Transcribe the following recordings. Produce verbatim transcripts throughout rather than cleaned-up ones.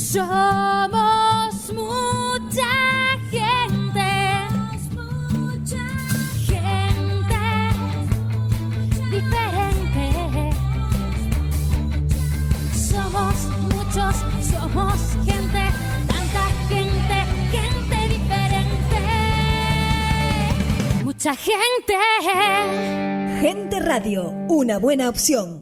Somos mucha gente, mucha gente diferente. Somos muchos, somos gente, tanta gente, gente diferente. Mucha gente. Gente Radio, una buena opción.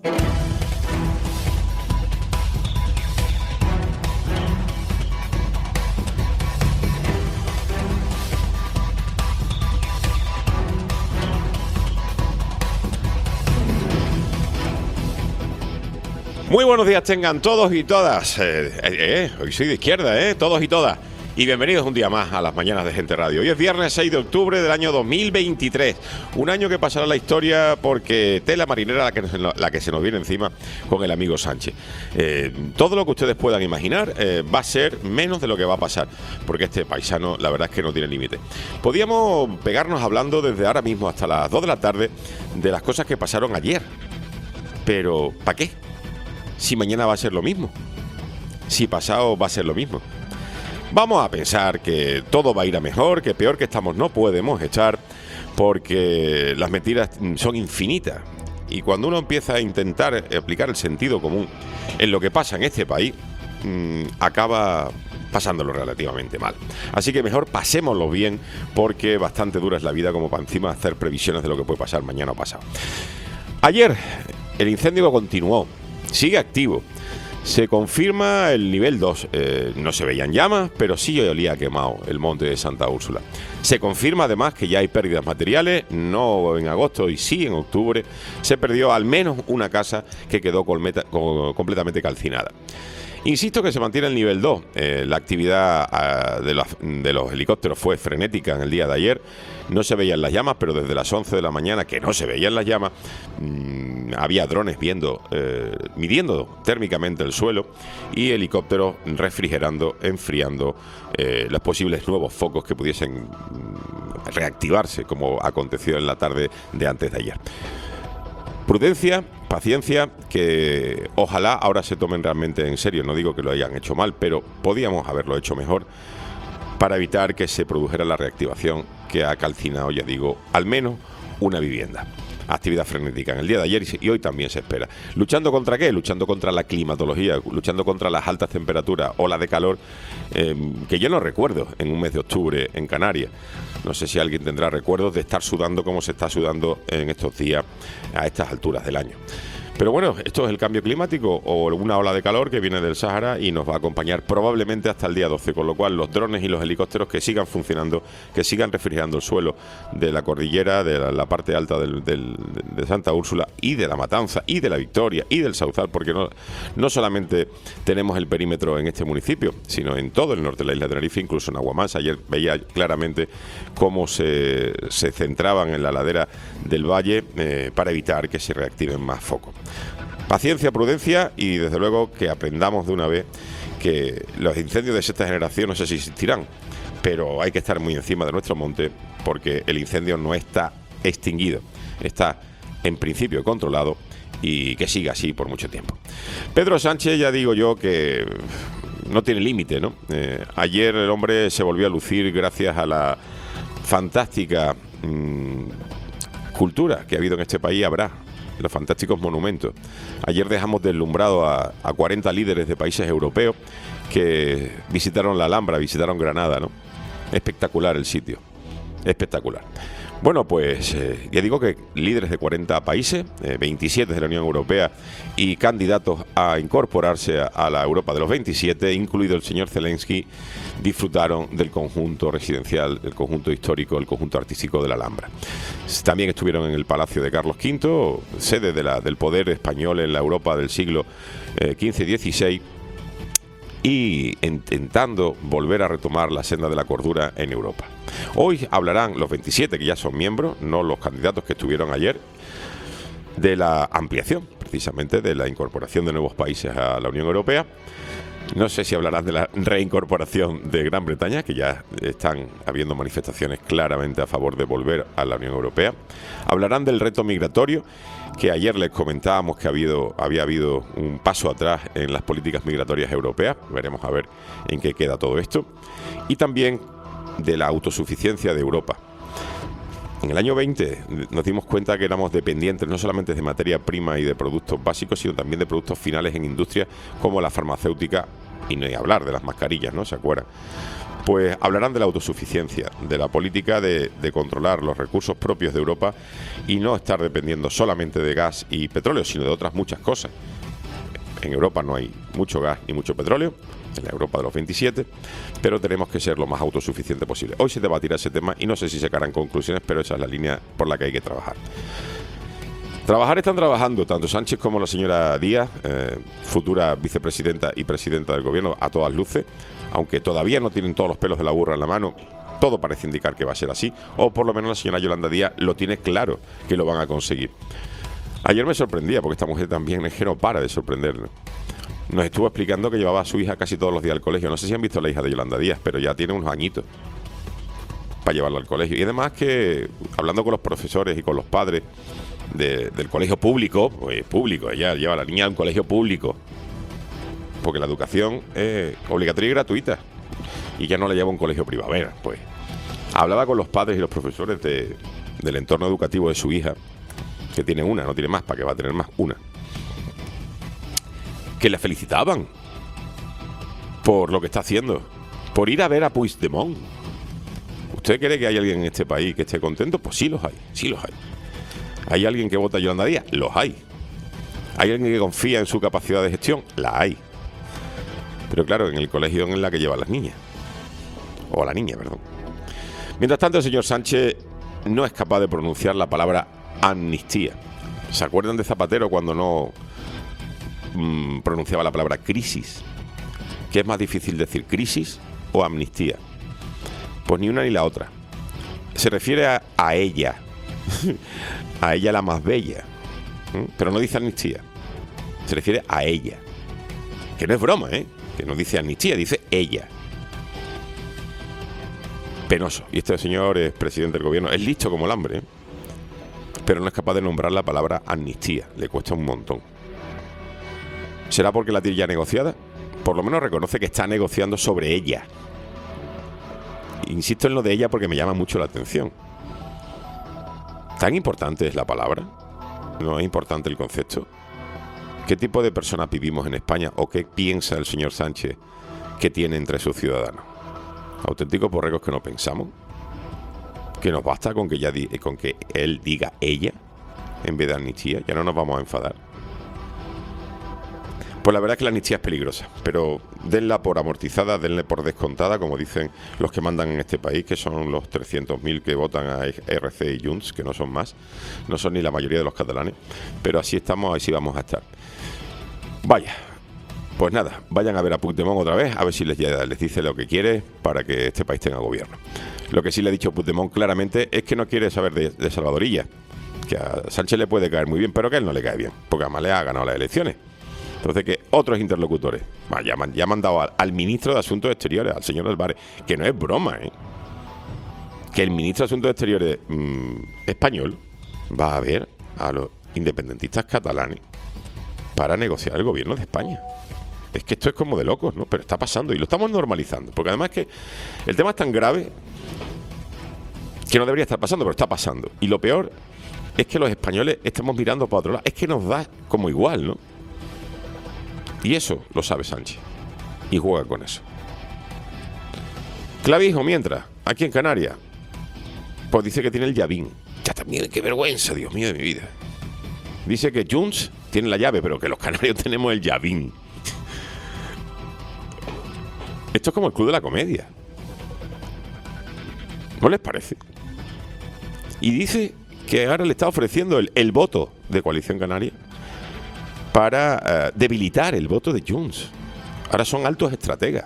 Muy buenos días tengan todos y todas. Eh, eh, eh, hoy soy de izquierda, eh, todos y todas. Y bienvenidos un día más a las mañanas de Gente Radio. Hoy es viernes seis de octubre del año dos mil veintitrés. Un año que pasará a la historia porque tela marinera la que, nos, la que se nos viene encima con el amigo Sánchez. Eh, todo lo que ustedes puedan imaginar eh, va a ser menos de lo que va a pasar. Porque este paisano, la verdad es que no tiene límite. Podíamos pegarnos hablando desde ahora mismo hasta las dos de la tarde de las cosas que pasaron ayer. Pero, ¿para qué? Si mañana va a ser lo mismo, si pasado va a ser lo mismo. Vamos a pensar que todo va a ir a mejor, que peor que estamos no podemos estar, porque las mentiras son infinitas. Y cuando uno empieza a intentar aplicar el sentido común en lo que pasa en este país, mmm, acaba pasándolo relativamente mal. Así que mejor pasémoslo bien, porque bastante dura es la vida como para encima hacer previsiones de lo que puede pasar mañana o pasado. Ayer el incendio continuó. Sigue activo. Se confirma el nivel dos. Eh, no se veían llamas, pero sí olía quemado el monte de Santa Úrsula. Se confirma además que ya hay pérdidas materiales, no en agosto y sí en octubre. Se perdió al menos una casa que quedó colmeta, co- completamente calcinada. Insisto que se mantiene el nivel dos. Eh, la actividad uh, de, los, de los helicópteros fue frenética en el día de ayer. No se veían las llamas, pero desde las once de la mañana, que no se veían las llamas, mmm, había drones viendo, eh, midiendo térmicamente el suelo y helicópteros refrigerando, enfriando eh, los posibles nuevos focos que pudiesen mmm, reactivarse, como aconteció en la tarde de antes de ayer. Prudencia, paciencia, que ojalá ahora se tomen realmente en serio. No digo que lo hayan hecho mal, pero podíamos haberlo hecho mejor para evitar que se produjera la reactivación que ha calcinado, ya digo, al menos una vivienda. Actividad frenética en el día de ayer y hoy también se espera. ¿Luchando contra qué? Luchando contra la climatología, luchando contra las altas temperaturas, olas de calor, eh, que yo no recuerdo en un mes de octubre en Canarias. No sé si alguien tendrá recuerdos de estar sudando como se está sudando en estos días a estas alturas del año. Pero bueno, esto es el cambio climático o una ola de calor que viene del Sáhara y nos va a acompañar probablemente hasta el día doce, con lo cual los drones y los helicópteros que sigan funcionando, que sigan refrigerando el suelo de la cordillera, de la, la parte alta del, del, de Santa Úrsula y de la Matanza y de la Victoria y del Sauzal, porque no, no solamente tenemos el perímetro en este municipio, sino en todo el norte de la isla de Tenerife, incluso en Aguamansa. Ayer veía claramente cómo se, se centraban en la ladera del valle eh, para evitar que se reactiven más focos. Paciencia, prudencia y desde luego que aprendamos de una vez que los incendios de sexta generación no sé si existirán, pero hay que estar muy encima de nuestro monte porque el incendio no está extinguido, está en principio controlado y que siga así por mucho tiempo. Pedro Sánchez, ya digo yo que no tiene límite, ¿no? Eh, ayer el hombre se volvió a lucir gracias a la fantástica mmm, cultura que ha habido en este país, habrá los fantásticos monumentos. Ayer dejamos deslumbrado a, a cuarenta líderes de países europeos que visitaron la Alhambra, visitaron Granada, ¿no? Espectacular el sitio, espectacular. Bueno, pues eh, ya digo que líderes de cuarenta países, eh, veintisiete de la Unión Europea y candidatos a incorporarse a, a la Europa de los veintisiete, incluido el señor Zelensky, disfrutaron del conjunto residencial, del conjunto histórico, el conjunto artístico de la Alhambra. También estuvieron en el Palacio de Carlos quinto, sede de la, del poder español en la Europa del siglo eh, quince y dieciséis, y intentando volver a retomar la senda de la cordura en Europa. Hoy hablarán los veintisiete que ya son miembros, no los candidatos que estuvieron ayer, de la ampliación, precisamente de la incorporación de nuevos países a la Unión Europea, No sé si hablarán de la reincorporación de Gran Bretaña, que ya están habiendo manifestaciones claramente a favor de volver a la Unión Europea. Hablarán del reto migratorio, que ayer les comentábamos que ha habido, había habido un paso atrás en las políticas migratorias europeas. Veremos a ver en qué queda todo esto. Y también de la autosuficiencia de Europa. En el año veinte nos dimos cuenta que éramos dependientes no solamente de materia prima y de productos básicos, sino también de productos finales en industrias como la farmacéutica, y no hay hablar de las mascarillas, ¿no? ¿Se acuerdan? Pues hablarán de la autosuficiencia, de la política de, de controlar los recursos propios de Europa y no estar dependiendo solamente de gas y petróleo, sino de otras muchas cosas. En Europa no hay mucho gas ni mucho petróleo, en la Europa de los veintisiete, pero tenemos que ser lo más autosuficiente posible. Hoy se debatirá ese tema y no sé si sacarán conclusiones, pero esa es la línea por la que hay que trabajar. Trabajar están trabajando tanto Sánchez como la señora Díaz, eh, futura vicepresidenta y presidenta del gobierno, a todas luces, aunque todavía no tienen todos los pelos de la burra en la mano. Todo parece indicar que va a ser así, o por lo menos la señora Yolanda Díaz lo tiene claro que lo van a conseguir. Ayer me sorprendía, porque esta mujer también es que no para de sorprendernos. Nos estuvo explicando que llevaba a su hija casi todos los días al colegio. No sé si han visto a la hija de Yolanda Díaz, pero ya tiene unos añitos para llevarla al colegio. Y además que, hablando con los profesores y con los padres de, del colegio público, pues público, ella lleva a la niña a un colegio público, porque la educación es obligatoria y gratuita, y ya no la lleva a un colegio privado. Pues hablaba con los padres y los profesores de, del entorno educativo de su hija, que tiene una, no tiene más, para que va a tener más, una, que le felicitaban por lo que está haciendo, por ir a ver a Puigdemont. ¿Usted cree que hay alguien en este país que esté contento? Pues sí los hay, sí los hay. ¿Hay alguien que vota a Yolanda Díaz? Los hay. ¿Hay alguien que confía en su capacidad de gestión? La hay. Pero claro, en el colegio en la que llevan las niñas. O a la niña, perdón. Mientras tanto, el señor Sánchez no es capaz de pronunciar la palabra amnistía. ¿Se acuerdan de Zapatero cuando no mmm, pronunciaba la palabra crisis? ¿Qué es más difícil decir, crisis o amnistía? Pues ni una ni la otra. Se refiere a, a ella, a ella la más bella, ¿Mm? Pero no dice amnistía. Se refiere a ella. Que no es broma, ¿eh? Que no dice amnistía, dice ella. Penoso. Y este señor es presidente del gobierno. Es listo como el hambre, ¿eh? Pero no es capaz de nombrar la palabra amnistía. Le cuesta un montón. ¿Será porque la tiene ya negociada? Por lo menos reconoce que está negociando sobre ella. Insisto en lo de ella porque me llama mucho la atención. ¿Tan importante es la palabra? ¿No es importante el concepto? ¿Qué tipo de personas vivimos en España o qué piensa el señor Sánchez que tiene entre sus ciudadanos? ¿Auténticos borregos que no pensamos? ¿Que nos basta con que, ya di- con que él diga ella en vez de amnistía? Ya no nos vamos a enfadar. Pues la verdad es que la amnistía es peligrosa, pero denla por amortizada, denle por descontada, como dicen los que mandan en este país, que son los trescientos mil que votan a R C y Junts, que no son más, no son ni la mayoría de los catalanes, pero así estamos, así vamos a estar. Vaya, pues nada, vayan a ver a Puigdemont otra vez, a ver si les, les dice lo que quiere para que este país tenga gobierno. Lo que sí le ha dicho Puigdemont claramente es que no quiere saber de, de Salvadorilla, que a Sánchez le puede caer muy bien, pero que a él no le cae bien, porque además le ha ganado las elecciones. Entonces, que otros interlocutores, ya, ya han mandado al, al ministro de Asuntos Exteriores, al señor Álvarez, que no es broma, ¿eh? Que el ministro de Asuntos Exteriores mmm, español va a ver a los independentistas catalanes para negociar el gobierno de España. Es que esto es como de locos, ¿no? Pero está pasando y lo estamos normalizando, porque además es que el tema es tan grave que no debería estar pasando, pero está pasando. Y lo peor es que los españoles estamos mirando para otro lado. Es que nos da como igual, ¿no? Y eso lo sabe Sánchez. Y juega con eso. Clavijo, mientras, aquí en Canarias, pues dice que tiene el llavín. Ya también, qué vergüenza, Dios mío de mi vida. Dice que Junts tiene la llave, pero que los canarios tenemos el llavín. Esto es como el Club de la Comedia. ¿No les parece? Y dice que ahora le está ofreciendo el, el voto de Coalición Canaria para uh, debilitar el voto de Junts. Ahora son altos estrategas.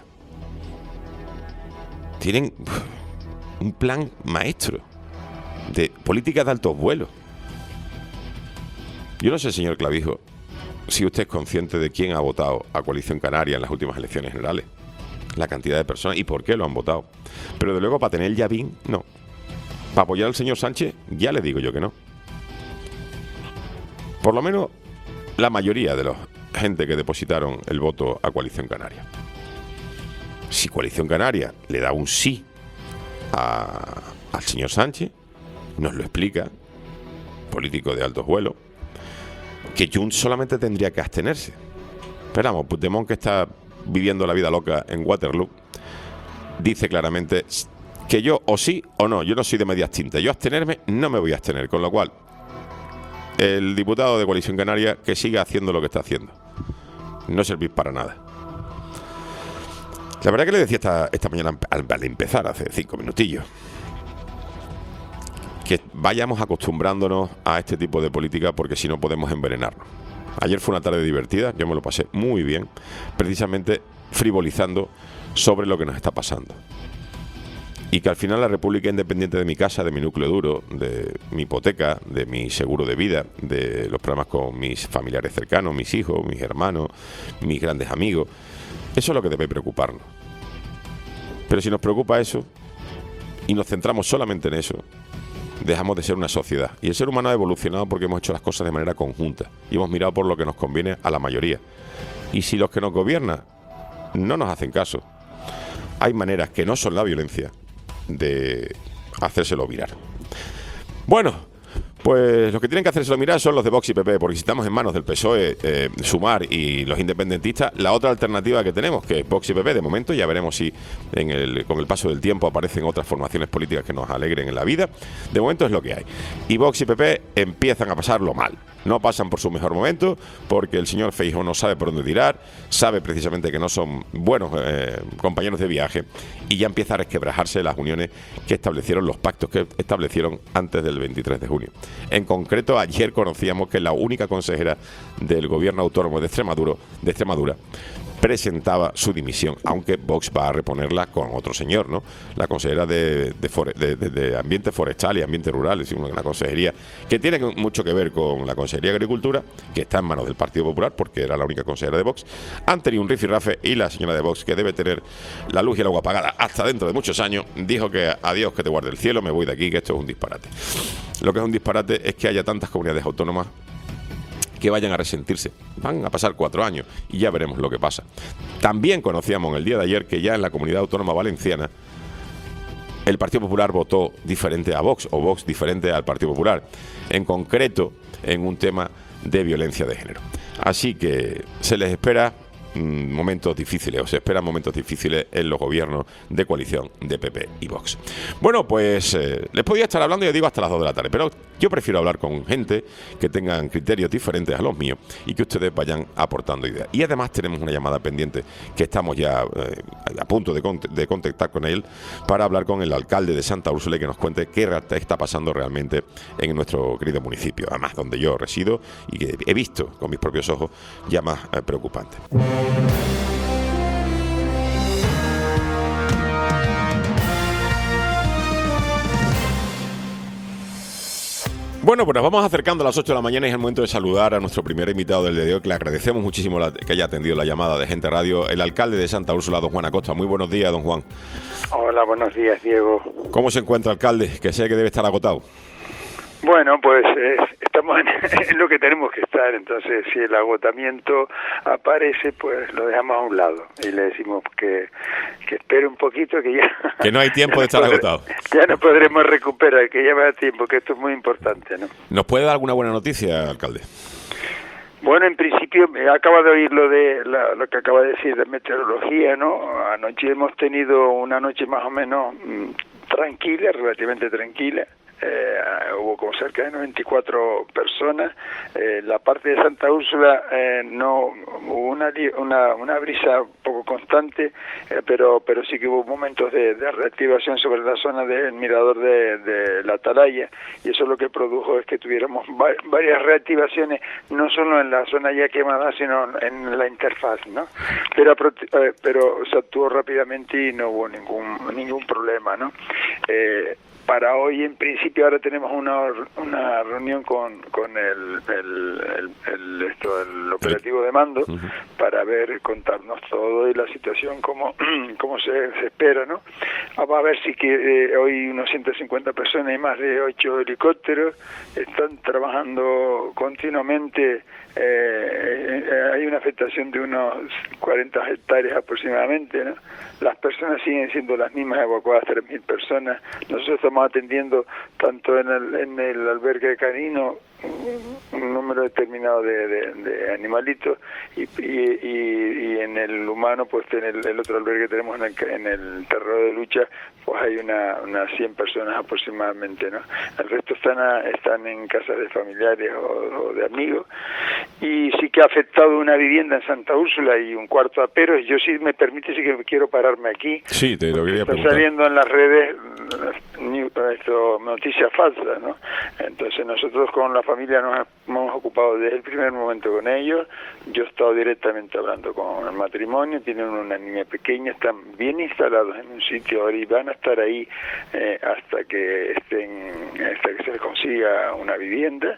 Tienen uf, un plan maestro de política de altos vuelos. Yo no sé, señor Clavijo, si usted es consciente de quién ha votado a Coalición Canaria en las últimas elecciones generales, la cantidad de personas y por qué lo han votado. Pero de luego para tener el llavín, no. Para apoyar al señor Sánchez, ya le digo yo que no. Por lo menos la mayoría de la gente que depositaron el voto a Coalición Canaria. Si Coalición Canaria le da un sí a, al señor Sánchez, nos lo explica, político de altos vuelos, que Junts solamente tendría que abstenerse. Esperamos, Puigdemont, que está viviendo la vida loca en Waterloo, dice claramente que yo o sí o no, yo no soy de medias tintas, yo abstenerme no me voy a abstener, con lo cual el diputado de Coalición Canaria que siga haciendo lo que está haciendo, no servís para nada. La verdad que le decía esta, esta mañana al, al empezar, hace cinco minutillos, que vayamos acostumbrándonos a este tipo de política, porque si no podemos envenenarnos. Ayer fue una tarde divertida, yo me lo pasé muy bien, precisamente frivolizando sobre lo que nos está pasando. Y que al final la República, independiente de mi casa, de mi núcleo duro, de mi hipoteca, de mi seguro de vida, de los problemas con mis familiares cercanos, mis hijos, mis hermanos, mis grandes amigos, eso es lo que debe preocuparnos. Pero si nos preocupa eso y nos centramos solamente en eso, dejamos de ser una sociedad. Y el ser humano ha evolucionado porque hemos hecho las cosas de manera conjunta y hemos mirado por lo que nos conviene a la mayoría. Y si los que nos gobiernan no nos hacen caso, hay maneras que no son la violencia de hacérselo mirar. Bueno, pues los que tienen que hacérselo mirar son los de Vox y P P, porque si estamos en manos del P S O E, eh, Sumar y los independentistas, la otra alternativa que tenemos, que es Vox y P P, de momento ya veremos si en el, con el paso del tiempo aparecen otras formaciones políticas que nos alegren en la vida. De momento es lo que hay. Y Vox y P P empiezan a pasarlo mal. No pasan por su mejor momento, porque el señor Feijóo no sabe por dónde tirar, sabe precisamente que no son buenos eh, compañeros de viaje, y ya empieza a resquebrajarse las uniones que establecieron, los pactos que establecieron antes del veintitrés de junio. En concreto, ayer conocíamos que la única consejera del gobierno autónomo de Extremadura, de Extremadura presentaba su dimisión, aunque Vox va a reponerla con otro señor, ¿no? La consejera de, de, fore, de, de, de Ambiente Forestal y Ambiente Rural, es una consejería que tiene mucho que ver con la Consejería de Agricultura, que está en manos del Partido Popular, porque era la única consejera de Vox. Han tenido un rifirrafe y la señora de Vox, que debe tener la luz y el agua apagada hasta dentro de muchos años, dijo que adiós, que te guarde el cielo, me voy de aquí, que esto es un disparate. Lo que es un disparate es que haya tantas comunidades autónomas que vayan a resentirse. Van a pasar cuatro años y ya veremos lo que pasa. También conocíamos en el día de ayer que ya en la Comunidad Autónoma Valenciana el Partido Popular votó diferente a Vox, o Vox diferente al Partido Popular, en concreto en un tema de violencia de género. Así que se les espera mmm, momentos difíciles, o se esperan momentos difíciles en los gobiernos de coalición de P P y Vox. Bueno, pues eh, les podía estar hablando, yo digo, hasta las dos de la tarde, pero yo prefiero hablar con gente que tengan criterios diferentes a los míos y que ustedes vayan aportando ideas. Y además tenemos una llamada pendiente que estamos ya eh, a punto de, cont- de contactar con él para hablar con el alcalde de Santa Úrsula y que nos cuente qué está pasando realmente en nuestro querido municipio, además donde yo resido y que he visto con mis propios ojos ya más eh, preocupante. Bueno, pues nos vamos acercando a las ocho de la mañana y es el momento de saludar a nuestro primer invitado del día de hoy, que le agradecemos muchísimo la, que haya atendido la llamada de Gente Radio, el alcalde de Santa Úrsula, don Juan Acosta. Muy buenos días, don Juan. Hola, buenos días, Diego. ¿Cómo se encuentra, alcalde? Que sé que debe estar agotado. Bueno, pues eh, estamos en, en lo que tenemos que estar, entonces si el agotamiento aparece, pues lo dejamos a un lado y le decimos que, que espere un poquito, que ya... Que no hay tiempo de estar podré, agotado. Ya no podremos recuperar, que ya va a tiempo, que esto es muy importante, ¿no? ¿Nos puede dar alguna buena noticia, alcalde? Bueno, en principio, acaba de oír lo de la, lo que acaba de decir de meteorología, ¿no? Anoche hemos tenido una noche más o menos mmm, tranquila, relativamente tranquila. Eh, hubo como cerca de noventa y cuatro personas. Eh, la parte de Santa Úrsula eh, no hubo una, una una brisa poco constante, eh, pero pero sí que hubo momentos de, de reactivación sobre la zona del mirador de, de la Atalaya, y eso lo que produjo es que tuviéramos va, varias reactivaciones, no solo en la zona ya quemada, sino en la interfaz, ¿no? Pero eh, pero se actuó rápidamente y no hubo ningún ningún problema, ¿no? Eh, para hoy, en principio, ahora tenemos una una reunión con con el el, el, el, esto, el operativo de mando uh-huh. para ver, contarnos todo y la situación como como se, se espera, ¿no? Vamos a ver si que eh, hoy unos ciento cincuenta personas y más de ocho helicópteros están trabajando continuamente. Eh, eh, hay una afectación de unos cuarenta hectáreas aproximadamente, ¿no? Las personas siguen siendo las mismas, evacuadas tres mil personas. Nosotros estamos atendiendo tanto en el, en el albergue canino un número determinado de, de, de animalitos y, y, y, y en el humano, pues en el, el otro albergue que tenemos en el, en el terreno de lucha, pues hay una, unas cien personas aproximadamente, ¿no? El resto están a, están en casas de familiares o, o de amigos, y sí que ha afectado una vivienda en Santa Úrsula y un cuarto a Peros. Yo, si me permite, sí que quiero pararme aquí. Sí, te lo quería preguntar. Está saliendo en las redes esto, noticias falsas, ¿no? Entonces nosotros con la familia nos hemos ocupado desde el primer momento con ellos. Yo he estado directamente hablando con el matrimonio, tienen una niña pequeña, están bien instalados en un sitio ahora y van a estar ahí eh, hasta que estén, hasta que se les consiga una vivienda.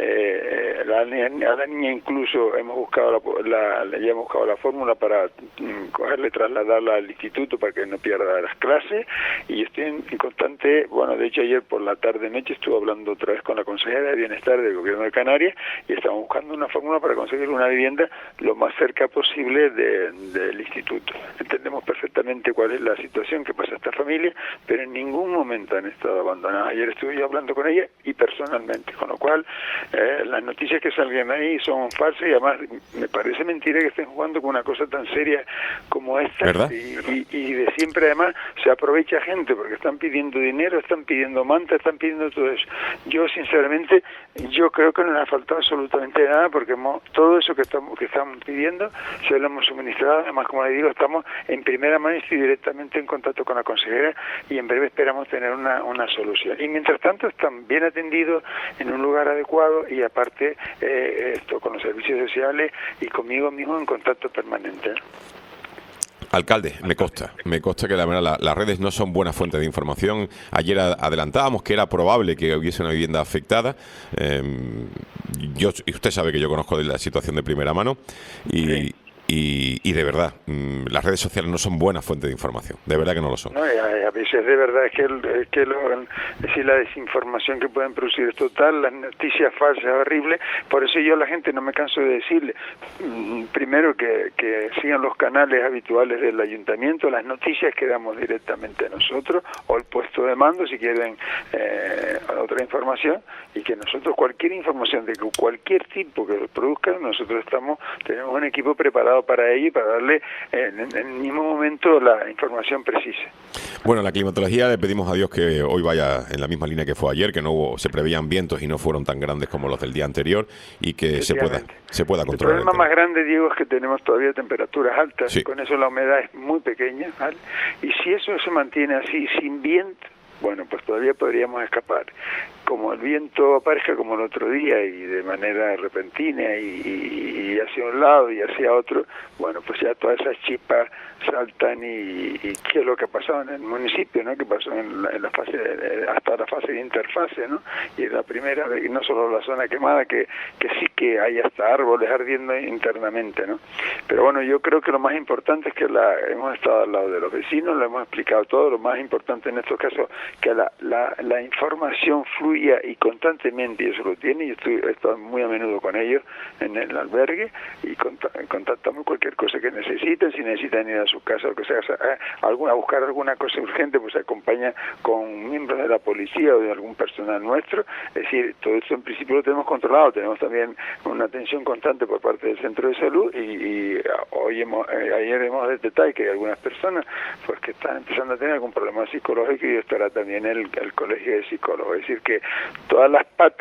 Eh, la, a la niña incluso hemos buscado la, la, ya hemos buscado la fórmula para mm, cogerle, trasladarla al instituto para que no pierda las clases, y estoy en, en constante, bueno, de hecho ayer por la tarde noche estuve hablando otra vez con la consejera de Bienestar del Gobierno de Canarias y estamos buscando una fórmula para conseguir una vivienda lo más cerca posible de, del instituto. Entendemos perfectamente cuál es la situación que pasa a esta familia, pero en ningún momento han estado abandonadas. Ayer estuve yo hablando con ella y personalmente, con lo cual eh, las noticias que salgan ahí son falsas, y además me parece mentira que estén jugando con una cosa tan seria como esta. ¿Verdad? Y, y, y de siempre además se aprovecha gente porque están pidiendo dinero, están pidiendo mantas, están pidiendo todo eso. Yo sinceramente, yo creo que no nos ha faltado absolutamente nada, porque hemos, todo eso que estamos que estamos pidiendo se lo hemos suministrado. Además, como le digo, estamos en primera mano y estoy directamente en contacto con la consejera, y en breve esperamos tener una, una solución. Y mientras tanto están bien atendidos en un lugar adecuado, y aparte eh, esto con los servicios sociales y conmigo mismo en contacto permanente. Alcalde, me consta, me consta que la verdad la, las redes no son buenas fuentes de información. Ayer a, adelantábamos que era probable que hubiese una vivienda afectada. Eh, yo, y usted sabe que yo conozco de la situación de primera mano, y, sí. y, y de verdad, mmm, las redes sociales no son buenas fuentes de información, de verdad que no lo son. No, a, a veces de verdad es que, el, es que lo, es decir, la desinformación que pueden producir es total, las noticias falsas horribles. Por eso yo a la gente no me canso de decirle, mmm, primero que, que sigan los canales habituales del ayuntamiento, las noticias que damos directamente a nosotros, o el puesto de mando si quieren eh, otra información, y que nosotros cualquier información de cualquier tipo que produzcan, nosotros estamos tenemos un equipo preparado para ello y para darle en, en el mismo momento la información precisa. Bueno, la climatología le pedimos a Dios que hoy vaya en la misma línea que fue ayer, que no hubo, se preveían vientos y no fueron tan grandes como los del día anterior, y que se pueda se pueda controlar. El problema más grande, Diego, es que tenemos todavía temperaturas altas, sí. Y con eso la humedad es muy pequeña, ¿vale? Y si eso se mantiene así, sin viento, bueno, pues todavía podríamos escapar. Como el viento aparezca como el otro día y de manera repentina y, y, y hacia un lado y hacia otro, bueno, pues ya todas esas chispas saltan y, y qué es lo que ha pasado en el municipio, ¿no? Que pasó en la, en la fase de, hasta la fase de interfase, ¿no? Y es la primera vez, y no solo la zona quemada, que, que sí que hay hasta árboles ardiendo internamente, ¿no? Pero bueno, yo creo que lo más importante es que la, hemos estado al lado de los vecinos, lo hemos explicado todo. Lo más importante en estos casos que la, la, la información fluya y constantemente, y eso lo tiene. Yo estoy, he estado muy a menudo con ellos en el albergue y contactamos cualquier cosa que necesiten. Si necesitan ir a su casa o que sea, alguna, buscar alguna cosa urgente, pues se acompaña con miembros de la policía o de algún personal nuestro. Es decir, todo esto en principio lo tenemos controlado. Tenemos también una atención constante por parte del centro de salud, y, y hoy hemos, eh, ayer hemos detectado que hay algunas personas pues que están empezando a tener algún problema psicológico, y estará también el, el colegio de psicólogos. Es decir, que todas las patas, por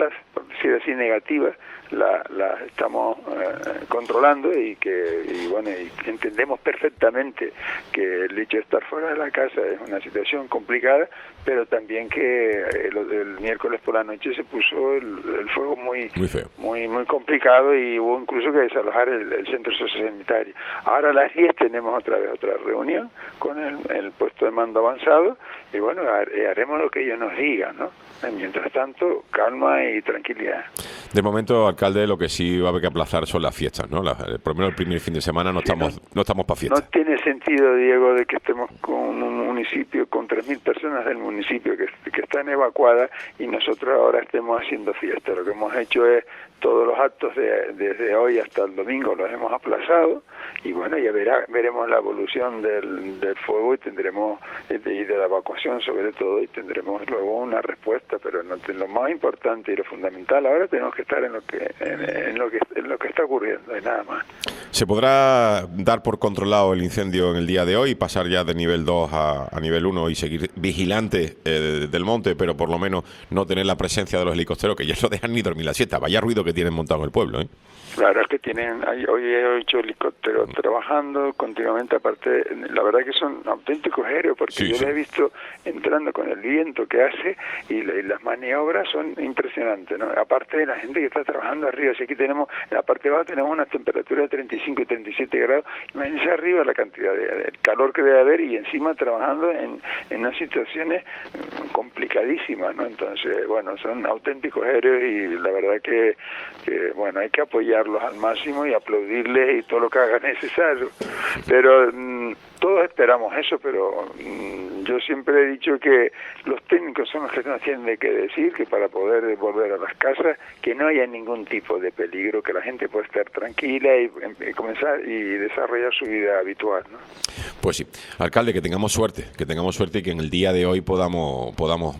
decir así, negativas, las la estamos eh, controlando y que y bueno y entendemos perfectamente que el hecho de estar fuera de la casa es una situación complicada, pero también que el, el miércoles por la noche se puso el, el fuego muy muy feo, muy muy complicado y hubo incluso que desalojar el, el centro sociosanitario. Ahora a las diez tenemos otra vez otra reunión con el, el puesto de mando avanzado y bueno, haremos lo que ellos nos digan, ¿no? Mientras tanto, calma y tranquilidad. De momento, alcalde, lo que sí va a haber que aplazar son las fiestas, ¿no? La, por lo menos el primer fin de semana no sí, estamos no, no estamos para fiestas. No tiene sentido, Diego, de que estemos con un municipio, con tres mil personas del municipio que, que están evacuadas y nosotros ahora estemos haciendo fiesta. Lo que hemos hecho es todos los actos de, desde hoy hasta el domingo los hemos aplazado y bueno, ya verá, veremos la evolución del, del fuego y tendremos, y de, y de la evacuación sobre todo, y tendremos luego una respuesta, pero no, lo más importante y lo fundamental ahora tenemos que estar en lo que en, en lo que en lo que está ocurriendo y nada más. ¿Se podrá dar por controlado el incendio en el día de hoy, pasar ya de nivel dos a, a nivel uno y seguir vigilante eh, del monte, pero por lo menos no tener la presencia de los helicópteros que ya no dejan ni dormir la siesta? Vaya ruido que tienen montado en el pueblo, ¿eh? Claro, es que tienen, hay, hoy he ocho helicópteros trabajando continuamente, aparte, la verdad que son auténticos héroes, porque sí, yo sí. los he visto entrando con el viento que hace y, la, y las maniobras son impresionantes, ¿no? Aparte de la gente que está trabajando arriba, si aquí tenemos, en la parte baja tenemos una temperatura de treinta y cinco y treinta y siete grados, imagínense arriba la cantidad de, de calor que debe haber y encima trabajando en, en unas situaciones complicadísimas, ¿no? Entonces, bueno, son auténticos héroes y la verdad que, que bueno, hay que apoyar al máximo y aplaudirles y todo lo que haga necesario, pero mmm, todos esperamos eso, pero mmm, yo siempre he dicho que los técnicos son los que nos tienen que decir que para poder volver a las casas que no haya ningún tipo de peligro, que la gente pueda estar tranquila y, y comenzar y desarrollar su vida habitual, ¿no? Pues sí, alcalde, que tengamos suerte, que tengamos suerte y que en el día de hoy podamos podamos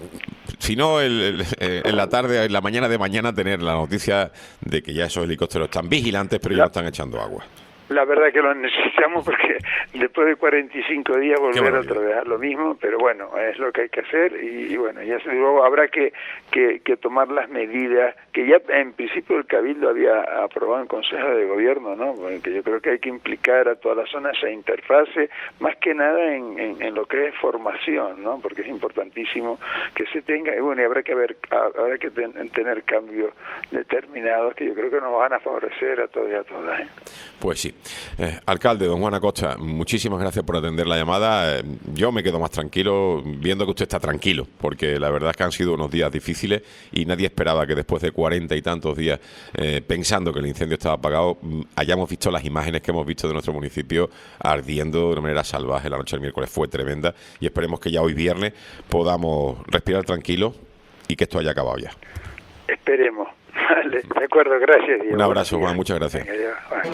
si no, el, el, en la tarde, en la mañana de mañana, tener la noticia de que ya esos helicópteros están vigilantes, pero ya no están echando agua. La verdad que lo necesitamos porque después de cuarenta y cinco días volver otra vez a lo mismo, pero bueno, es lo que hay que hacer y, y bueno, ya se luego habrá que, que, que tomar las medidas que ya en principio el Cabildo había aprobado en Consejo de Gobierno, ¿no? Que yo creo que hay que implicar a toda la zona esa interfase, más que nada en, en, en lo que es formación, ¿no? Porque es importantísimo que se tenga, y bueno, y habrá que haber, habrá que ten, tener cambios determinados que yo creo que nos van a favorecer a todos y a todas, ¿eh? Pues sí. Eh, alcalde, don Juan Acosta, muchísimas gracias por atender la llamada. Eh, yo me quedo más tranquilo viendo que usted está tranquilo, porque la verdad es que han sido unos días difíciles y nadie esperaba que después de cuarenta y tantos días eh, pensando que el incendio estaba apagado, hayamos visto las imágenes que hemos visto de nuestro municipio ardiendo de una manera salvaje. La noche del miércoles fue tremenda y esperemos que ya hoy viernes podamos respirar tranquilos y que esto haya acabado ya. Esperemos. Vale, de acuerdo, gracias, Diego. Un abrazo, Juan, muchas gracias. Venga, Diego, vale.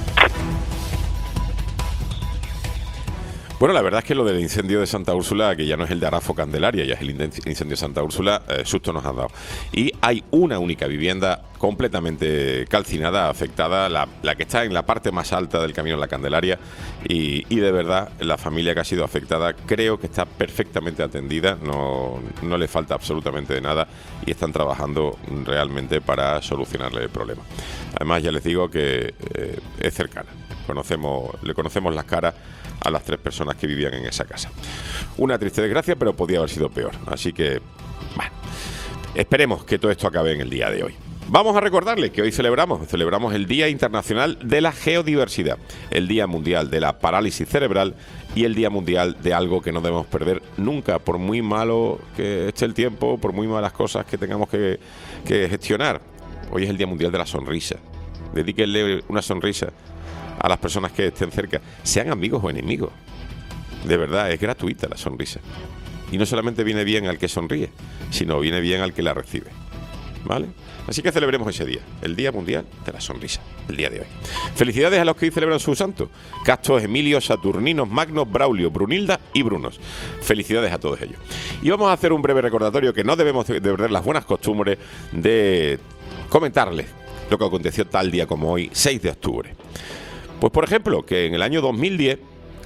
Bueno, la verdad es que lo del incendio de Santa Úrsula, que ya no es el de Arafo Candelaria, ya es el incendio de Santa Úrsula, eh, susto nos han dado. Y hay una única vivienda completamente calcinada, afectada, la, la que está en la parte más alta del camino de la Candelaria, y, y de verdad la familia que ha sido afectada creo que está perfectamente atendida, no, no le falta absolutamente de nada y están trabajando realmente para solucionarle el problema. Además, ya les digo que eh, es cercana, conocemos, le conocemos las caras a las tres personas que vivían en esa casa. Una triste desgracia, pero podía haber sido peor. Así que, bueno, esperemos que todo esto acabe en el día de hoy. Vamos a recordarles que hoy celebramos, celebramos el Día Internacional de la Geodiversidad, el Día Mundial de la Parálisis Cerebral y el Día Mundial de algo que no debemos perder nunca, por muy malo que esté el tiempo, por muy malas cosas que tengamos que, que gestionar. Hoy es el Día Mundial de la Sonrisa. Dedíquenle una sonrisa a las personas que estén cerca, sean amigos o enemigos. De verdad, es gratuita la sonrisa. Y no solamente viene bien al que sonríe, sino viene bien al que la recibe. ¿Vale? Así que celebremos ese día, el Día Mundial de la Sonrisa, el día de hoy. Felicidades a los que hoy celebran su santo: Castos, Emilio, Saturninos, Magnos, Braulio, Brunilda y Brunos. Felicidades a todos ellos. Y vamos a hacer un breve recordatorio que no debemos de perder las buenas costumbres de comentarles lo que aconteció tal día como hoy, seis de octubre. Pues por ejemplo, que en el año dos mil diez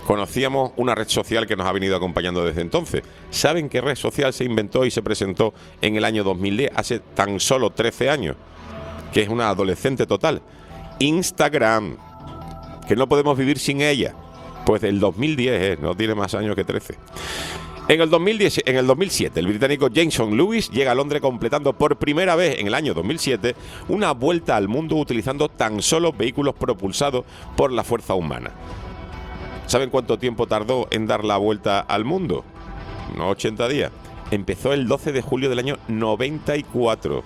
conocíamos una red social que nos ha venido acompañando desde entonces. ¿Saben qué red social se inventó y se presentó en el año dos mil diez, hace tan solo trece años? Que es una adolescente total. Instagram, que no podemos vivir sin ella. Pues del dos mil diez, ¿eh? No tiene más años que trece. En el, dos mil diez, en el dos mil siete, el británico Jason Lewis llega a Londres completando por primera vez en el año dos mil siete una vuelta al mundo utilizando tan solo vehículos propulsados por la fuerza humana. ¿Saben cuánto tiempo tardó en dar la vuelta al mundo? Unos ochenta días. Empezó el doce de julio del año noventa y cuatro.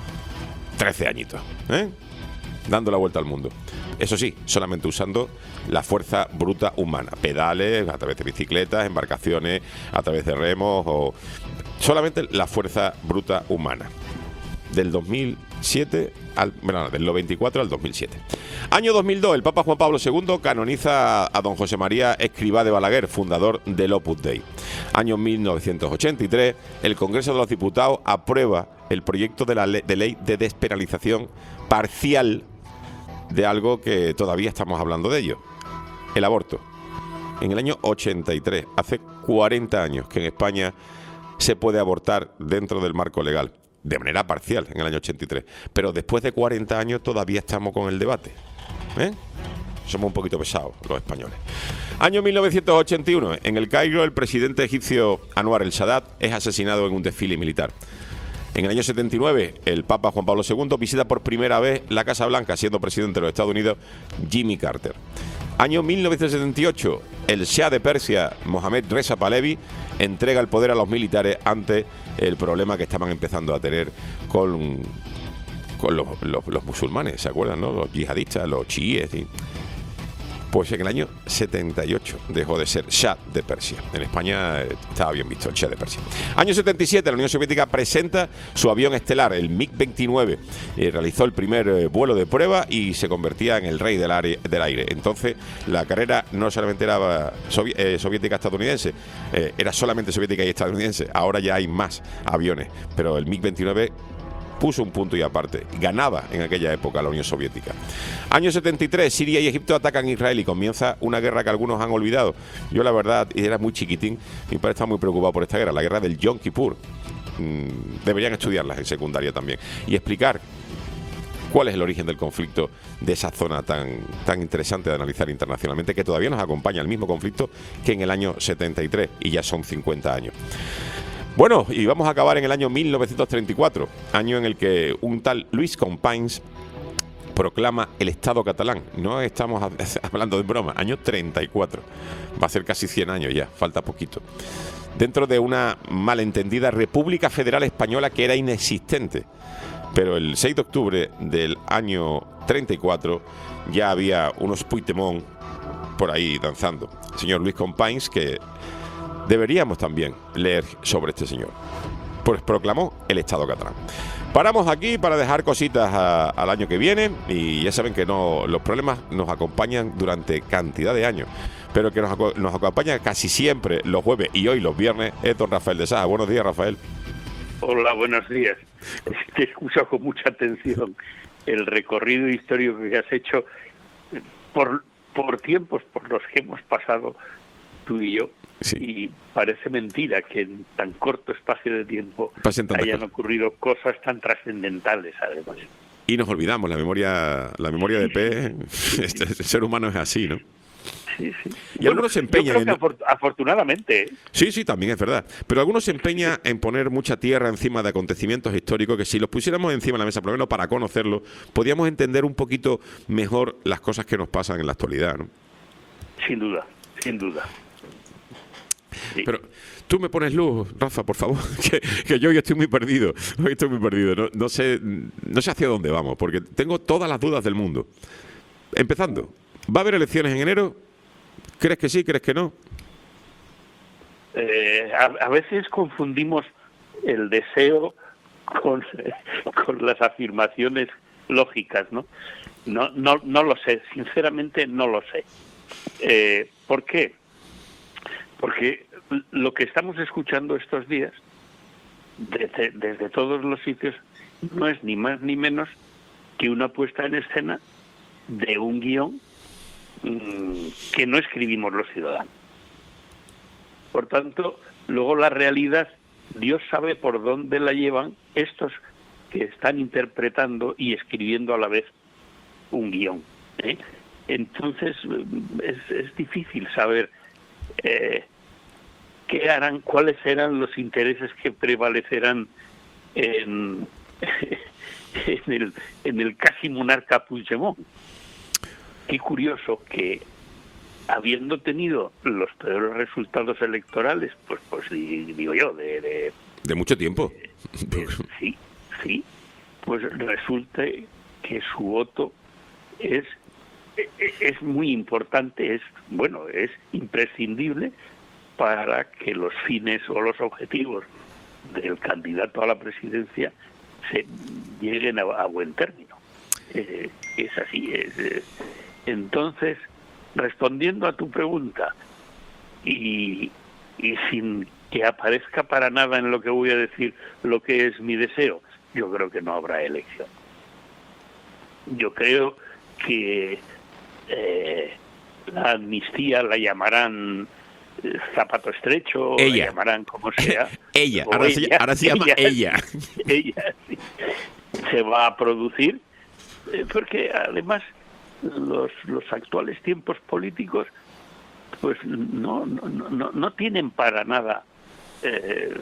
trece añitos, ¿eh? Dando la vuelta al mundo. Eso sí, solamente usando la fuerza bruta humana. Pedales, a través de bicicletas, embarcaciones, a través de remos, o solamente la fuerza bruta humana. Del dos mil siete al, bueno, del noventa y cuatro al dos mil siete. Año dos mil dos, el Papa Juan Pablo segundo canoniza a don José María Escrivá de Balaguer, fundador del Opus Dei. Año mil novecientos ochenta y tres, el Congreso de los Diputados aprueba el proyecto de la ley de, ley de despenalización parcial de algo que todavía estamos hablando de ello, el aborto. En el año ochenta y tres, hace cuarenta años que en España se puede abortar dentro del marco legal, de manera parcial, en el año ochenta y tres. Pero después de cuarenta años todavía estamos con el debate, ¿eh? Somos un poquito pesados los españoles. Año mil novecientos ochenta y uno, en el Cairo, el presidente egipcio Anwar el Sadat es asesinado en un desfile militar. En el año setenta y nueve, el Papa Juan Pablo segundo visita por primera vez la Casa Blanca, siendo presidente de los Estados Unidos Jimmy Carter. Año mil novecientos setenta y ocho, el Shah de Persia, Mohammad Reza Pahlavi, entrega el poder a los militares ante el problema que estaban empezando a tener con, con los, los, los musulmanes, ¿se acuerdan, no? Los yihadistas, los chiíes, ¿sí? Pues en el año setenta y ocho dejó de ser Shah de Persia. En España estaba bien visto el Shah de Persia. Año setenta y siete, la Unión Soviética presenta su avión estelar, el MiG veintinueve. Eh, realizó el primer eh, vuelo de prueba y se convertía en el rey del aire. Del aire. Entonces, la carrera no solamente era sovi eh, soviética-estadounidense, eh, era solamente soviética y estadounidense. Ahora ya hay más aviones, pero el MiG veintinueve puso un punto y aparte. Ganaba en aquella época la Unión Soviética. Año setenta y tres, Siria y Egipto atacan a Israel y comienza una guerra que algunos han olvidado. Yo la verdad, era muy chiquitín, mi padre estaba muy preocupado por esta guerra, la guerra del Yom Kippur. Mm, deberían estudiarlas en secundaria también y explicar cuál es el origen del conflicto de esa zona tan, tan interesante de analizar internacionalmente, que todavía nos acompaña el mismo conflicto que en el año setenta y tres, y ya son cincuenta años. Bueno, y vamos a acabar en el año mil novecientos treinta y cuatro, año en el que un tal Lluís Companys proclama el Estado catalán. No estamos hablando de broma, año treinta y cuatro. Va a ser casi cien años ya, falta poquito. Dentro de una malentendida República Federal Española que era inexistente. Pero el seis de octubre del año treinta y cuatro ya había unos Puigdemont por ahí danzando. El señor Lluís Companys, que deberíamos también leer sobre este señor. Pues proclamó el Estado catalán. Paramos aquí para dejar cositas a, al año que viene, y ya saben que no, los problemas nos acompañan durante cantidad de años, pero que nos, nos acompaña casi siempre los jueves y hoy los viernes es don Rafael de Sá. Buenos días, Rafael. Hola, buenos días. Te escucho con mucha atención el recorrido histórico que has hecho por, por tiempos por los que hemos pasado tú y yo. Sí. Y parece mentira que en tan corto espacio de tiempo hayan cosas. ocurrido cosas tan trascendentales, además. Y nos olvidamos, la memoria la memoria de P, este, el ser humano es así, ¿no? Sí, sí. Y bueno, algunos se empeñan... Yo creo que en... afortunadamente... ¿eh? Sí, sí, también es verdad. Pero algunos se empeñan en poner mucha tierra encima de acontecimientos históricos que si los pusiéramos encima de la mesa, por lo menos para conocerlos, podríamos entender un poquito mejor las cosas que nos pasan en la actualidad, ¿no? Sin duda, sin duda. Sí. Pero tú me pones luz, Rafa, por favor, que, que yo hoy estoy muy perdido, hoy estoy muy perdido, no, no sé, no sé hacia dónde vamos, porque tengo todas las dudas del mundo. Empezando, ¿va a haber elecciones en enero? ¿Crees que sí, crees que no? Eh, a, a veces confundimos el deseo con, con las afirmaciones lógicas, ¿no? No, no, no lo sé, sinceramente no lo sé. Eh, ¿Por qué? Porque lo que estamos escuchando estos días, desde, desde todos los sitios, no es ni más ni menos que una puesta en escena de un guión mmm, que no escribimos los ciudadanos. Por tanto, luego la realidad, Dios sabe por dónde la llevan estos que están interpretando y escribiendo a la vez un guión, ¿eh? Entonces es, es difícil saber eh, qué harán, cuáles serán los intereses que prevalecerán en, en, el, en el casi monarca Puigdemont. Qué curioso que, habiendo tenido los peores resultados electorales, pues pues digo yo, de... De, de mucho tiempo. De, sí, sí, pues resulta que su voto es es muy importante, es bueno, es imprescindible para que los fines o los objetivos del candidato a la presidencia se lleguen a, a buen término. Eh, es así. Es, eh, entonces, respondiendo a tu pregunta y, y sin que aparezca para nada en lo que voy a decir lo que es mi deseo, yo creo que no habrá elección. Yo creo que eh, la amnistía la llamarán eh, zapato estrecho, ella. la llamarán como sea. ella, ahora, ella, se, ahora se llama ella. Ella sí, se va a producir, eh, porque además los, los actuales tiempos políticos pues no, no, no, no tienen para nada eh,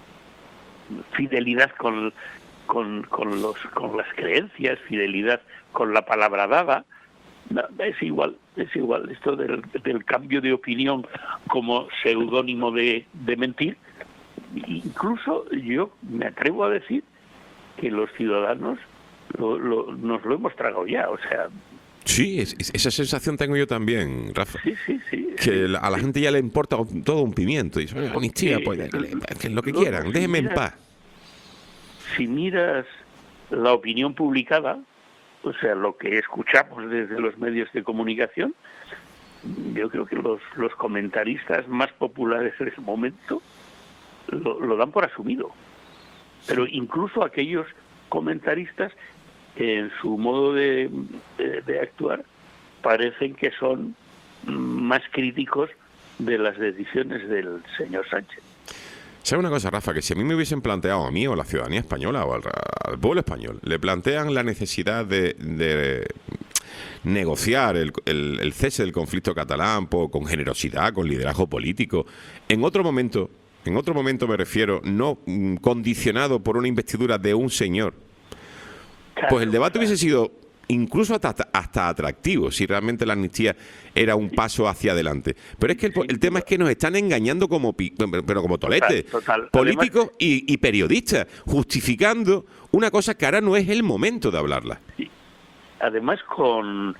fidelidad con, con, con, los, con las creencias, fidelidad con la palabra dada. No, es igual, es igual. Esto del, del cambio de opinión como seudónimo de, de mentir. Incluso yo me atrevo a decir que los ciudadanos lo, lo, nos lo hemos tragado ya, o sea... Sí, es, es, esa sensación tengo yo también, Rafa. Sí, sí, sí. Que sí, a la gente ya le importa todo un pimiento. Y dice, amnistía, pues, que es lo que quieran, si déjenme miras, en paz. Si miras la opinión publicada, o sea, lo que escuchamos desde los medios de comunicación, yo creo que los, los comentaristas más populares en ese momento lo, lo dan por asumido. Pero incluso aquellos comentaristas que en su modo de, de, de actuar parecen que son más críticos de las decisiones del señor Sánchez. ¿Sabe una cosa, Rafa? Que si a mí me hubiesen planteado, a mí o a la ciudadanía española o al, al pueblo español, le plantean la necesidad de, de negociar el, el, el cese del conflicto catalán por, con generosidad, con liderazgo político, en otro momento, en otro momento me refiero, no mm, condicionado por una investidura de un señor, claro, pues el debate claro. hubiese sido incluso hasta, hasta atractivo, si realmente la amnistía era un paso hacia adelante. Pero es que el, el tema es que nos están engañando como pero como toletes, total, total. políticos Además, y, y periodistas, justificando una cosa que ahora no es el momento de hablarla. Sí. Además con,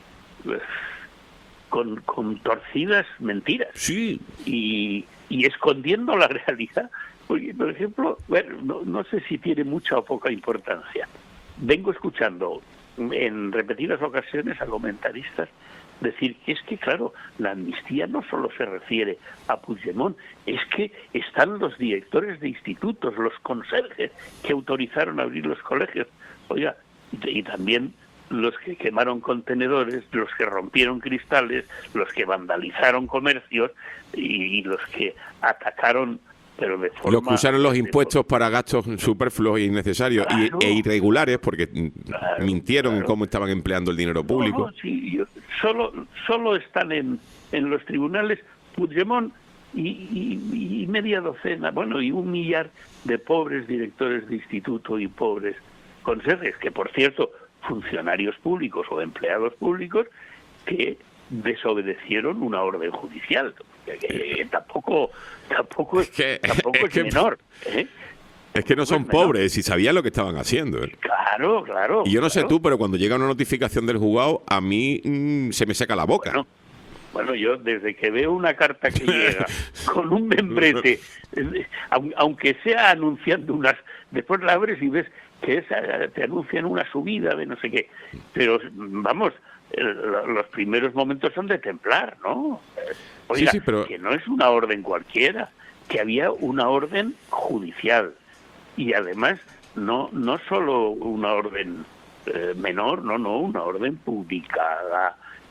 con, con torcidas mentiras. Sí. Y, y escondiendo la realidad. Porque, por ejemplo, bueno, no, no sé si tiene mucha o poca importancia. Vengo escuchando en repetidas ocasiones a comentaristas decir que es que, claro, la amnistía no solo se refiere a Puigdemont, es que están los directores de institutos, los conserjes que autorizaron a abrir los colegios, oiga, y, y también los que quemaron contenedores, los que rompieron cristales, los que vandalizaron comercios y, y los que atacaron... Pero de forma, los que usaron los impuestos para gastos superfluos e innecesarios claro, y, e irregulares porque claro, mintieron claro. en cómo estaban empleando el dinero público. No, no, sí, yo, solo, solo están en, en los tribunales Puigdemont y, y, y media docena, bueno, y un millar de pobres directores de instituto y pobres conserjes, que por cierto, funcionarios públicos o empleados públicos que desobedecieron una orden judicial. Que, que tampoco tampoco es, que, tampoco es, es que, menor ¿eh? Es que no son pobres y sabían lo que estaban haciendo ¿eh? Claro, claro. Y yo no claro. sé tú, pero cuando llega una notificación del juzgado a mí mmm, se me seca la boca. Bueno, bueno, yo desde que veo una carta que llega con un membrete, aunque sea anunciando unas, después la abres y ves que esa, te anuncian una subida de no sé qué, pero vamos, el, los primeros momentos son de temblar, ¿no? Oiga, sí, sí, pero... que no es una orden cualquiera, que había una orden judicial y además no no solo una orden eh, menor, no, no, una orden publicada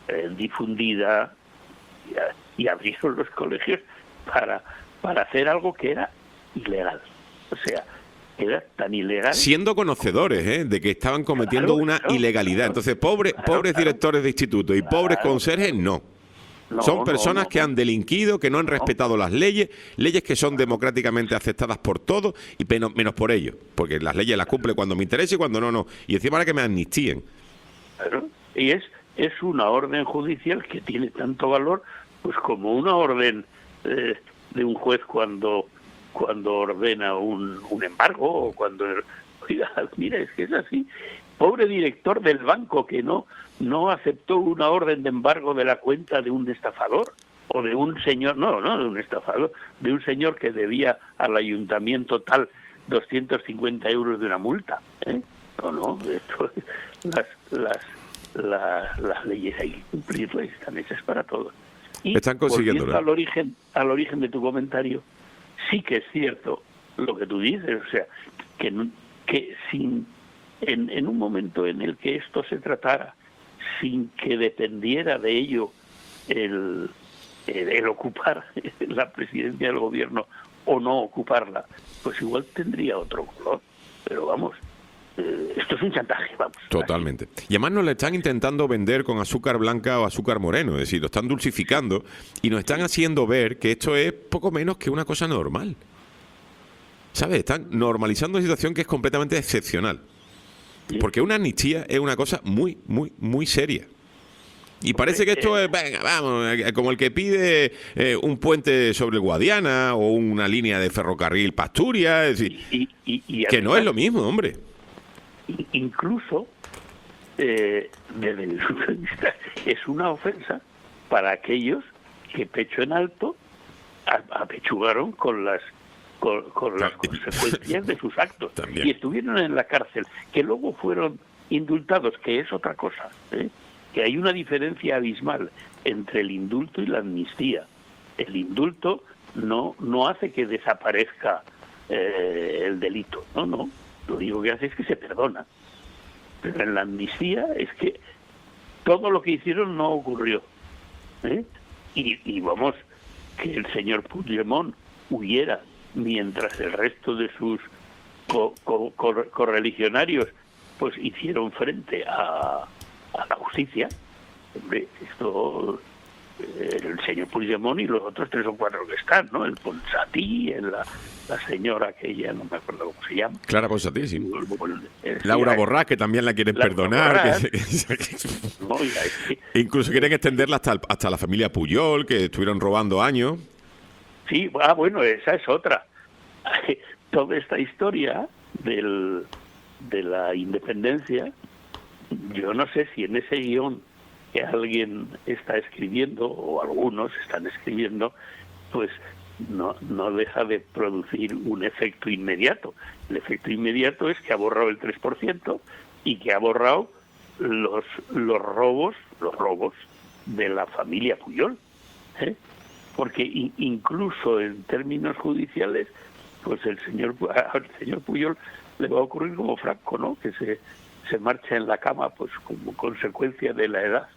eh, difundida, y, y abrieron los colegios para, para hacer algo que era ilegal. O sea, era tan ilegal. Siendo conocedores ¿eh? de que estaban cometiendo Claro, una claro, ilegalidad. claro, Entonces, pobres, claro, pobres claro. directores de instituto y Claro. pobres conserjes, no. No, Son no, personas no, que no. han delinquido, que no han respetado las leyes, leyes que son democráticamente aceptadas por todos y menos, menos por ellos, porque las leyes las cumple cuando me interese y cuando no, no. Y encima ahora que me amnistíen. Claro. Y es, es una orden judicial que tiene tanto valor pues como una orden eh, de un juez cuando cuando ordena un, un embargo o cuando... Oiga, mira, es que es así. Pobre director del banco que no no aceptó una orden de embargo de la cuenta de un estafador o de un señor, no, no de un estafador, de un señor que debía al ayuntamiento tal doscientos cincuenta euros de una multa. ¿eh? No, no, esto, las, las, las, las leyes hay que cumplirlas, están hechas para todos. Y Están consiguiéndolo. volviendo al origen, al origen de tu comentario, sí que es cierto lo que tú dices, o sea, que, que sin en, en un momento en el que esto se tratara sin que dependiera de ello el, el, el ocupar la presidencia del gobierno o no ocuparla, pues igual tendría otro color. Pero vamos, eh, esto es un chantaje, vamos. Totalmente. Y además nos lo están intentando vender con azúcar blanca o azúcar moreno, es decir, lo están dulcificando y nos están haciendo ver que esto es poco menos que una cosa normal. ¿Sabes? Están normalizando una situación que es completamente excepcional. Porque una amnistía es una cosa muy, muy, muy seria. Y parece que esto es, venga, vamos, como el que pide eh, un puente sobre el Guadiana o una línea de ferrocarril para Asturias, es decir, Y, y, y que no es lo mismo, hombre. Incluso, eh, desde mi punto de vista, es una ofensa para aquellos que pecho en alto apechugaron con las con, con las consecuencias de sus actos. También. Y estuvieron en la cárcel, que luego fueron indultados, que es otra cosa, ¿eh? Que hay una diferencia abismal entre el indulto y la amnistía. El indulto no no hace que desaparezca eh, el delito, no, no, lo único que hace es que se perdona. Pero en la amnistía es que todo lo que hicieron no ocurrió, ¿eh? y, y vamos, que el señor Puigdemont huyera mientras el resto de sus co- co- co- correligionarios pues hicieron frente a, a la justicia. Hombre, esto, eh, el señor Puigdemont y los otros tres o cuatro que están, ¿no? El Ponsatí, el, la, la señora aquella, no me acuerdo cómo se llama. Clara Ponsatí, sí. Eh, Laura sí, Borràs, que también la quieren Laura perdonar. Borràs. Que- no, oiga, es que- Incluso quieren extenderla hasta, el- hasta la familia Puyol, que estuvieron robando años. Sí, ah, bueno, esa es otra. Toda esta historia del, de la independencia, yo no sé si en ese guión que alguien está escribiendo, o algunos están escribiendo, pues no, no deja de producir un efecto inmediato. El efecto inmediato es que ha borrado el tres por ciento y que ha borrado los, los robos, los robos de la familia Puyol, ¿eh? Porque in, incluso en términos judiciales, pues el señor al señor Puyol le va a ocurrir como Franco, ¿no? Que se, se marcha en la cama pues como consecuencia de la edad.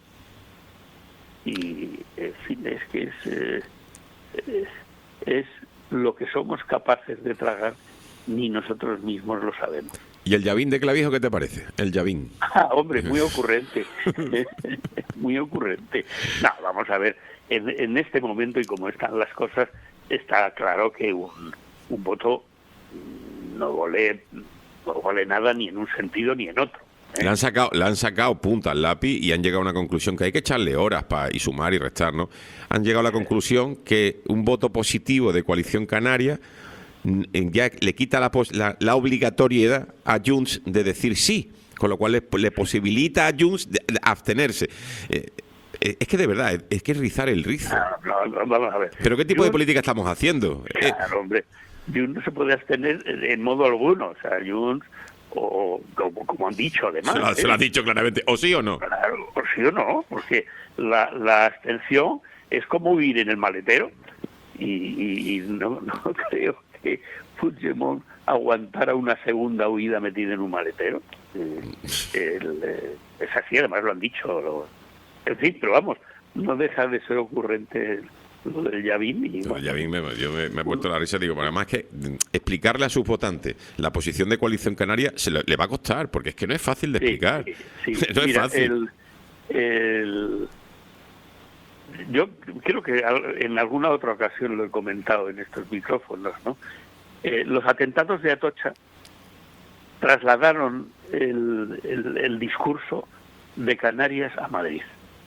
Y en fin, es que es, eh, es, es lo que somos capaces de tragar, ni nosotros mismos lo sabemos. ¿Y el Llavín de Clavijo qué te parece? El Llavín. Ah, hombre, muy ocurrente. Muy ocurrente. No, vamos a ver, en, en este momento y como están las cosas, está claro que un, un voto no vale, no vale nada ni en un sentido ni en otro. ¿eh? Le han sacado, le han sacado punta al lápiz y han llegado a una conclusión que hay que echarle horas para y sumar y restar, ¿no? Han llegado a la conclusión que un voto positivo de Coalición Canaria ya le quita la, pos, la, la obligatoriedad a Junts de decir sí, con lo cual le, le posibilita a Junts de, de abstenerse. Eh, eh, es que de verdad, es, es que es rizar el rizo. No, no, vamos a ver. ¿Pero qué tipo Junts, de política estamos haciendo? Claro, hombre. Junts no se puede abstener en modo alguno. O sea, Junts, o como, como han dicho además. Se lo, ¿eh? se lo ha dicho claramente, o sí o no. Claro, o sí o no, porque la, la abstención es como huir en el maletero. Y, y, y no, no creo que Puigdemont aguantara una segunda huida metida en un maletero. Eh, el, eh, es así, además lo han dicho los, En fin, pero vamos, no deja de ser ocurrente lo del Llavín. Y, no, Llavín me, yo me, me he puesto la risa, digo, pero además que explicarle a sus votantes la posición de Coalición Canaria se le, le va a costar, porque es que no es fácil de explicar. Sí, sí. No es Mira, fácil. El, el, yo creo que en alguna otra ocasión lo he comentado en estos micrófonos, ¿no? Eh, los atentados de Atocha trasladaron el, el, el discurso de Canarias a Madrid.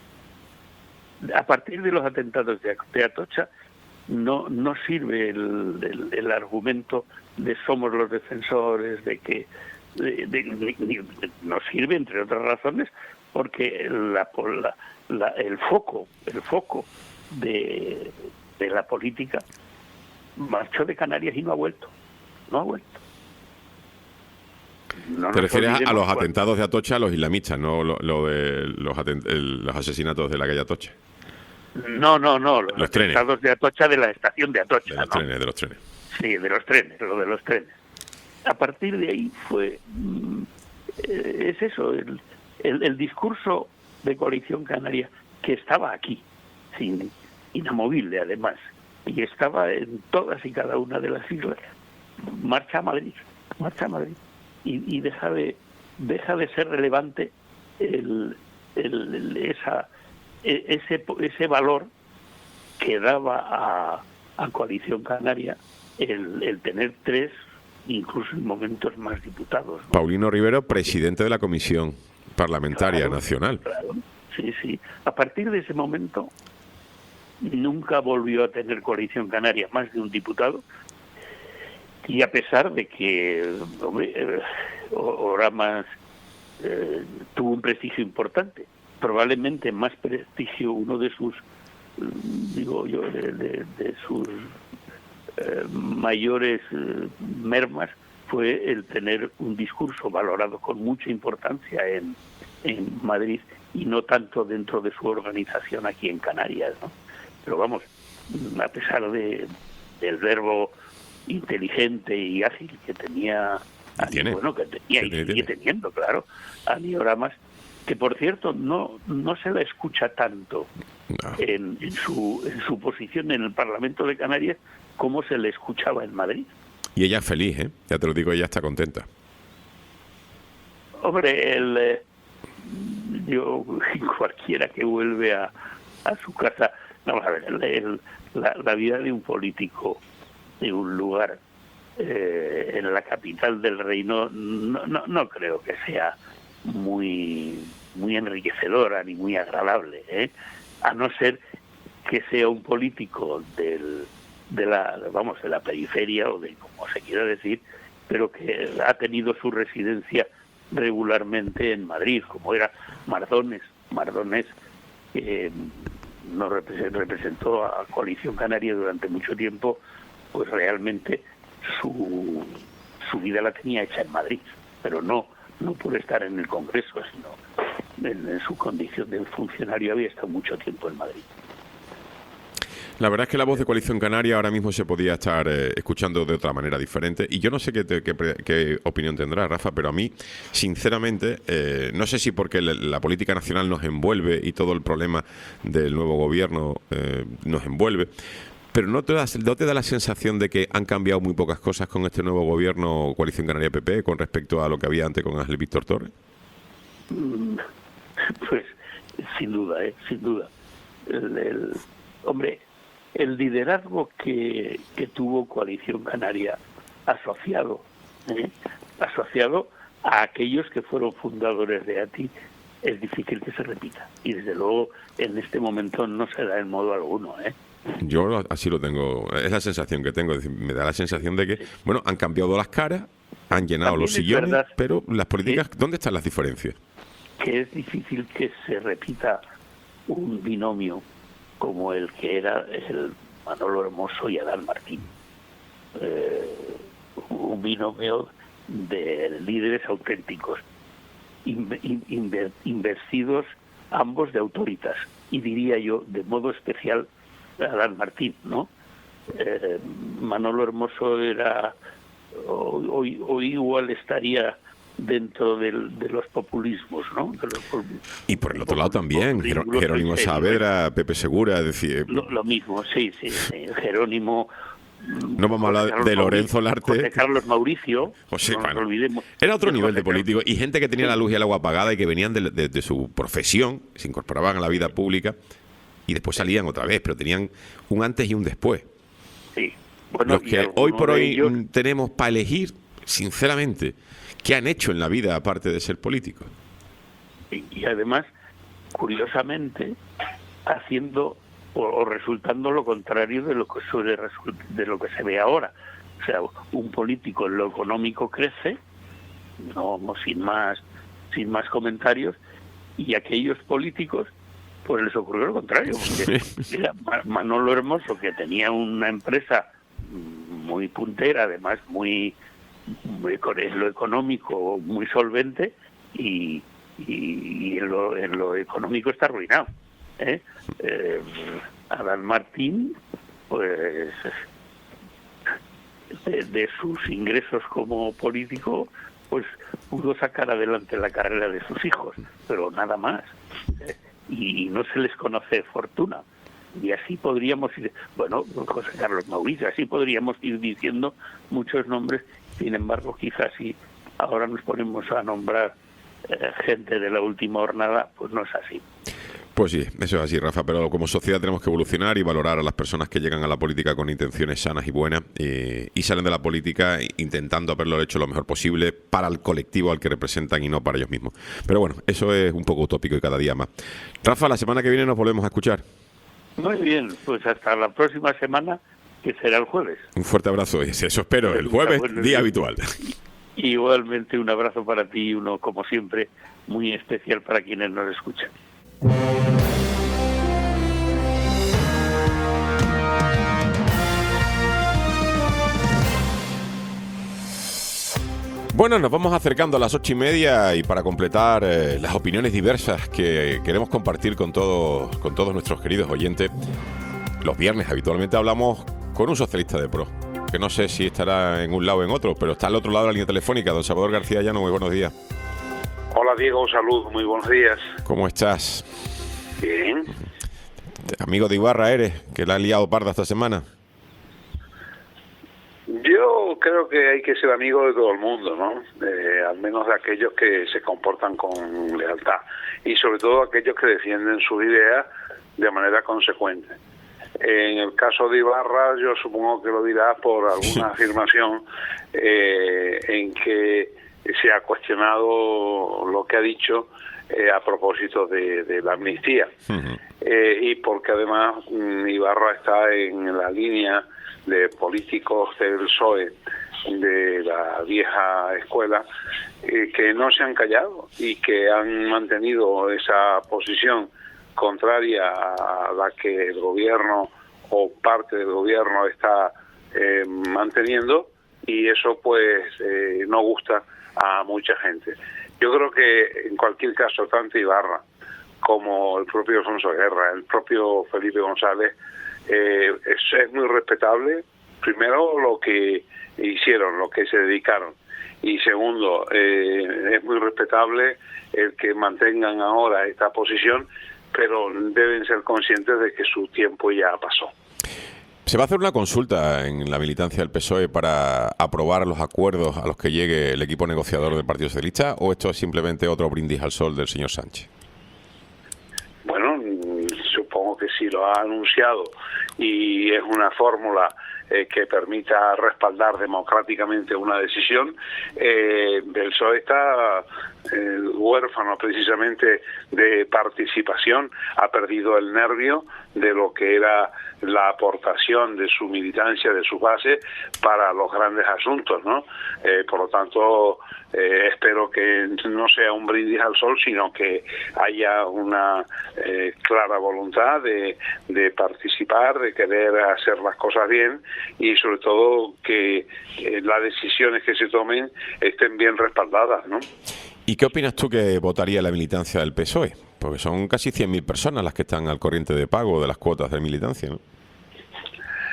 A partir de los atentados de, de Atocha no no sirve el, el, el argumento de somos los defensores, de que de, de, de, de, no sirve, entre otras razones, porque la, la, la, el foco el foco de, de la política marchó de Canarias y no ha vuelto, no ha vuelto. No Te refieres a los cuál. atentados de Atocha a los islamistas, no lo, lo de los, atent el, los asesinatos de la calle Atocha. No, no, no, los, los atentados de Atocha, de la estación de Atocha. De los ¿no? trenes, de los trenes. Sí, de los trenes, lo de los trenes. A partir de ahí fue, eh, es eso, el, el, el discurso de Coalición Canaria, que estaba aquí, sin, inamovible además, y estaba en todas y cada una de las islas, marcha a Madrid, marcha a Madrid. Y, y deja de deja de ser relevante el, el, el, esa ese ese valor que daba a, a Coalición Canaria el, el tener tres, incluso en momentos más diputados, ¿no? Paulino Rivero, presidente de la Comisión Parlamentaria Claro, Nacional. Claro, sí, sí. A partir de ese momento nunca volvió a tener Coalición Canaria más de un diputado. Y a pesar de que, hombre, eh, Oramas eh, tuvo un prestigio importante, probablemente más prestigio, uno de sus, digo yo, de, de, de sus eh, mayores eh, mermas fue el tener un discurso valorado con mucha importancia en, en Madrid y no tanto dentro de su organización aquí en Canarias, ¿no? Pero vamos, a pesar de del verbo inteligente y ágil que tenía, y tiene. bueno, que tenía y sigue teniendo, claro, Ani Oramas, que por cierto no no se la escucha tanto no. en, en su en su posición en el Parlamento de Canarias como se le escuchaba en Madrid. Y ella es feliz, ¿eh? Ya te lo digo, ella está contenta. Hombre, el, eh, yo cualquiera que vuelve a, a su casa, vamos a ver, el, el, la, la vida de un político de un lugar eh, en la capital del reino no, no, no creo que sea muy muy enriquecedora ni muy agradable, ¿eh? A no ser que sea un político del de la vamos de la periferia o de como se quiera decir, pero que ha tenido su residencia regularmente en Madrid, como era Mardones Mardones eh, nos representó a Coalición Canaria durante mucho tiempo. Pues realmente su, su vida la tenía hecha en Madrid, pero no no por estar en el Congreso, sino en, en su condición de funcionario había estado mucho tiempo en Madrid. La verdad es que la voz de Coalición Canaria ahora mismo se podía estar eh, escuchando de otra manera diferente, y yo no sé qué, te, qué, qué opinión tendrá Rafa, pero a mí, sinceramente, eh, no sé si porque la, la política nacional nos envuelve y todo el problema del nuevo gobierno eh, nos envuelve, pero ¿no te, da, ¿no te da la sensación de que han cambiado muy pocas cosas con este nuevo gobierno Coalición Canaria P P con respecto a lo que había antes con Ángel Víctor Torres? Pues sin duda, ¿eh? sin duda. El, el, hombre, el liderazgo que, que tuvo Coalición Canaria asociado, ¿eh? asociado a aquellos que fueron fundadores de A T I, es difícil que se repita. Y desde luego en este momento no se da en modo alguno, ¿eh? Yo así lo tengo, es la sensación que tengo, es decir, me da la sensación de que, bueno, han cambiado las caras, han llenado También los sillones, verdad, pero las políticas, ¿sí? ¿Dónde están las diferencias? Que es difícil que se repita un binomio como el que era el Manolo Hermoso y Adán Martín. Eh, un binomio de líderes auténticos, inver, investidos ambos de autoritas, y diría yo, de modo especial, Adán Martín, ¿no? Eh, Manolo Hermoso era, hoy, hoy igual estaría dentro del, de los populismos, ¿no? De los, y por el otro lado también, populismos, Jerónimo Saavedra, Pepe Segura, es decir... Lo, lo mismo, sí, sí, sí, Jerónimo... No vamos a hablar Carlos de Lorenzo Larte. José Carlos Mauricio, o sea, no bueno, nos olvidemos. era otro nivel de José Carlos. político y gente que tenía la luz y el agua apagada y que venían de, de, de su profesión, se incorporaban a la vida pública y después salían otra vez, pero tenían un antes y un después. Sí. Bueno, Los que hoy por de hoy ellos, tenemos para elegir, sinceramente, qué han hecho en la vida aparte de ser políticos. y, y además, curiosamente, haciendo o, o resultando lo contrario de lo que suele result- de lo que se ve ahora. O sea, un político en lo económico crece, no sin más sin más comentarios, y aquellos políticos pues les ocurrió lo contrario, porque mira, Manolo Hermoso, que tenía una empresa muy puntera, además muy, muy en lo económico muy solvente, y, y, y en, lo, en lo económico está arruinado. ¿eh? Eh, Adán Martín, pues de, de sus ingresos como político, pues pudo sacar adelante la carrera de sus hijos, pero nada más. ¿eh? Y no se les conoce fortuna. Y así podríamos ir, bueno, José Carlos Mauricio, así podríamos ir diciendo muchos nombres. Sin embargo, quizás si ahora nos ponemos a nombrar eh, gente de la última jornada, pues no es así. Pues sí, eso es así, Rafa, pero como sociedad tenemos que evolucionar y valorar a las personas que llegan a la política con intenciones sanas y buenas y, y salen de la política intentando haberlo hecho lo mejor posible para el colectivo al que representan y no para ellos mismos. Pero bueno, eso es un poco utópico y cada día más. Rafa, la semana que viene nos volvemos a escuchar. Muy bien, pues hasta la próxima semana, que será el jueves. Un fuerte abrazo, y eso espero, el jueves, día habitual. Igualmente un abrazo para ti y uno, como siempre, muy especial para quienes nos escuchan. Bueno, nos vamos acercando a las ocho y media y para completar eh, las opiniones diversas que queremos compartir con todos, con todos nuestros queridos oyentes, los viernes habitualmente hablamos con un socialista de pro, que no sé si estará en un lado o en otro, pero está al otro lado de la línea telefónica, don Salvador García Llano. Muy buenos días. Hola Diego, un saludo, muy buenos días. ¿Cómo estás? Bien. Amigo de Ibarra eres, que la ha liado parda esta semana. Yo creo que hay que ser amigo de todo el mundo, ¿no? Eh, al menos de aquellos que se comportan con lealtad y sobre todo aquellos que defienden sus ideas de manera consecuente. En el caso de Ibarra, yo supongo que lo dirás por alguna afirmación eh, en que se ha cuestionado lo que ha dicho eh, a propósito de, de la amnistía. Uh-huh. eh, y porque además Ibarra está en la línea de políticos del P S O E de la vieja escuela eh, que no se han callado y que han mantenido esa posición contraria a la que el gobierno o parte del gobierno está eh, manteniendo, y eso pues eh, no gusta a mucha gente. Yo creo que en cualquier caso, tanto Ibarra como el propio Alfonso Guerra, el propio Felipe González, eh, es, es muy respetable, primero lo que hicieron, lo que se dedicaron, y segundo, eh, es muy respetable el que mantengan ahora esta posición, pero deben ser conscientes de que su tiempo ya pasó. ¿Se va a hacer una consulta en la militancia del P S O E para aprobar los acuerdos a los que llegue el equipo negociador del Partido Socialista, o esto es simplemente otro brindis al sol del señor Sánchez? Bueno, supongo que sí lo ha anunciado y es una fórmula eh, que permita respaldar democráticamente una decisión. Eh, el P S O E está eh, huérfano precisamente de participación, ha perdido el nervio de lo que era la aportación de su militancia, de su base para los grandes asuntos, ¿no? Eh, por lo tanto, eh, espero que no sea un brindis al sol, sino que haya una eh, clara voluntad de, de participar, de querer hacer las cosas bien y sobre todo que eh, las decisiones que se tomen estén bien respaldadas, ¿no? ¿Y qué opinas tú que votaría la militancia del P S O E? Porque son casi cien mil personas las que están al corriente de pago de las cuotas de militancia, ¿no?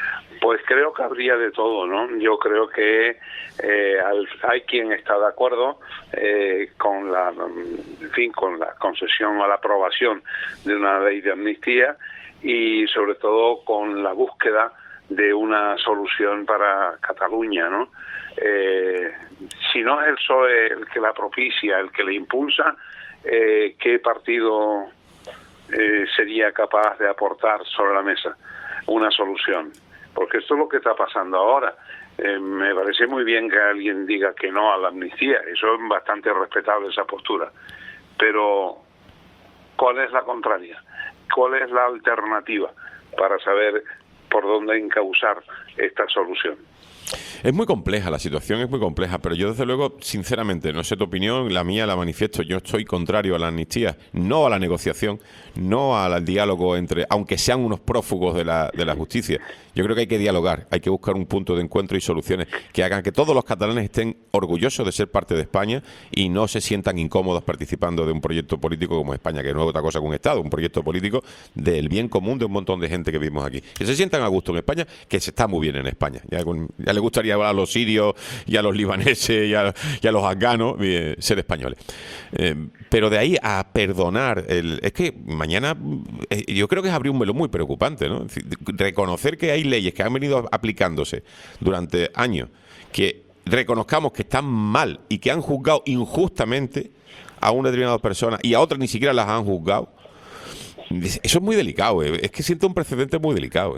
Pues creo que habría de todo, ¿no? Yo creo que eh, al, hay quien está de acuerdo eh, con la, en fin, con la concesión o la aprobación de una ley de amnistía y sobre todo con la búsqueda de una solución para Cataluña, ¿no? Eh, si no es el P S O E el que la propicia, el que la impulsa, eh, ¿qué partido eh, sería capaz de aportar sobre la mesa una solución? Porque esto es lo que está pasando ahora. Eh, me parece muy bien que alguien diga que no a la amnistía, eso es bastante respetable esa postura, pero ¿cuál es la contraria? ¿Cuál es la alternativa para saber por dónde encauzar esta solución? Es muy compleja, la situación es muy compleja, pero yo desde luego, sinceramente, no sé tu opinión, la mía la manifiesto, yo estoy contrario a la amnistía, no a la negociación, no al diálogo entre, aunque sean unos prófugos de la, de la justicia. Yo creo que hay que dialogar, hay que buscar un punto de encuentro y soluciones que hagan que todos los catalanes estén orgullosos de ser parte de España y no se sientan incómodos participando de un proyecto político como España, que no es otra cosa que un Estado, un proyecto político del bien común de un montón de gente que vivimos aquí. Que se sientan a gusto en España, que se está muy bien en España. Ya, ya le gustaría a los sirios y a los libaneses y a, y a los afganos eh, ser españoles. Eh, pero de ahí a perdonar, el, es que mañana eh, yo creo que es abrir un velo muy preocupante, ¿no? Es decir, reconocer que hay leyes que han venido aplicándose durante años, que reconozcamos que están mal y que han juzgado injustamente a una determinada persona y a otras ni siquiera las han juzgado. Eso es muy delicado, ¿eh? Es que siento un precedente muy delicado, ¿eh?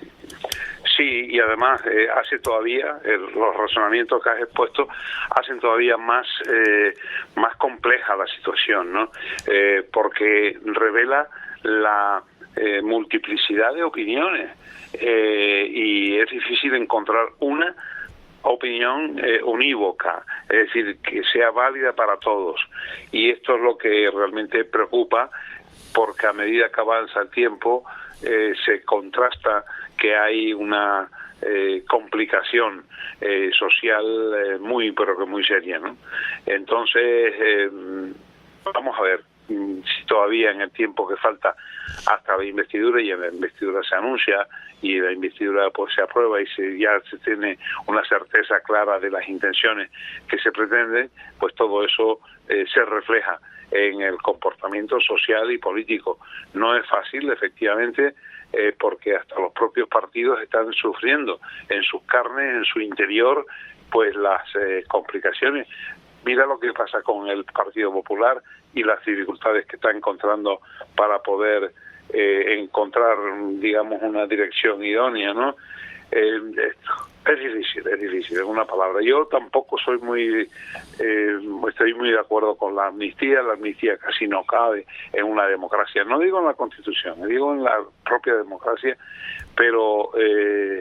Sí, y además eh, hace todavía, eh, los razonamientos que has expuesto hacen todavía más eh, más compleja la situación, ¿no? Eh, porque revela la eh, multiplicidad de opiniones eh, y es difícil encontrar una opinión eh, unívoca, es decir, que sea válida para todos. Y esto es lo que realmente preocupa, porque a medida que avanza el tiempo eh, se contrasta que hay una eh, complicación eh, social eh, muy, pero que muy seria, ¿no? Entonces, eh, vamos a ver si todavía en el tiempo que falta hasta la investidura, y en la investidura se anuncia y la investidura pues se aprueba y se, ya se tiene una certeza clara de las intenciones que se pretenden, pues todo eso eh, se refleja en el comportamiento social y político. No es fácil, efectivamente, eh, porque hasta los propios partidos están sufriendo en sus carnes, en su interior, pues las eh, complicaciones. Mira lo que pasa con el Partido Popular y las dificultades que está encontrando para poder eh, encontrar, digamos, una dirección idónea, ¿no? Eh, es difícil, es difícil, es una palabra. Yo tampoco soy muy, eh, estoy muy de acuerdo con la amnistía. La amnistía casi no cabe en una democracia. No digo en la Constitución, digo en la propia democracia, pero eh,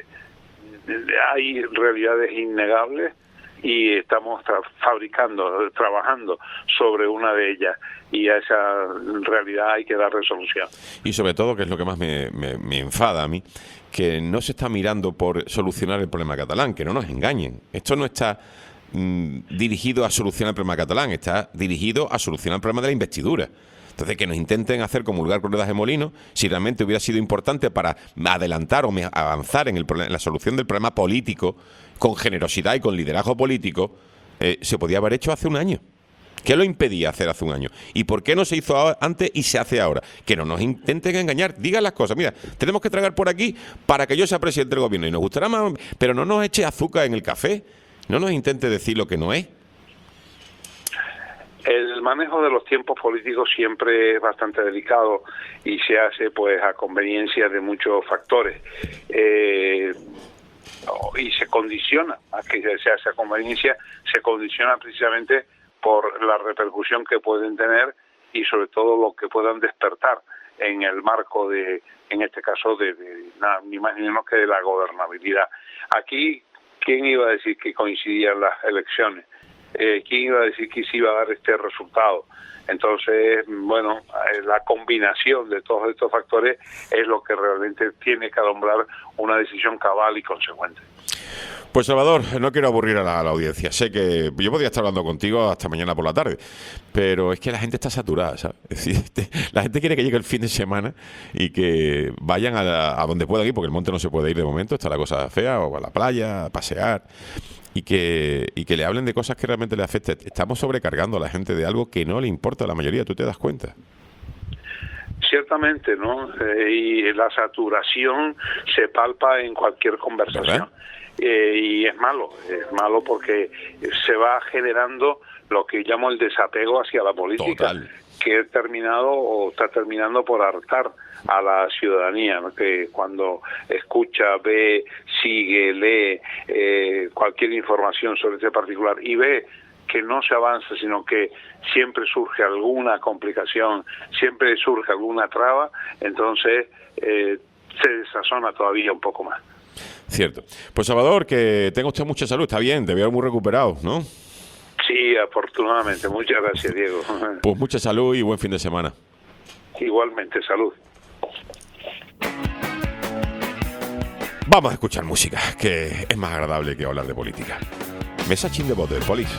hay realidades innegables y estamos tra- fabricando, trabajando sobre una de ellas, y a esa realidad hay que dar resolución. Y sobre todo, que es lo que más me, me, me enfada a mí, que no se está mirando por solucionar el problema catalán, que no nos engañen. Esto no está mm, dirigido a solucionar el problema catalán, está dirigido a solucionar el problema de la investidura. Entonces, que nos intenten hacer comulgar con ruedas de molino, si realmente hubiera sido importante para adelantar o avanzar en, el, en la solución del problema político, con generosidad y con liderazgo político, eh, se podía haber hecho hace un año. ¿Qué lo impedía hacer hace un año? ¿Y por qué no se hizo antes y se hace ahora? Que no nos intenten engañar, digan las cosas. Mira, tenemos que tragar por aquí para que yo sea presidente del gobierno y nos gustará más, pero no nos eche azúcar en el café, no nos intente decir lo que no es. El manejo de los tiempos políticos siempre es bastante delicado y se hace pues a conveniencia de muchos factores. Eh, y se condiciona, a que se hace a conveniencia, se condiciona precisamente por la repercusión que pueden tener y sobre todo lo que puedan despertar en el marco de, en este caso, de, de nada, ni más ni menos que de la gobernabilidad. Aquí, ¿quién iba a decir que coincidían las elecciones? Eh, ¿Quién iba a decir que se iba a dar este resultado? Entonces, bueno, la combinación de todos estos factores es lo que realmente tiene que alumbrar una decisión cabal y consecuente. Pues Salvador, no quiero aburrir a la, a la audiencia. Sé que yo podría estar hablando contigo hasta mañana por la tarde, pero es que la gente está saturada, ¿sabes? Es decir, este, la gente quiere que llegue el fin de semana y que vayan a, la, a donde puedan ir, porque el monte no se puede ir de momento, está la cosa fea, o a la playa, a pasear, y que, y que le hablen de cosas que realmente le afecten. Estamos sobrecargando a la gente de algo que no le importa a la mayoría, ¿tú te das cuenta? Ciertamente, ¿no? Eh, y la saturación se palpa en cualquier conversación. Eh, y es malo, es malo porque se va generando lo que llamo el desapego hacia la política. Total. Que ha terminado o está terminando por hartar a la ciudadanía, ¿no? Que cuando escucha, ve, sigue, lee eh, cualquier información sobre este particular y ve que no se avanza, sino que siempre surge alguna complicación, siempre surge alguna traba, entonces eh, se desazona todavía un poco más. Cierto. Pues Salvador, que tenga usted mucha salud, está bien, te veo muy recuperado, ¿no? Sí, afortunadamente. Muchas gracias, Diego. Pues mucha salud y buen fin de semana. Igualmente, salud. Vamos a escuchar música, que es más agradable que hablar de política. Messaging the Border Police.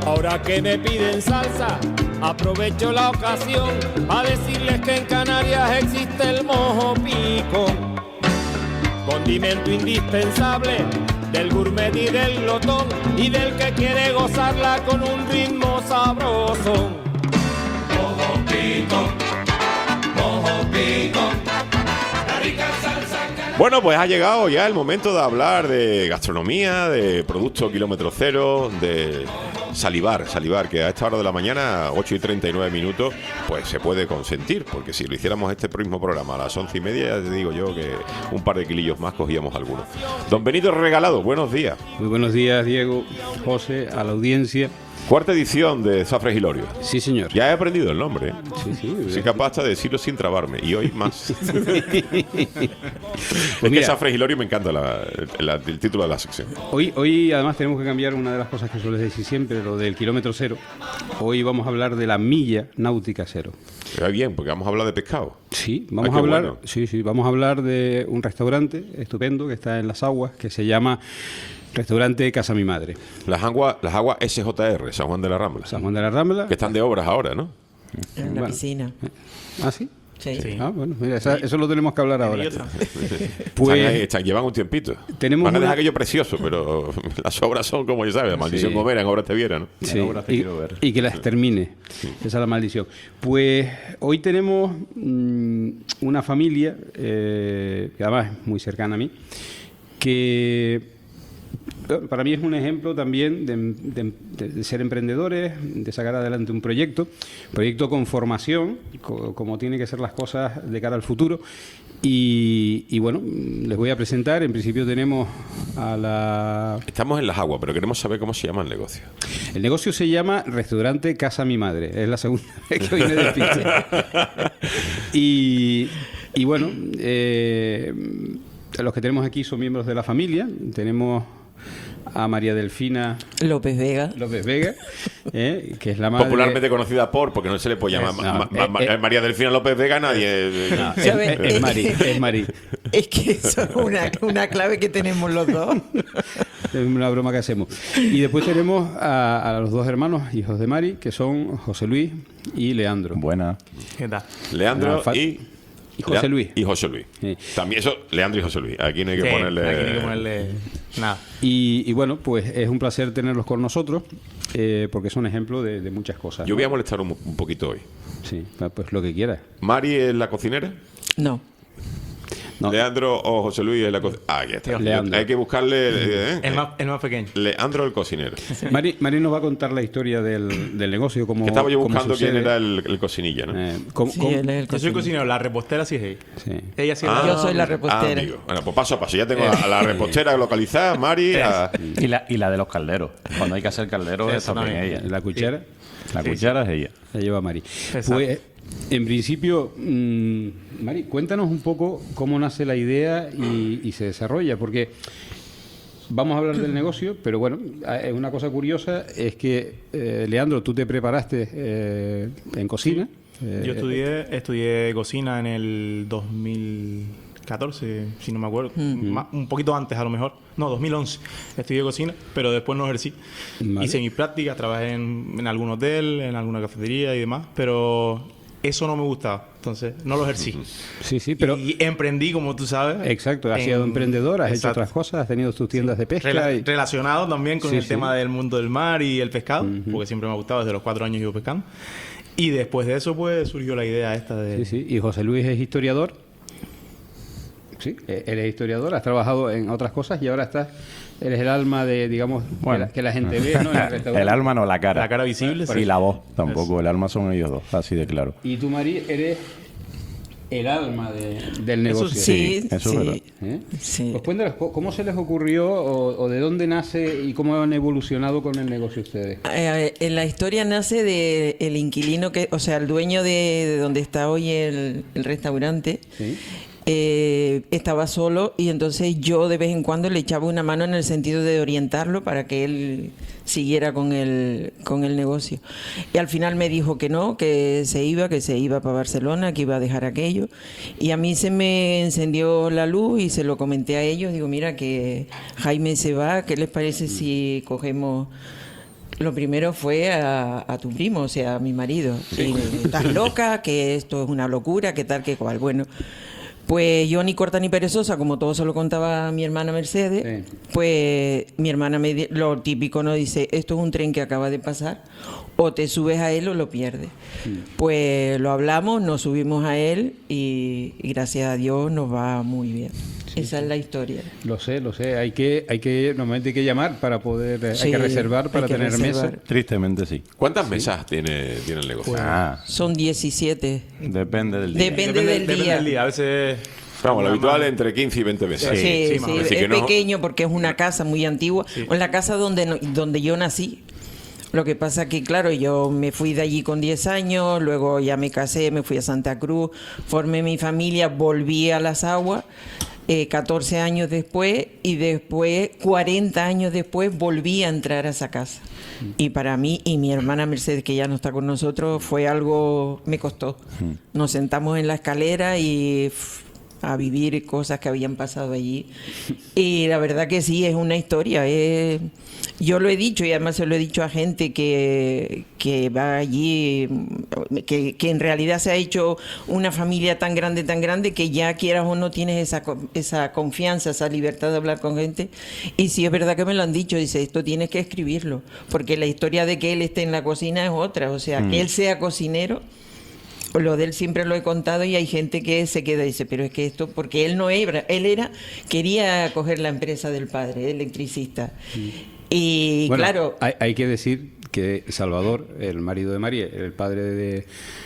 Ahora que me piden salsa, aprovecho la ocasión a decirles que en Canarias existe el mojo pico, condimento indispensable del gourmet y del glotón y del que quiere gozarla con un ritmo sabroso. Mojo pico, mojo pico, la rica salsa. Bueno, pues ha llegado ya el momento de hablar de gastronomía, de producto kilómetro cero, de salivar, salivar, que a esta hora de la mañana, ocho y treinta y nueve minutos, pues se puede consentir, porque si lo hiciéramos este mismo programa a las once y media, ya te digo yo que un par de kilillos más cogíamos algunos. Don Benito Regalado, buenos días. Muy buenos días, Diego, José, a la audiencia. Cuarta edición de Zafra Hilorio. Sí, señor. Ya he aprendido el nombre, ¿eh? Sí, sí. Soy capaz hasta de decirlo sin trabarme. Y hoy más. Pues es mira, que Zafra Hilorio me encanta la, la, el título de la sección. Hoy, hoy además tenemos que cambiar una de las cosas que sueles decir siempre, lo del kilómetro cero. Hoy vamos a hablar de la milla náutica cero. Está bien, porque vamos a hablar de pescado. Sí, vamos Ah, a hablar, bueno. sí, sí, vamos a hablar de un restaurante estupendo que está en Las Aguas, que se llama Restaurante Casa Mi Madre. Las aguas, las aguas S J R, San Juan de la Rambla. San Juan de la Rambla. Que están de obras ahora, ¿no? En la Bueno. piscina. ¿Ah, sí? Sí. Sí. Ah, bueno, mira, esa- eso lo tenemos que hablar ahora. Están ahí, Pues están- llevan un tiempito. tenemos Van a una- dejar aquello precioso, pero las obras son, como ya sabes, maldición Sí. Gomera en obras te viera, ¿no? sí, Ahora te y, quiero ver. y que las termine. Esa es la maldición. Pues hoy tenemos mm, una familia, eh, que además es muy cercana a mí, que bueno, para mí es un ejemplo también de, de- de- de ser emprendedores, de sacar adelante un proyecto, proyecto con formación, co- como tiene que ser las cosas de cara al futuro. Y, y bueno, les voy a presentar. En principio tenemos a la... Estamos en las aguas, pero queremos saber cómo se llama el negocio. El negocio se llama Restaurante Casa Mi Madre. Es la segunda vez que hoy me despisto. y, y bueno, eh, los que tenemos aquí son miembros de la familia. Tenemos a María Delfina López Vega. López Vega, eh, que es la madre... Popularmente conocida por, porque no se le puede llamar No, ma- ma- eh, ma- eh, María Delfina López Vega, nadie. eh, No, es, ¿Sabe? es- es Mari, es Mari. Es que eso es una, una clave que tenemos los dos. Es una broma que hacemos. Y después tenemos a, a los dos hermanos, hijos de Mari, que son José Luis y Leandro. Buena. ¿Qué tal? Leandro No, fa- y. y José Lea- Luis. Y José Luis. Sí. También eso, Leandro y José Luis. Aquí no hay que Sí, ponerle. aquí no hay que ponerle nada. Y, y bueno, pues es un placer tenerlos con nosotros, eh, porque son ejemplo de, de muchas cosas. Yo ¿no? voy a molestar un, un poquito hoy. Sí, pues lo que quieras. ¿Mari es la cocinera? No. No. ¿Leandro o José Luis es la cocinera? Ah, ya está. Leandro. Hay que buscarle. eh, El eh, más, el más pequeño. Leandro el cocinero. Mari, Mari nos va a contar la historia del, del negocio, como Que estaba yo cómo buscando quién sucede. era el, el cocinilla, ¿no? Eh, cómo- Sí, cómo- él es el Yo soy cocinero. cocinero, la repostera sí es ella. sí. Ella sí es Ah, la... Yo soy la ah, repostera. amigo. Bueno, pues paso a paso. Ya tengo a la repostera localizada, Mari. a- Y la, y la de los calderos. Cuando hay que hacer calderos, Sí, es también también. ella. La cuchara La cuchara es ella. la lleva Mari. Exacto. Pues, en principio, mm, Mari, cuéntanos un poco cómo nace la idea y, y se desarrolla, porque vamos a hablar del negocio, pero bueno, eh, una cosa curiosa es que, eh, Leandro, tú te preparaste eh, en cocina. Eh, Yo estudié, estudié cocina en el dos mil catorce, si no me acuerdo. Ma- un poquito antes, a lo mejor. No, dos mil once. Estudié cocina, pero después no ejercí. Vale. Hice mis prácticas, trabajé en, en algún hotel, en alguna cafetería y demás, pero eso no me gustaba. Entonces, no lo ejercí. Sí, sí, pero... Y emprendí, como tú sabes. Exacto, has en- sido emprendedor, has hecho Exacto. otras cosas, has tenido tus tiendas de pesca. Rela- y- Relacionado también con Sí, el sí. tema del mundo del mar y el pescado, porque siempre me ha gustado, desde los cuatro años llevo pescando. Y después de eso, pues, surgió la idea esta de... Sí, sí. Y José Luis es historiador. Sí, e- eres historiador, has trabajado en otras cosas y ahora estás, eres el alma de, digamos, Bueno. que, la, que la gente ve, ¿no? En el restaurante. El alma no, la cara. La cara visible, Y sí. la voz tampoco. El alma son ellos dos, así de claro. Y tú, Mari, eres el alma de- del Eso negocio. Sí, eso es sí. verdad. ¿Eh? Sí. Pues cuéntanos, ¿cómo cómo se les ocurrió o, o de dónde nace y cómo han evolucionado con el negocio ustedes? Eh, eh, la historia nace de el inquilino que, o sea, el dueño de, de donde está hoy el, el restaurante. Sí. eh, estaba solo y entonces yo de vez en cuando le echaba una mano en el sentido de orientarlo para que él siguiera con el, con el negocio. Y al final me dijo que no, que se iba, que se iba para Barcelona, que iba a dejar aquello. Y a mí se me encendió la luz y se lo comenté a ellos. Digo, mira que Jaime se va, ¿qué les parece si cogemos Lo primero fue a, a tu primo, o sea, a mi marido. Y, estás loca, que esto es una locura, que tal, que cual. Bueno, pues yo ni corta ni perezosa, como todo se lo contaba a mi hermana Mercedes, sí. Pues mi hermana, me di- lo típico, ¿no? Dice, esto es un tren que acaba de pasar, o te subes a él o lo pierdes. Sí. Pues lo hablamos, nos subimos a él y, y gracias a Dios nos va muy bien. Sí, esa sí. Es la historia. Lo sé, lo sé. Hay que, hay que, normalmente hay que llamar para poder, sí, hay que reservar para que tener reservar. mesa. Tristemente sí. ¿Cuántas sí. mesas tiene, tiene el negocio? Pues, ah. Son diecisiete. Depende del día. Depende, Depende del, depende día. del día. A veces... Vamos, lo habitual es entre quince y veinte mesas. Sí, sí, sí, sí. Es no... pequeño porque es una casa muy antigua. Sí. O en la casa donde, no, donde yo nací. Lo que pasa que, claro, yo me fui de allí con diez años, luego ya me casé, me fui a Santa Cruz, formé mi familia, volví a Las Aguas, eh, catorce años después, y después, cuarenta años después, volví a entrar a esa casa. Y para mí y mi hermana Mercedes, que ya no está con nosotros, fue algo, me costó. Nos sentamos en la escalera y... Pff, a vivir cosas que habían pasado allí. Y la verdad que sí, es una historia. Es... Yo lo he dicho y además se lo he dicho a gente que, que va allí, que, que en realidad se ha hecho una familia tan grande, tan grande, que ya quieras o no tienes esa, esa confianza, esa libertad de hablar con gente. Y sí es verdad que me lo han dicho, dice, esto tienes que escribirlo, porque la historia de que él esté en la cocina es otra. O sea, mm. que él sea cocinero... Lo de él siempre lo he contado y hay gente que se queda y dice, pero es que esto, porque él no era, él era, quería coger la empresa del padre, electricista. Sí. Y bueno, claro... Hay, hay que decir que Salvador, el marido de María, el padre de,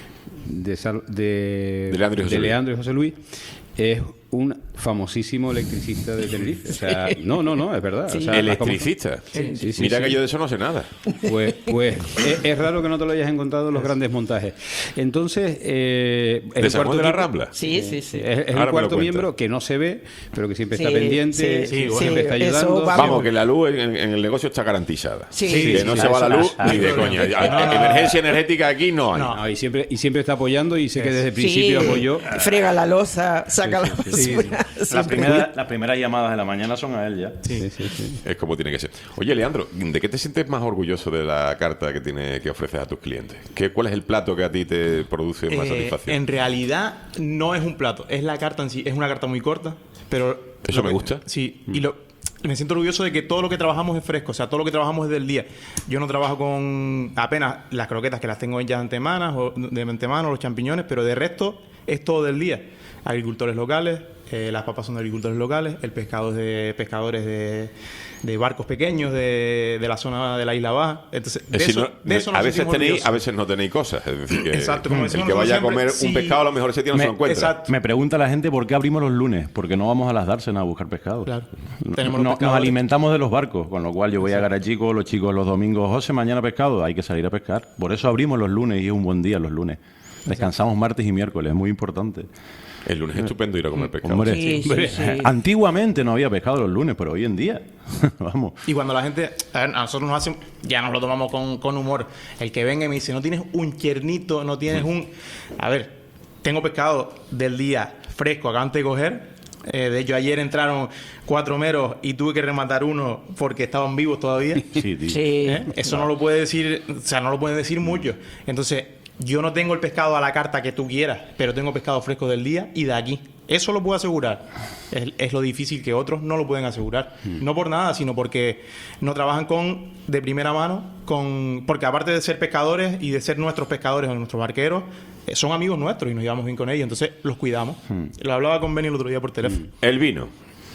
de, Sal, de, de, Leandro, y de Leandro y José Luis, es un famosísimo electricista de Tenerife. O sea, no, no, no, es verdad. Sí. O sea, ¿Electricista? Sí, sí, sí, Mira sí. que yo de eso no sé nada. Pues, pues es, es raro que no te lo hayas encontrado en los grandes montajes. Entonces, eh, ¿de Samuel de la Rambla? Sí, sí, sí. Es, es el cuarto miembro que no se ve, pero que siempre sí, está pendiente, sí, sí, siempre sí, está ayudando. Vamos. vamos, que la luz en, en el negocio está garantizada. Sí, sí, que sí, no sí, se va la luz sí, ni de sí, coña. sí, No, no, emergencia energética aquí no hay. No, y siempre y siempre está apoyando y sé que desde el principio sí, apoyó. Frega la losa, saca sí, sí, la sí, basura. Sí, sí. Las primeras las primeras llamadas de la mañana son a él ya. Sí, sí, sí. Es como tiene que ser. Oye, Leandro, ¿de qué te sientes más orgulloso de la carta que tiene que ofreces a tus clientes? ¿Qué, ¿Cuál es el plato que a ti te produce más eh, satisfacción? En realidad no es un plato, es la carta en sí. Es una carta muy corta, pero... Eso me que, gusta. Sí, mm. y lo... Me siento orgulloso de que todo lo que trabajamos es fresco, o sea, todo lo que trabajamos es del día. Yo no trabajo con apenas las croquetas, que las tengo ya de antemano, o de antemano, los champiñones, pero de resto es todo del día. Agricultores locales, eh, las papas son de agricultores locales, el pescado es de pescadores de, de barcos pequeños de, de la zona de la Isla Baja. Entonces, de es eso, no, de eso a nos veces tenéis, orgullosos. a veces no tenéis cosas. Es decir, que exacto, como el decimos que vaya siempre, a comer sí, un pescado a lo mejor ese día no me, se lo encuentra. Exacto. Me pregunta la gente por qué abrimos los lunes, porque no vamos a las dársenas a buscar pescado. Claro. No, Tenemos los nos alimentamos de los barcos, con lo cual yo voy exacto. a Garachico, los chicos los domingos, José, mañana pescado, hay que salir a pescar. Por eso abrimos los lunes y es un buen día los lunes. Descansamos martes y miércoles, es muy importante. El lunes es estupendo ir a comer pescado. Hombre, Sí, sí, hombre, sí. antiguamente no había pescado los lunes, pero hoy en día, vamos. Y cuando la gente, a, ver, a nosotros nos hacen, ya nos lo tomamos con, con humor. El que venga y me dice, no tienes un chiernito, no tienes un... A ver, tengo pescado del día fresco, acaban de coger. Eh, de hecho, ayer entraron cuatro meros y tuve que rematar uno porque estaban vivos todavía. Sí, tío. Sí. ¿Eh? Eso no lo puede decir, o sea, no lo pueden decir mucho. Entonces, yo no tengo el pescado a la carta que tú quieras, pero tengo pescado fresco del día y de aquí. Eso lo puedo asegurar. Es, es lo difícil que otros no lo pueden asegurar. Mm. No por nada, sino porque no trabajan con de primera mano, con porque aparte de ser pescadores y de ser nuestros pescadores o nuestros barqueros, eh, son amigos nuestros y nos llevamos bien con ellos. Entonces, los cuidamos. Mm. Lo hablaba con Benny el otro día por teléfono. Mm. El vino.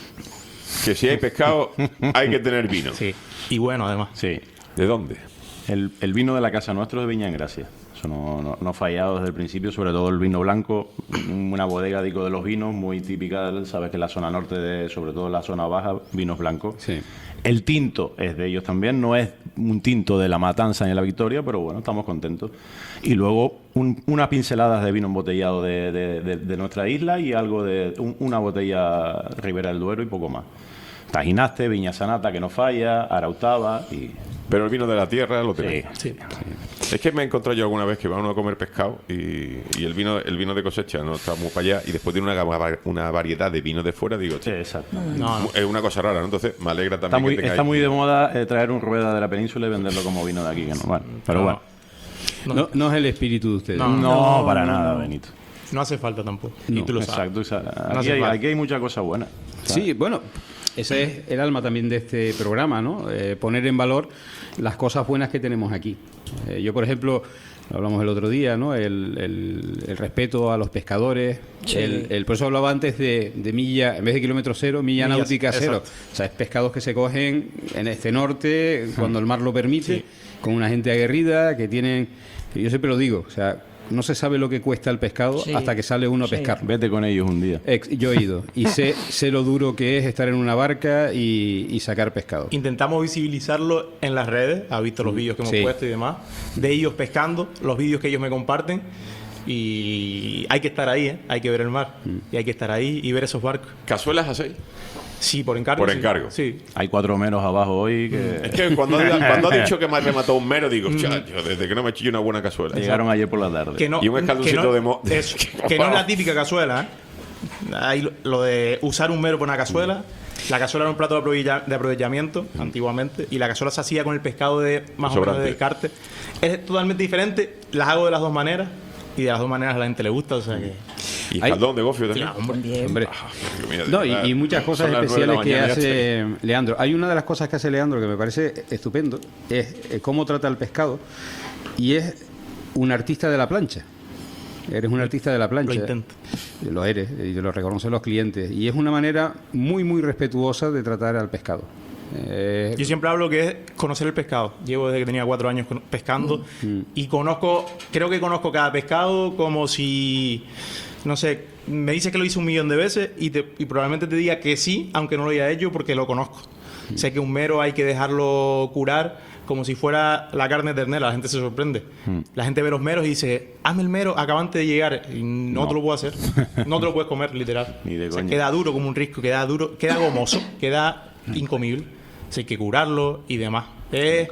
Que si hay pescado, hay que tener vino. Sí. Y bueno, además. Sí. ¿De dónde? El, el vino de la casa nuestro es de Viña en Gracia. Eso no, no, no ha fallado desde el principio, sobre todo el vino blanco, una bodega digo, de los vinos muy típica, sabes que la zona norte, de, sobre todo la zona baja, vinos blancos. Sí. El tinto es de ellos también, no es un tinto de la Matanza ni de la Victoria, pero bueno, estamos contentos. Y luego un, unas pinceladas de vino embotellado de, de, de, de nuestra isla y algo de un, una botella Ribera del Duero y poco más. Tajinaste, Viña Sanata, que no falla, Arautaba y... Pero el vino de la tierra lo tenéis. Sí, sí. Sí. Es que me he encontrado yo alguna vez que va uno a comer pescado y, y el vino el vino de cosecha no está muy para allá y después tiene una, una variedad de vinos de fuera, digo, Sí, exacto. No, no. es una cosa rara, ¿no? Entonces me alegra también Está muy, que tengáis- está muy de moda eh, traer un rueda de la península y venderlo como vino de aquí, que no, bueno, pero No. bueno. No, no es el espíritu de ustedes. No, No, no, para no, nada, no. Benito. No hace falta tampoco. y No, tú lo sabes. Exacto, o sea, No aquí, hace hay, falta. aquí hay muchas cosas buenas. Sí, bueno, ese es el alma también de este programa, ¿no? Eh, poner en valor las cosas buenas que tenemos aquí. Eh, yo, por ejemplo, lo hablamos el otro día, ¿no? El, el- el respeto a los pescadores. Sí. El, el- por eso hablaba antes de, de milla, en vez de kilómetro cero, milla Millas, náutica cero. exacto. O sea, es pescados que se cogen en este norte, cuando el mar lo permite, con una gente aguerrida que tienen... que yo siempre lo digo, o sea, no se sabe lo que cuesta el pescado Sí. hasta que sale uno a Sí. pescar. Vete con ellos un día. Ex- yo he ido y sé, sé lo duro que es estar en una barca y, y sacar pescado. Intentamos visibilizarlo en las redes, ha visto los vídeos que hemos Sí. puesto y demás, de ellos pescando, los vídeos que ellos me comparten y hay que estar ahí, ¿eh? Hay que ver el mar y hay que estar ahí y ver esos barcos. ¿Cazuelas hacéis? Sí, por encargo. Por sí. encargo. Sí. Hay cuatro meros abajo hoy que Es que cuando, ha- cuando ha dicho que me ha rematado un mero, digo, "Cha, yo desde que no me chillo una buena cazuela". llegaron ayer por la tarde. Que no, Y un que escaldoncito no- de mo- eso, que no es la típica cazuela, ¿eh? Hay lo, lo de usar un mero por una cazuela. La cazuela era un plato de, aprovilla- de aprovechamiento antiguamente y la cazuela se hacía con el pescado de más o menos Sobrante. de descarte. Es totalmente diferente. Las hago de las dos maneras y de las dos maneras a la gente le gusta, o sea que Y Hay- escaldón de gofio también. claro, hombre. También. Hombre. Mira, de No, y, verdad, y muchas cosas son las nueve de la especiales que mañana, ya hace Leandro. Hay una de las cosas que hace Leandro que me parece estupendo, es eh, cómo trata el pescado y es un artista de la plancha. Eres un artista de la plancha. Lo intento. Lo eres, y te lo reconocen los clientes. Y es una manera muy, muy respetuosa de tratar al pescado. Eh, Yo siempre hablo que es conocer el pescado. Llevo desde que tenía cuatro años con- pescando y conozco, creo que conozco cada pescado como si, no sé, me dices que lo hice un millón de veces y, te- y probablemente te diga que sí, aunque no lo haya hecho porque lo conozco. Sé que un mero hay que dejarlo curar como si fuera la carne ternera. La gente se sorprende. La gente ve los meros y dice, hazme el mero, acabante de llegar. Y no, No. te lo puedo hacer. No te lo puedes comer, literal. Ni de O sea, coña. queda duro como un risco, queda duro, queda gomoso, queda incomible. O sea, hay que curarlo y demás. Es,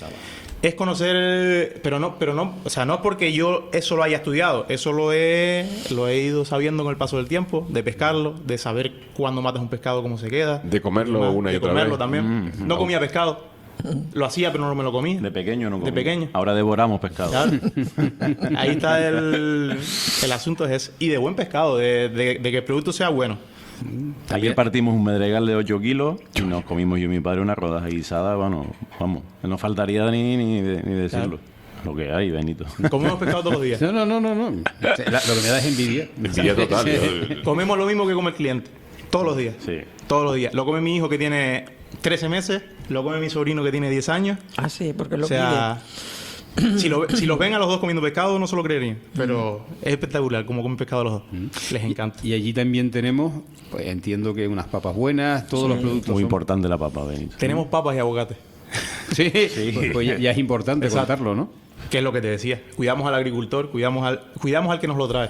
es conocer, pero no, pero no, o sea, no es porque yo eso lo haya estudiado, eso lo he, lo he ido sabiendo con el paso del tiempo, de pescarlo, de saber cuándo matas un pescado, cómo se queda. De comerlo demás, una y de otra comerlo vez. también. Mm, no no. comía pescado. Lo hacía, pero no me lo comía. De pequeño no De comí. pequeño. Ahora devoramos pescado. Claro. Ahí está el, el asunto, es ese. Y de buen pescado, de, de- de que el producto sea bueno. Ayer partimos un medregal de ocho kilos y nos comimos yo y mi padre una rodaja guisada. Bueno, vamos, no faltaría ni, ni, de- ni decirlo. Lo que hay, Benito. Comemos pescado todos los días. no, no, no, no, no. La- lo que me da es envidia. Envidia total. yo- Comemos lo mismo que come el cliente. Todos los días. Sí. Todos los días. Lo come mi hijo que tiene trece meses, lo come mi sobrino que tiene diez años. Ah, sí, porque lo O sea, si, lo, si los ven a los dos comiendo pescado, no se lo creerían. Pero es espectacular como comen pescado los dos. Les encanta. Y allí también tenemos, pues entiendo que unas papas buenas, todos los productos. Muy son- importante la papa, Benito. Tenemos papas y aguacates. Sí, pues, pues ya, ya es importante Exacto. contarlo, ¿no? Que es lo que te decía. Cuidamos al agricultor, cuidamos al, cuidamos al que nos lo trae.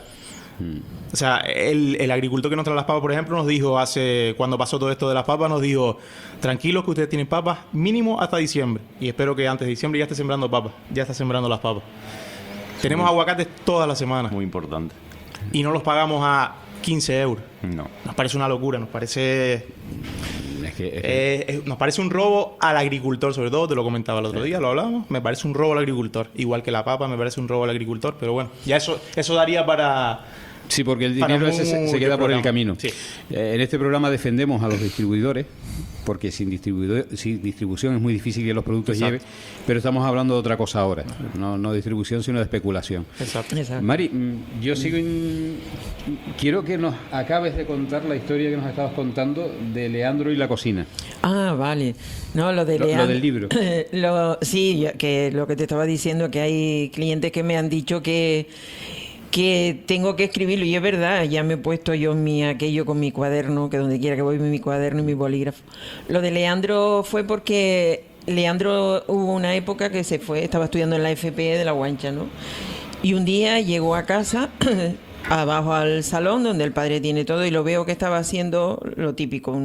O sea, el, el agricultor que nos trae las papas, por ejemplo, nos dijo hace, cuando pasó todo esto de las papas, nos dijo, tranquilos que ustedes tienen papas mínimo hasta diciembre. Y espero que antes de diciembre ya esté sembrando papas, ya está sembrando las papas. Tenemos aguacates todas las semanas Muy importante. y no los pagamos a quince euros. No. Nos parece una locura, nos parece Es que, es que- eh, eh, nos parece un robo al agricultor, sobre todo, te lo comentaba el otro día, lo hablábamos, me parece un robo al agricultor, igual que la papa me parece un robo al agricultor, pero bueno, ya eso eso daría para Sí, porque el Para dinero ese se, se mucho queda por el programa. camino. Sí. Eh, en este programa defendemos a los distribuidores, porque sin, distribuidor, sin distribución es muy difícil que los productos Exacto. lleguen, pero estamos hablando de otra cosa ahora, no, no de distribución, sino de especulación. exacto. Exacto. Mari, mm, yo sigo in- quiero que nos acabes de contar la historia que nos estabas contando de Leandro y la cocina. Ah, vale. No, lo de Lo- lo Leandro- del libro. Lo- sí, ya que lo que te estaba diciendo, que hay clientes que me han dicho que que tengo que escribirlo, y es verdad, ya me he puesto yo mi aquello con mi cuaderno, que donde quiera que voy mi cuaderno y mi bolígrafo. Lo de Leandro fue porque Leandro hubo una época que se fue, estaba estudiando en la F P de La Guancha, ¿no? Y un día llegó a casa, abajo al salón donde el padre tiene todo, y lo veo que estaba haciendo lo típico, un,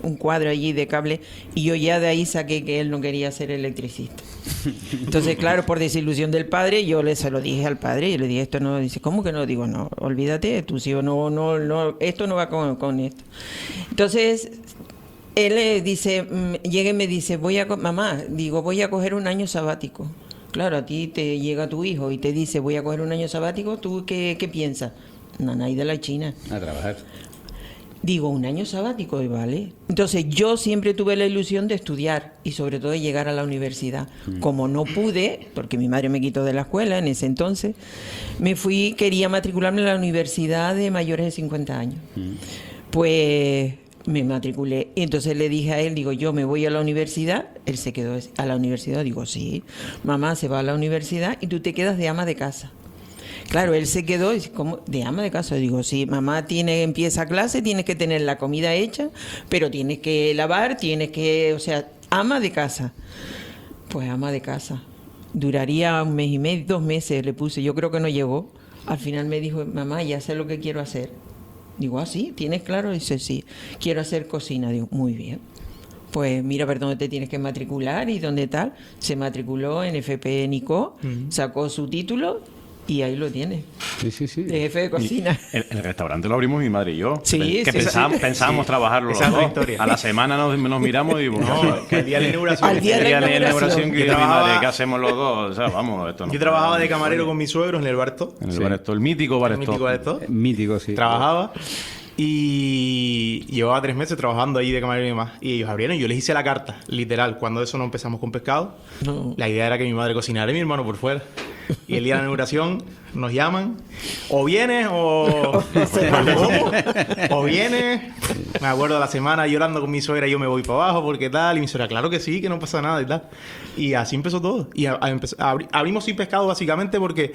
un cuadro allí de cable, y yo ya de ahí saqué que él no quería ser electricista. Entonces, claro, por desilusión del padre, yo le se lo dije al padre, y le dije, esto no, dice, ¿cómo que no? Digo, no, olvídate, tú sí o no, no, no, esto no va con, con esto. Entonces, él le dice, mm, llega y me dice, voy a, co- mamá, digo, voy a coger un año sabático. Claro, a ti te llega tu hijo y te dice, voy a coger un año sabático, ¿tú qué, qué piensas? Nanay de la China. A trabajar. Digo, un año sabático, y vale. Entonces, yo siempre tuve la ilusión de estudiar y sobre todo de llegar a la universidad. Mm. Como no pude, porque mi madre me quitó de la escuela en ese entonces, me fui, quería matricularme en la universidad de mayores de cincuenta años. Mm. Pues me matriculé. Y entonces le dije a él, digo, yo me voy a la universidad. Él se quedó a la universidad. Digo, sí, mamá se va a la universidad y tú te quedas de ama de casa. Claro, él se quedó y dice, ¿cómo? De ama de casa. Digo, sí, mamá tiene, empieza clase, tienes que tener la comida hecha, pero tienes que lavar, tienes que, o sea, ama de casa. Pues ama de casa. Duraría un mes y medio, dos meses le puse. Yo creo que no llegó. Al final me dijo, mamá, ya sé lo que quiero hacer. Digo, ah, sí, ¿tienes claro? Dice, sí, quiero hacer cocina. Digo, muy bien. Pues mira, a ver dónde te tienes que matricular y dónde tal. Se matriculó en F P Nico, Ujú. sacó su título y ahí lo tiene. Sí, sí, sí. De jefe de cocina. El, el restaurante lo abrimos mi madre y yo. Sí, que sí, pensábamos, sí. pensábamos Sí. trabajarlo los Esa es la dos. historia. A la semana nos, nos miramos y digo, No, que el día de la inauguración. Al día de la el día inauguración. que Yo dice mi trabajaba- madre, ¿qué hacemos los dos? O sea, vamos, esto no Yo puede- trabajaba de camarero con mis suegros en el Barto. En el Sí. Baresto, el mítico El Baresto. mítico Barto. Mítico, sí. Trabajaba y llevaba tres meses trabajando ahí de camarero y demás. Y ellos abrieron y yo les hice la carta, literal. Cuando eso no empezamos con pescado, No. la idea era que mi madre cocinara y mi hermano por fuera. Y el día de la inauguración nos llaman, o vienes o... ¿Cómo? O vienes. Me acuerdo la semana llorando con mi suegra, yo me voy para abajo porque tal. Y mi suegra, claro que sí, que no pasa nada y tal. Y así empezó todo. Y a- a empe- abri- abrimos sin pescado básicamente porque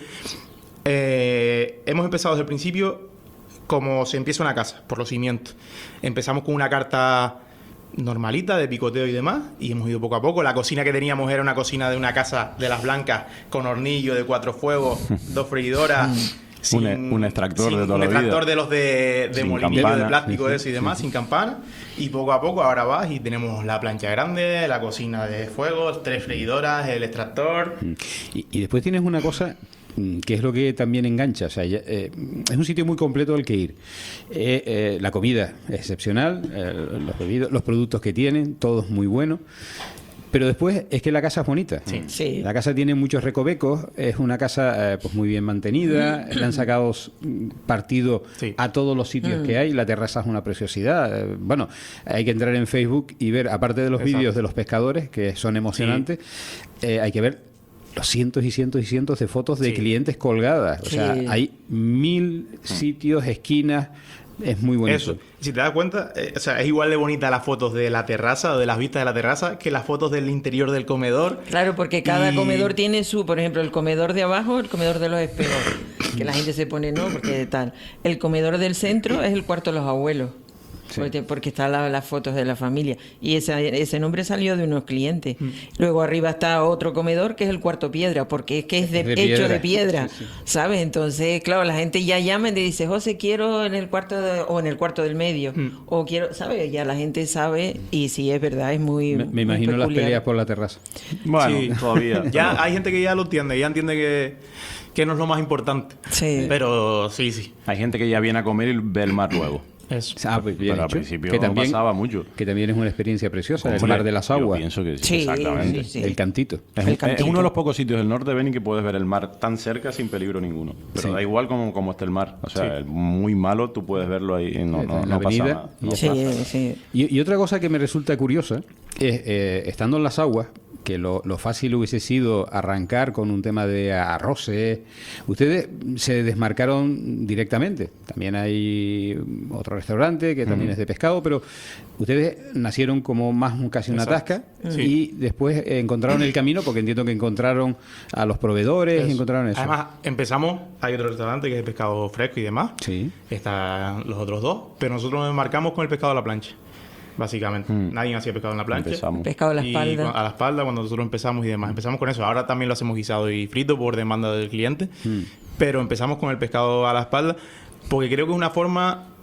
eh, hemos empezado desde el principio como se empieza una casa, por los cimientos. Empezamos con una carta normalita de picoteo y demás, y hemos ido poco a poco. La cocina que teníamos era una cocina de una casa de las Blancas, con hornillo de cuatro fuegos, dos freidoras. Un, e- un extractor de toda un la vida. extractor de los de, de Sin molinillo, campana. de plástico Sí, de eso y demás, sin campana. Y poco a poco ahora vas y tenemos la plancha grande, la cocina de fuego, tres freidoras, el extractor. Y, y después tienes una cosa mm, que es lo que también engancha. O sea, ya, eh, es un sitio muy completo al que ir. Eh, eh, la comida es excepcional, eh, los bebidos, los productos que tienen, todo es muy bueno. Pero después es que la casa es bonita. Sí. Sí. La casa tiene muchos recovecos, es una casa eh, pues muy bien mantenida, le han sacado mm, partido Sí. a todos los sitios que hay, la terraza es una preciosidad. Eh, bueno, hay que entrar en Facebook y ver, aparte de los Exacto. vídeos de los pescadores, que son emocionantes, eh, hay que ver los cientos y cientos y cientos de fotos de Sí. clientes colgadas. O sea, Sí. hay mil sitios, esquinas, es muy bonito. Eso. Si te das cuenta, eh, o sea, es igual de bonita las fotos de la terraza o de las vistas de la terraza que las fotos del interior del comedor. Claro, porque cada Y- comedor tiene su, por ejemplo, el comedor de abajo, el comedor de los espejos, que la gente se pone, no, porque tal. El comedor del centro es el cuarto de los abuelos, porque, porque está la- las fotos de la familia. Y esa- ese nombre salió de unos clientes. Mm. Luego arriba está otro comedor que es el cuarto piedra, porque es que es de, De hecho piedra. de piedra, Sí, sí. ¿sabes? Entonces, claro, la gente ya llama y te dice, José, quiero en el cuarto de- o en el cuarto del medio, Mm. o quiero, ¿sabes? Ya la gente sabe y sí, es verdad, es muy Me, me muy imagino las peculiar. peleas por la terraza. Bueno, Sí. todavía. Ya hay gente que ya lo entiende, ya entiende que, que no es lo más importante. Sí. Pero sí, sí. Hay gente que ya viene a comer y ve el mar luego. Eso. Ah, pues bien Pero al hecho. principio que también, pasaba mucho. Que también es una experiencia preciosa, el Hombre, mar de las yo aguas, pienso que sí, Sí, exactamente. sí, sí. el cantito. Es, El es cantito. uno de los pocos sitios del norte, Beni, que puedes ver el mar tan cerca sin peligro ninguno. Pero Sí. da igual como, como esté el mar. O sea, Sí. el muy malo, tú puedes verlo ahí y no, En no, la no pasa avenida nada. y No ya Sí, pasa. sí. Y, y otra cosa que me resulta curiosa es, eh, estando en las aguas, que lo, lo fácil hubiese sido arrancar con un tema de arroces, ustedes se desmarcaron directamente. También hay otro restaurante que también es de pescado, pero ustedes nacieron como más un- casi una Exacto. tasca Sí. y después eh, encontraron el camino, porque entiendo que encontraron a los proveedores, Eso. encontraron eso. Además, empezamos, hay otro restaurante que es de pescado fresco y demás. Sí. Están los otros dos, pero nosotros nos marcamos con el pescado a la plancha, básicamente. Mm. Nadie hacía pescado en la plancha. Empezamos. Pescado a la Y espalda. cu- a la espalda cuando nosotros empezamos y demás. Empezamos con eso. Ahora también lo hacemos guisado y frito por demanda del cliente. Mm. Pero empezamos con el pescado a la espalda porque creo que es una forma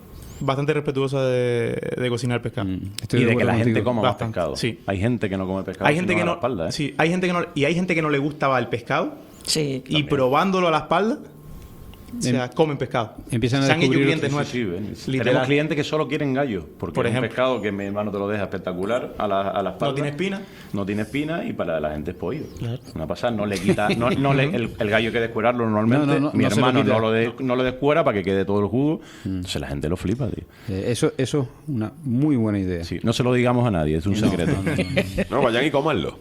bastante respetuosa de, de cocinar pescado. Mm. Y de que la gente coma más Bastante, pescado. sí. Hay gente que no come pescado. Hay gente sino que a la no, espalda, ¿eh? sí, hay gente que no, y hay gente que no le gustaba el pescado. Sí. Y probándolo a la espalda, o sea, comen pescado. Empiezan a Se han hecho descubrir clientes Sí, nuestros. sí, ven. Literal. Tenemos clientes que solo quieren gallo, porque Por es un ejemplo. pescado que mi hermano te lo deja espectacular a la, a la espalda. No tiene espina. No tiene espina y para la gente es pollo. Una pasada, no le quita, no, no le, el, el gallo hay que descuerarlo normalmente. No, no, no, mi no se lo hermano quita. no lo, de, no lo descuera para que quede todo el jugo. Entonces la gente lo flipa, tío. Eh, eso, eso es una muy buena idea. Sí, no se lo digamos a nadie, es un secreto. No, vayan y comanlo.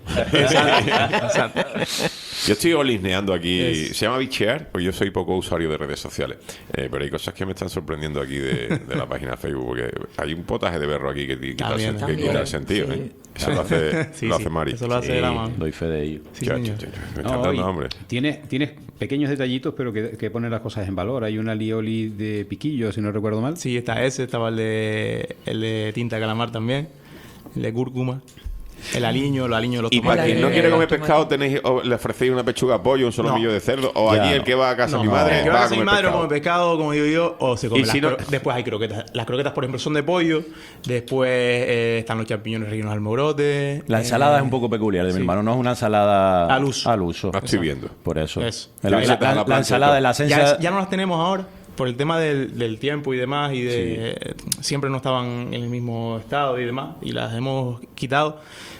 Yo estoy olisneando aquí. Es- Se llama bichear, porque yo soy poco usuario de redes sociales. Eh, pero hay cosas que me están sorprendiendo aquí de, de la página de Facebook, porque hay un potaje de berro aquí que ti- quita, También, el, que también. quita el sentido. Sí. ¿eh? Eso lo hace, Sí, lo sí, hace Mari. eso lo hace la mamá. Doy fe de ello. Sí, Chacho, señor. chacho, me están No, dando y hambre. Tienes, tienes pequeños detallitos, pero que, que ponen las cosas en valor. Hay una lioli de piquillo, si no recuerdo mal. Sí, está ese, estaba el de, el de tinta de calamar también, el de cúrcuma, el aliño, los aliños de los Y para tomates. quien no Eh, quiere comer tomate. pescado, tenéis, o le ofrecéis una pechuga de pollo, un solomillo No. de cerdo, o Ya, allí el no. que va a casa de No, mi madre el que va va a a casa de comer mi madre o pescado. come pescado, como digo yo, o se come Y las si no- cro- Después hay croquetas. Las croquetas, por ejemplo, son de pollo. Después eh, están los champiñones rellenos al morote. La ensalada es un poco peculiar de mi sí. hermano, no es una ensalada Al uso. Al uso. La estoy viendo. Por eso. Eso. La, Yo la- hice la la- plancha la y ensalada todo. de la Ya, esencia. es- ya no las tenemos ahora por el tema del, del tiempo y demás. Y de eh, siempre no estaban en el mismo estado y demás. Y las hemos quitado.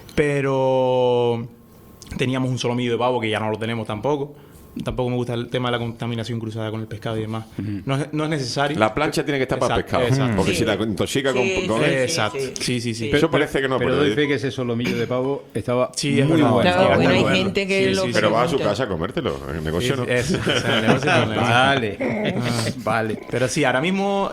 Pero teníamos un solomillo de pavo que ya no lo tenemos tampoco. Tampoco me gusta el tema de la contaminación cruzada con el pescado y demás. no, es, no es necesario. La plancha tiene que estar para Exacto, pescado. exacto. Porque Sí. si la intoxica con. Sí, con- sí. Exacto. Sí, sí, sí. Eso parece que no, Pero pero, doy fe que ese solomillo de pavo estaba Sí, es muy verdad. bueno. Claro, Sí, bueno, hay bueno. gente que Sí, lo sí, pero va a su pregunta. casa a comértelo. En el negocio no. Eso, o sea, el negocio no, el negocio. Vale, vale. Pero sí, ahora mismo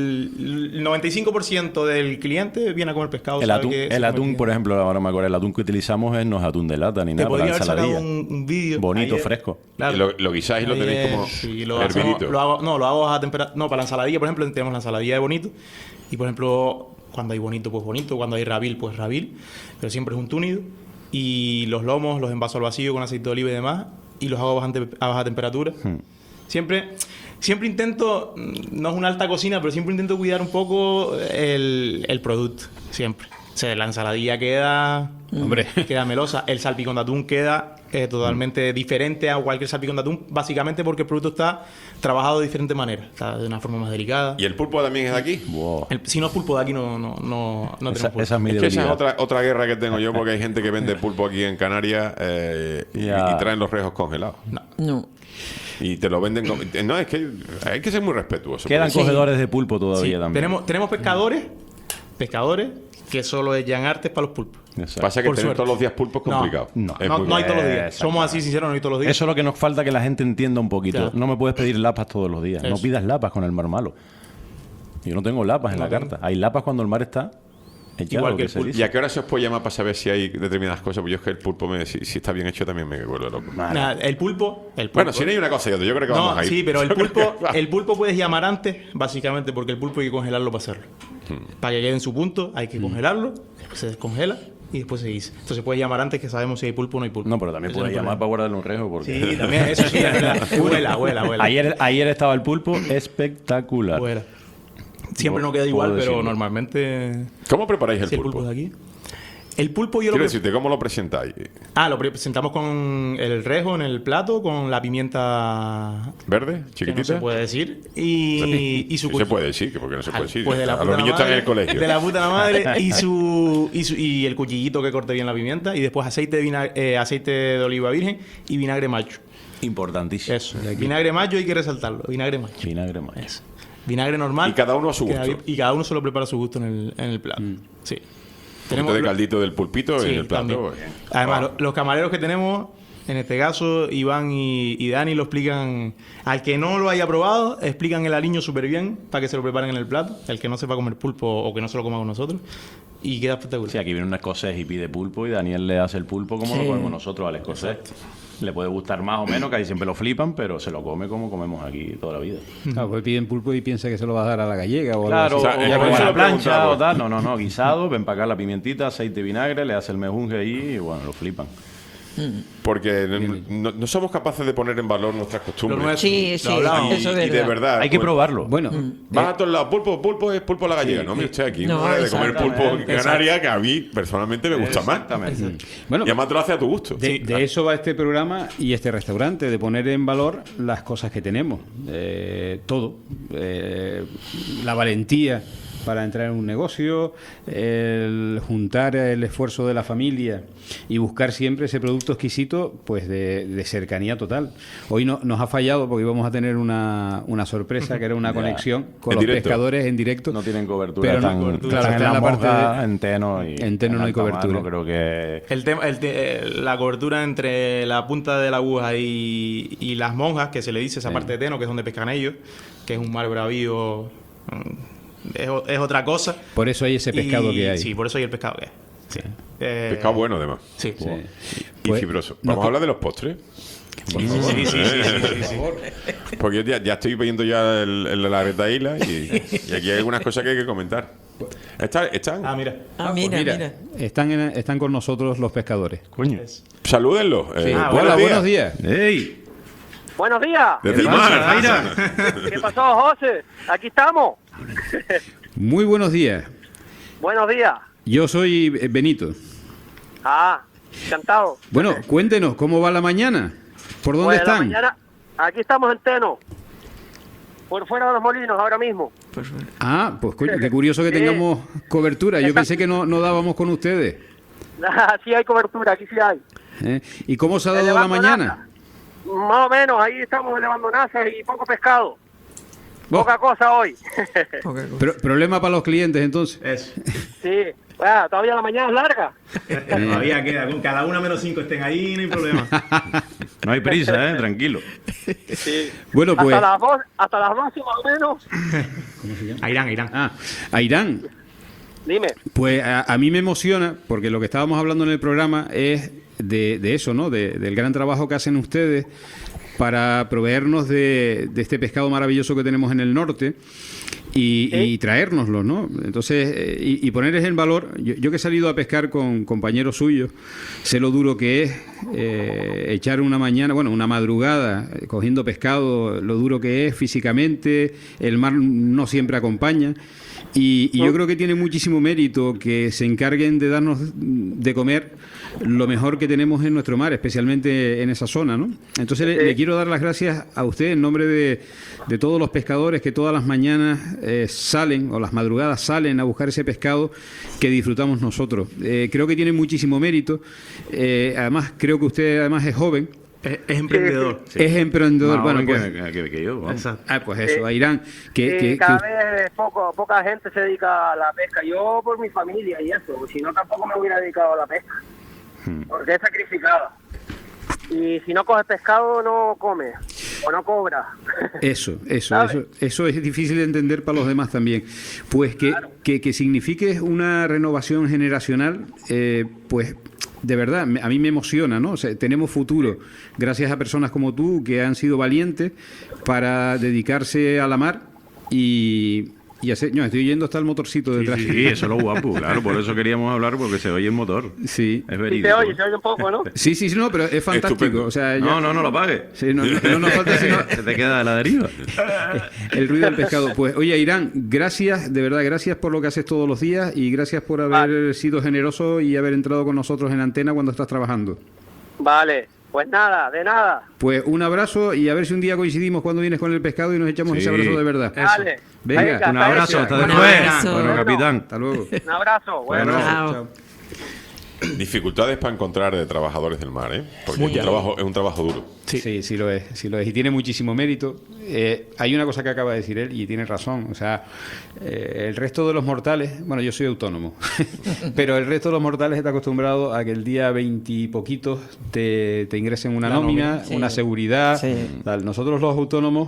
el noventa y cinco por ciento del cliente viene a comer pescado. El sabe atún, que se el come atún bien. por ejemplo, ahora me acuerdo, el atún que utilizamos es, no es atún de lata ni Te nada para podría la haber sacado ensaladilla. un, un vídeo. Bonito, ayer. fresco. Claro. Y lo, lo guisáis y lo tenéis Ayer, como sí, lo hacemos- hervidito. lo hago, no, lo hago a temperatura. No, para la ensaladilla, por ejemplo, tenemos la ensaladilla de bonito. Y por ejemplo, cuando hay bonito, pues bonito. Cuando hay rabil, pues rabil. Pero siempre es un túnido. Y los lomos los envaso al vacío con aceite de oliva y demás. Y los hago a baja, a baja temperatura. Hmm. Siempre, siempre intento, mm, no es una alta cocina, pero siempre intento cuidar un poco el, el producto. Siempre. O sea, la ensaladilla queda, hombre, queda melosa. El salpicón de atún queda eh, totalmente diferente a cualquier salpicón de atún, básicamente porque el producto está trabajado de diferente manera. Está de una forma más delicada. ¿Y el pulpo también es de aquí? Wow. El- si no es pulpo de aquí, no, no, no, no Esa, tenemos pulpo. esa es mi Es que esa es debilidad. otra, otra guerra que tengo yo, porque hay gente que vende pulpo aquí en Canarias eh, y, Ya. y traen los rejos congelados. No. Y te lo venden con... No, es que hay que ser muy respetuoso. Quedan porque- cogedores de pulpo todavía Sí, también. tenemos, tenemos pescadores, pescadores que solo echan artes para los pulpos. Exacto. Pasa que Por tener suerte. todos los días pulpo es No, complicado. no. Es No, muy no hay todos los días. Exactamente. Somos así sinceros, no hay todos los días. Eso es lo que nos falta, que la gente entienda un poquito. Claro. No me puedes pedir lapas todos los días. No Eso. pidas lapas con el mar malo. Yo no tengo lapas en No la tengo. carta. Hay lapas cuando el mar está echado, Igual que el se pulpo. dice. ¿Y a qué hora se os puede llamar para saber si hay determinadas cosas? Pues yo es que el pulpo, me, si, si está bien hecho, también me vuelve loco. Nada, el pulpo, el pulpo. Bueno, si no hay una cosa y otra, yo creo que vamos No, a ir. sí, pero el Yo creo pulpo, que va. el pulpo puedes llamar antes, básicamente, porque el pulpo hay que congelarlo para hacerlo. Hmm. Para que quede en su punto, hay que congelarlo, después se descongela y después se guisa. Entonces puedes llamar antes, que sabemos si hay pulpo o no hay pulpo. No, pero también Eso puedes no hay llamar para problema. guardarle un rejo. Porque... Sí, también, eso sí, es verdad. Vuela, vuela, vuela. ayer, ayer estaba el pulpo espectacular. Vuela. Siempre Puedo- no queda igual, puedo pero decirlo. normalmente... ¿Cómo preparáis el Si el pulpo? pulpo es de aquí. El pulpo yo lo Quiero pre- decirte, ¿cómo lo presentáis? Ah, lo presentamos con el rejo en el plato, con la pimienta ¿Verde? que no ¿Chiquitita? se puede decir y, y su Sí se puede decir, que porque no se puede decir. pues de la a puta los niños madre, están en el colegio. de la puta madre y su, y su y el cuchillito que corte bien la pimienta y después aceite de vinagre, eh, aceite de oliva virgen y vinagre macho. Importantísimo. Eso. Vinagre macho hay que resaltarlo, vinagre macho. Vinagre macho. Eso. Vinagre normal. Y cada uno a su queda gusto. bien- Y cada uno se lo prepara a su gusto en el, en el plato. Sí. Un poquito de caldito del pulpito Sí, en el plato. también. Bien. Además, Ah. lo- los camareros que tenemos, en este caso, Iván y, y Dani lo explican. Al que no lo haya probado, explican el aliño súper bien para que se lo preparen en el plato. El que no sepa comer pulpo o que no se lo coma con nosotros. Y queda espectacular. Sí, aquí viene un escocés y pide pulpo y Daniel le hace el pulpo como Sí. lo comemos nosotros al escocés. Le puede gustar más o menos, que ahí siempre lo flipan, pero se lo come como comemos aquí toda la vida. Claro, pues piden pulpo y piensa que se lo va a dar a la gallega o algo Claro, así. O sea, o, eh, ya por con eso la lo plancha preguntaba. o tal. No, no, no, guisado, ven para acá la pimentita, aceite y vinagre, le hace el mejunje ahí y bueno, lo flipan. Porque no, no somos capaces de poner en valor nuestras costumbres. Sí, sí, y, eso es y de verdad. verdad. Hay que pues, probarlo. Bueno, vas a todos lados, pulpo, pulpo es pulpo a la gallega, ¿no? Mire usted aquí, No, una manera de comer exactamente. pulpo en Canarias que a mí personalmente me gusta más. Exactamente. bueno, Y además te lo hace a tu gusto. de, de eso va este programa y este restaurante, de poner en valor las cosas que tenemos, eh, todo, eh, la valentía para entrar en un negocio, el juntar el esfuerzo de la familia y buscar siempre ese producto exquisito, pues de, de cercanía total. Hoy no, nos ha fallado porque íbamos a tener una, una sorpresa, que era una conexión con En los directo. pescadores en directo. No tienen cobertura. Pero no- tan, cobertura. están Claro, en está la en la parte Monja, de- en Teno y en Teno no hay alta mar, cobertura. no creo que... El tema, el te- la cobertura entre la punta de la aguja y, y las monjas, que se le dice esa Sí. parte de Teno, que es donde pescan ellos, que es un mar bravío, mm, es, o- es otra cosa. Por eso hay ese pescado Y- que hay. Sí, por eso hay el pescado que hay. Sí. Eh, Pescado bueno, además. Sí. Sí. Y Pues, fibroso. no, Vamos a hablar de los postres. Por Sí, favor. sí, sí, sí, sí, sí, sí. Porque yo ya, ya estoy viendo ya el, el- la retaíla y, y aquí hay algunas cosas que hay que comentar. ¿Están? están? Ah, mira. Ah, mira, mira. Están, en- están con nosotros los pescadores. Coño. Salúdenlos. Eh, Ah, Hola, buenos días. ¡Ey! Buenos días. Desde el ¿Qué pasa, mar. Zaira? ¿Qué pasó, José? Aquí estamos. Muy buenos días. Buenos días. Yo soy eh, Benito. Ah, encantado. Bueno, cuéntenos, ¿cómo va la mañana? ¿Por dónde Pues la están? mañana, aquí estamos en Teno. Por fuera de los molinos ahora mismo. Ah, pues coño, qué curioso que Sí. tengamos cobertura. Yo Exacto. pensé que no, no dábamos con ustedes. Sí hay cobertura, aquí sí hay. ¿Eh? ¿Y cómo se ha dado la Elevando mañana? nasa. Más o menos, ahí estamos elevando NASA y poco pescado. Oh, Poca cosa hoy. pro- problema para los clientes, entonces. Eso. Sí. Ah, todavía la mañana es larga. Todavía queda. Con cada una menos cinco estén ahí, no hay problema. No hay prisa, ¿eh? Tranquilo. Sí. Bueno, pues... Hasta las dos, hasta las doce más o menos. A Irán, a Irán. Ah, a Irán. Dime. Pues a, a mí me emociona, porque lo que estábamos hablando en el programa es de, de eso, ¿no? De- del gran trabajo que hacen ustedes para proveernos de, de este pescado maravilloso que tenemos en el norte y, y traérnoslo, ¿no? Entonces, eh, y, y ponerles en valor, yo, yo que he salido a pescar con compañeros suyos, sé lo duro que es eh, echar una mañana, bueno, una madrugada eh, cogiendo pescado, lo duro que es físicamente, el mar no siempre acompaña. Y, y yo creo que tiene muchísimo mérito que se encarguen de darnos de comer lo mejor que tenemos en nuestro mar, especialmente en esa zona, ¿no? Entonces le, le quiero dar las gracias a usted en nombre de, de todos los pescadores que todas las mañanas eh, salen o las madrugadas salen a buscar ese pescado que disfrutamos nosotros. Eh, creo que tiene muchísimo mérito. Eh, además, creo que usted además es joven. Es, es emprendedor. Es emprendedor. Más Bueno, joven pues, que, que- que yo. vamos. Exacto. ah, pues eso, a Irán. Que, Sí, que- que- cada vez poco, poca gente se dedica a la pesca. Yo por mi familia y eso, si no tampoco me hubiera dedicado a la pesca. Porque es sacrificada. Y si no coges pescado no comes o no cobras. Eso, eso, ¿Sabe? eso, eso es difícil de entender para los demás también. Pues que, que, que signifique una renovación generacional, eh, pues de verdad, me- a mí me emociona, ¿no? O sea, tenemos futuro gracias a personas como tú que han sido valientes para dedicarse a la mar y, y hacer... No, estoy oyendo hasta el motorcito Sí, detrás. sí, sí, eso es lo guapo, claro, por eso queríamos hablar, porque se oye el motor. Sí. Es Y verídico. se oye, se oye un poco, ¿no? Sí, sí, sí, no, pero es fantástico. Estupendo. O sea, ya- No, no, no lo apagues. Sí, no, no- no nos falta sino Se te queda a la deriva. el ruido del pescado. Pues, oye, Irán, gracias, de verdad, gracias por lo que haces todos los días y gracias por haber Vale. sido generoso y haber entrado con nosotros en antena cuando estás trabajando. Vale, pues nada, de nada. Pues un abrazo y a ver si un día coincidimos cuando vienes con el pescado y nos echamos Sí. ese abrazo de verdad. Vale. Venga, Venga, Un hasta abrazo, luego. hasta Un después. abrazo. Bueno, capitán. Hasta luego. Un abrazo. Bueno. Bueno. Chao. Dificultades para encontrar de trabajadores del mar, ¿eh? Porque es un, trabajo, es un trabajo duro. Sí. sí, lo es, sí lo es. Y tiene muchísimo mérito. Eh, hay una cosa que acaba de decir él y tiene razón. O sea, eh, el resto de los mortales, bueno, yo soy autónomo, pero el resto de los mortales está acostumbrado a que el día veintipoquitos te, te ingresen una La nómina, nómina, sí. una seguridad. Sí. Tal. Nosotros los autónomos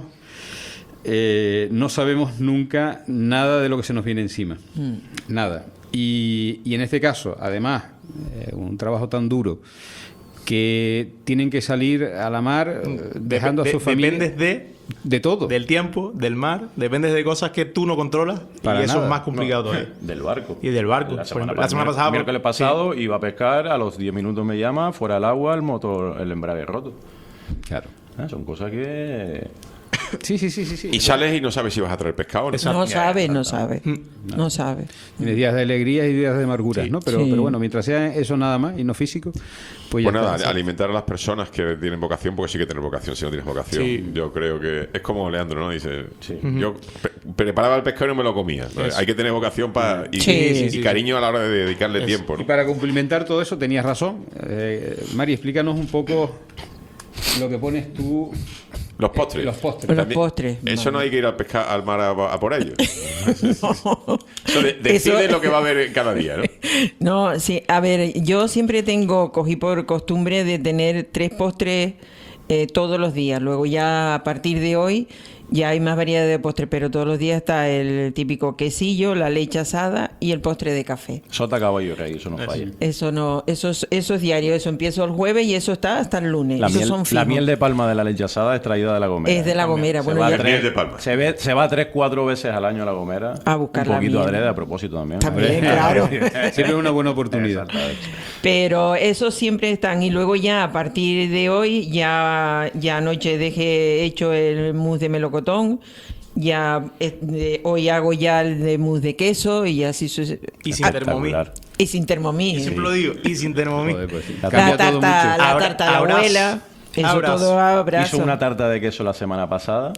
eh, no sabemos nunca nada de lo que se nos viene encima. Nada. Y, y en este caso, además, eh, un trabajo tan duro que tienen que salir a la mar eh, dejando Dep- a su de- familia. Dependes de De todo. Del tiempo, del mar, dependes de cosas que tú no controlas Para y eso nada. es más complicado No, todavía. del barco. Y del barco. La Por semana, ejemplo, la semana pa- pasada... miércoles pasado iba a pescar, a los diez minutos me llama, fuera del agua, el motor, el embrague roto. Claro. Ah, son cosas que... Sí, sí, sí, sí, sí. Y sales y no sabes si vas a traer pescado o no. No sabe, no sabe. No sabe. Tienes días de alegría y días de amarguras, ¿no? Pero, Sí. pero bueno, mientras sea eso nada más y no físico, pues ya Pues nada, está. alimentar a las personas que tienen vocación, porque sí que tienen vocación, si no tienes vocación. Sí. Yo creo que es como Leandro, ¿no? Dice, Sí. yo pe- preparaba el pescado y no me lo comía. ¿no? Eso. Hay que tener vocación para y, Sí. y- Sí, y sí, cariño a la hora de dedicarle Eso. tiempo, Y ¿no? para complementar todo eso, tenías razón. Eh, Mari, explícanos un poco lo que pones tú. Los postres. Los postres. Los También- postres. Eso Vale. no hay que ir a pescar al mar a, a por ellos. No. Eso de- decide Eso- lo que va a haber cada día, ¿no? No, sí, a ver, yo siempre tengo, cogí por costumbre de tener tres postres eh, todos los días. Luego ya a partir de hoy ya hay más variedad de postres, pero todos los días está el típico quesillo, la leche asada y el postre de café. Sota, caballo y rey, eso no falla. Eso no, eso es, eso es diario, eso empiezo el jueves y eso está hasta el lunes. La Esos miel, son la fijos. miel de palma de la leche asada es traída de La Gomera. Es de La Gomera, Se bueno, va ya- tres- Miel de palma. Se, ve, se va tres, cuatro veces al año a La Gomera. A buscar Un la poquito miel. adrede a propósito también. También, claro. Siempre es una buena oportunidad. Exactamente. Pero esos siempre están. Y luego ya a partir de hoy, ya, ya anoche dejé hecho el mousse de melocotón. Ya eh, de- hoy hago ya el de mousse de queso y así suce- Y sin termomí. Espectacular. y sin termomí. Yo siempre lo digo, y sin termomí. Joder, pues sí. La La Cambia todo tarta, mucho. la Abra- tarta de la abrazo. abuela. Eso Abrazo. todo abrazo. Hizo una tarta de queso la semana pasada.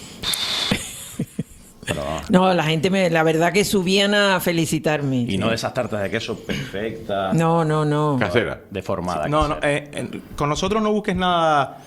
Pero, vamos. No, la gente me, la verdad que subían a felicitarme. y no de esas tartas de queso perfectas. No, no, no. Casera. Deformadas. No, no, casera. eh, eh, con nosotros no busques nada.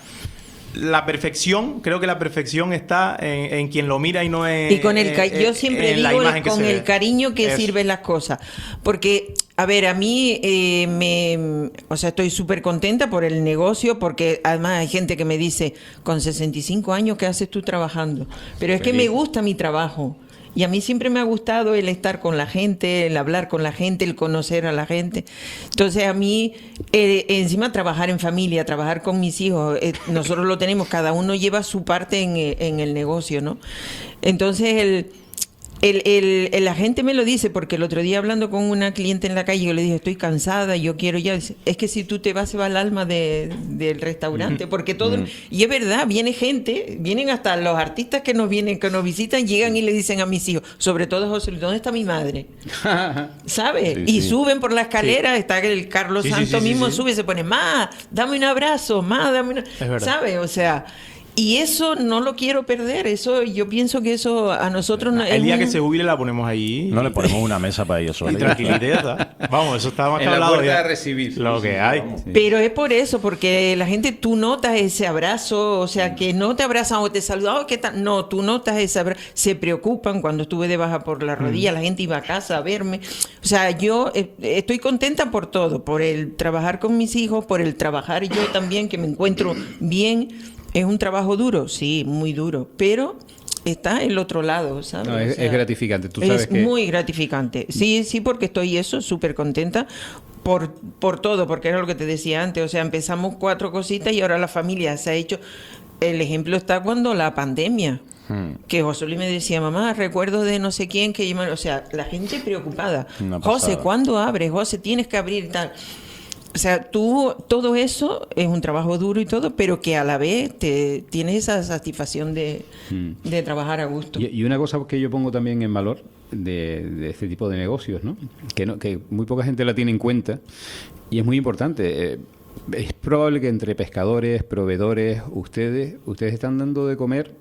La perfección, creo que la perfección está en, en quien lo mira y no en. Y con el ca- en- yo siempre en la digo el- imagen que con se el ve. cariño que Eso. sirven las cosas. Porque, a ver, a mí eh, me. O sea, estoy súper contenta por el negocio, porque además hay gente que me dice, con sesenta y cinco años, ¿qué haces tú trabajando? Pero es que me gusta mi trabajo. Y a mí siempre me ha gustado el estar con la gente, el hablar con la gente, el conocer a la gente. Entonces a mí, eh, encima trabajar en familia, trabajar con mis hijos, eh, nosotros lo tenemos, cada uno lleva su parte en, eh, en el negocio, ¿no? Entonces el... El, el, el- la gente me lo dice, porque el otro día hablando con una cliente en la calle, yo le dije, estoy cansada, yo quiero ya. Dice, es que si tú te vas, se va el alma de- del restaurante, porque todo. Y es verdad, viene gente, vienen hasta los artistas que nos vienen, que nos visitan, llegan y le dicen a mis hijos, sobre todo a José Luis, ¿dónde está mi madre? ¿Sabes? Sí, y sí. suben por la escalera, está el Carlos Sí, sí, Santo sí, sí, mismo, sí. sube y se pone, ma, dame un abrazo, ma, dame una. verdad. ¿Sabes? O sea. Y eso no lo quiero perder, eso yo pienso que eso a nosotros no, El es día un- que se jubile la ponemos ahí. No le ponemos una mesa para ellos Y solos. tranquilidad. Vamos, eso está más que En la hablado puerta ya. de recibir. Lo que hay. Pero es por eso, porque la gente, tú notas ese abrazo, o sea, que no te abrazan o te saludan, oh, ¿qué tal? No, tú notas ese abrazo, se preocupan. Cuando estuve de baja por la rodilla, la gente iba a casa a verme. O sea, yo eh, estoy contenta por todo, por el trabajar con mis hijos, por el trabajar yo también, que me encuentro bien. Es un trabajo duro, sí, muy duro, pero está el otro lado, ¿sabes? No, es, O sea, es gratificante. Tú sabes es que muy gratificante. Sí, sí, porque estoy eso, súper contenta por, por todo, porque era lo que te decía antes. O sea, empezamos cuatro cositas y ahora la familia se ha hecho. El ejemplo está cuando la pandemia. Que José Luis me decía, mamá, recuerdo de no sé quién que llama. O sea, la gente preocupada. Una José, pasada. ¿cuándo abres? José, tienes que abrir y tal. O sea, tú, todo eso es un trabajo duro y todo, pero que a la vez te tienes esa satisfacción de, de trabajar a gusto. Y, y una cosa que yo pongo también en valor de, de este tipo de negocios, ¿no? Que, no, que muy poca gente la tiene en cuenta y es muy importante. Eh, es probable que entre pescadores, proveedores, ustedes, ustedes están dando de comer,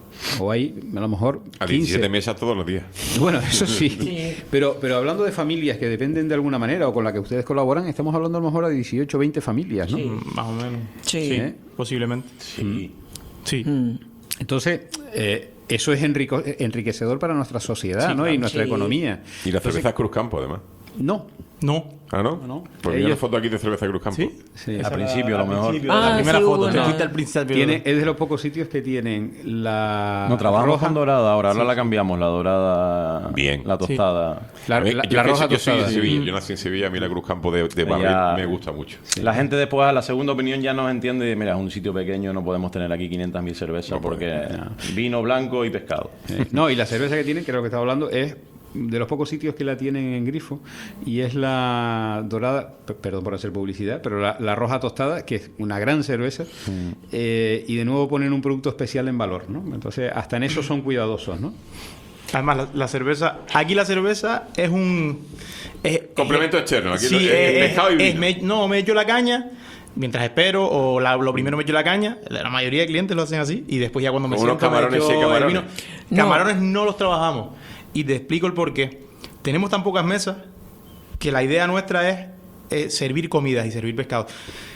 o hay a lo mejor A quince. diecisiete mesas todos los días. Bueno, eso sí. Sí. Pero, pero hablando de familias que dependen de alguna manera o con las que ustedes colaboran, estamos hablando a lo mejor de dieciocho o veinte familias, ¿no? Sí. Mm, Más o menos. Sí. ¿Eh? Posiblemente. Sí. Sí. Mm. Entonces, eh, eso es enrico- enriquecedor para nuestra sociedad, Sí, ¿no? Y nuestra sí. Y economía. la Entonces, cerveza es Cruz Campo, además. No. No. ¿Ah, no? No. Pues vi Ellos- una foto aquí de Cerveza Cruz Campo. ¿Sí? Sí. Al principio, a lo mejor. la Ah, primera sí, foto. hubo Te una- fuiste al principio. Tiene, es de los pocos sitios que tienen la No, trabajamos roja, con dorada ahora. Ahora la cambiamos. La dorada. Bien. La tostada. la, A mí- la- yo, la que- roja yo soy de tostada. Sevilla, yo nací en Sevilla, a mí la Cruz Campo de, de Madrid Ya- me gusta mucho. La gente después a la segunda opinión ya nos entiende. Mira, es un sitio pequeño, no podemos tener aquí quinientas mil cervezas No, porque pues, vino blanco y pescado. Eh, no, y la cerveza que tienen, que es lo que estaba hablando, es de los pocos sitios que la tienen en grifo, y es la dorada, p- perdón por hacer publicidad, pero la, la roja tostada, que es una gran cerveza, eh, y de nuevo ponen un producto especial en valor, ¿no? Entonces, hasta en eso son cuidadosos, ¿no? Además, la, la cerveza... Aquí la cerveza es un... es- Complemento es- externo. Aquí sí, lo- es- es- es pescado y es- vino. me- no, me echo la caña mientras espero, o la- lo primero me echo la caña. La mayoría de clientes lo hacen así, y después ya cuando me Con unos siento me camarones, echo sí, el camarones. vino. No. Camarones no los trabajamos. Y te explico el porqué. Tenemos tan pocas mesas que la idea nuestra es eh, servir comidas y servir pescado.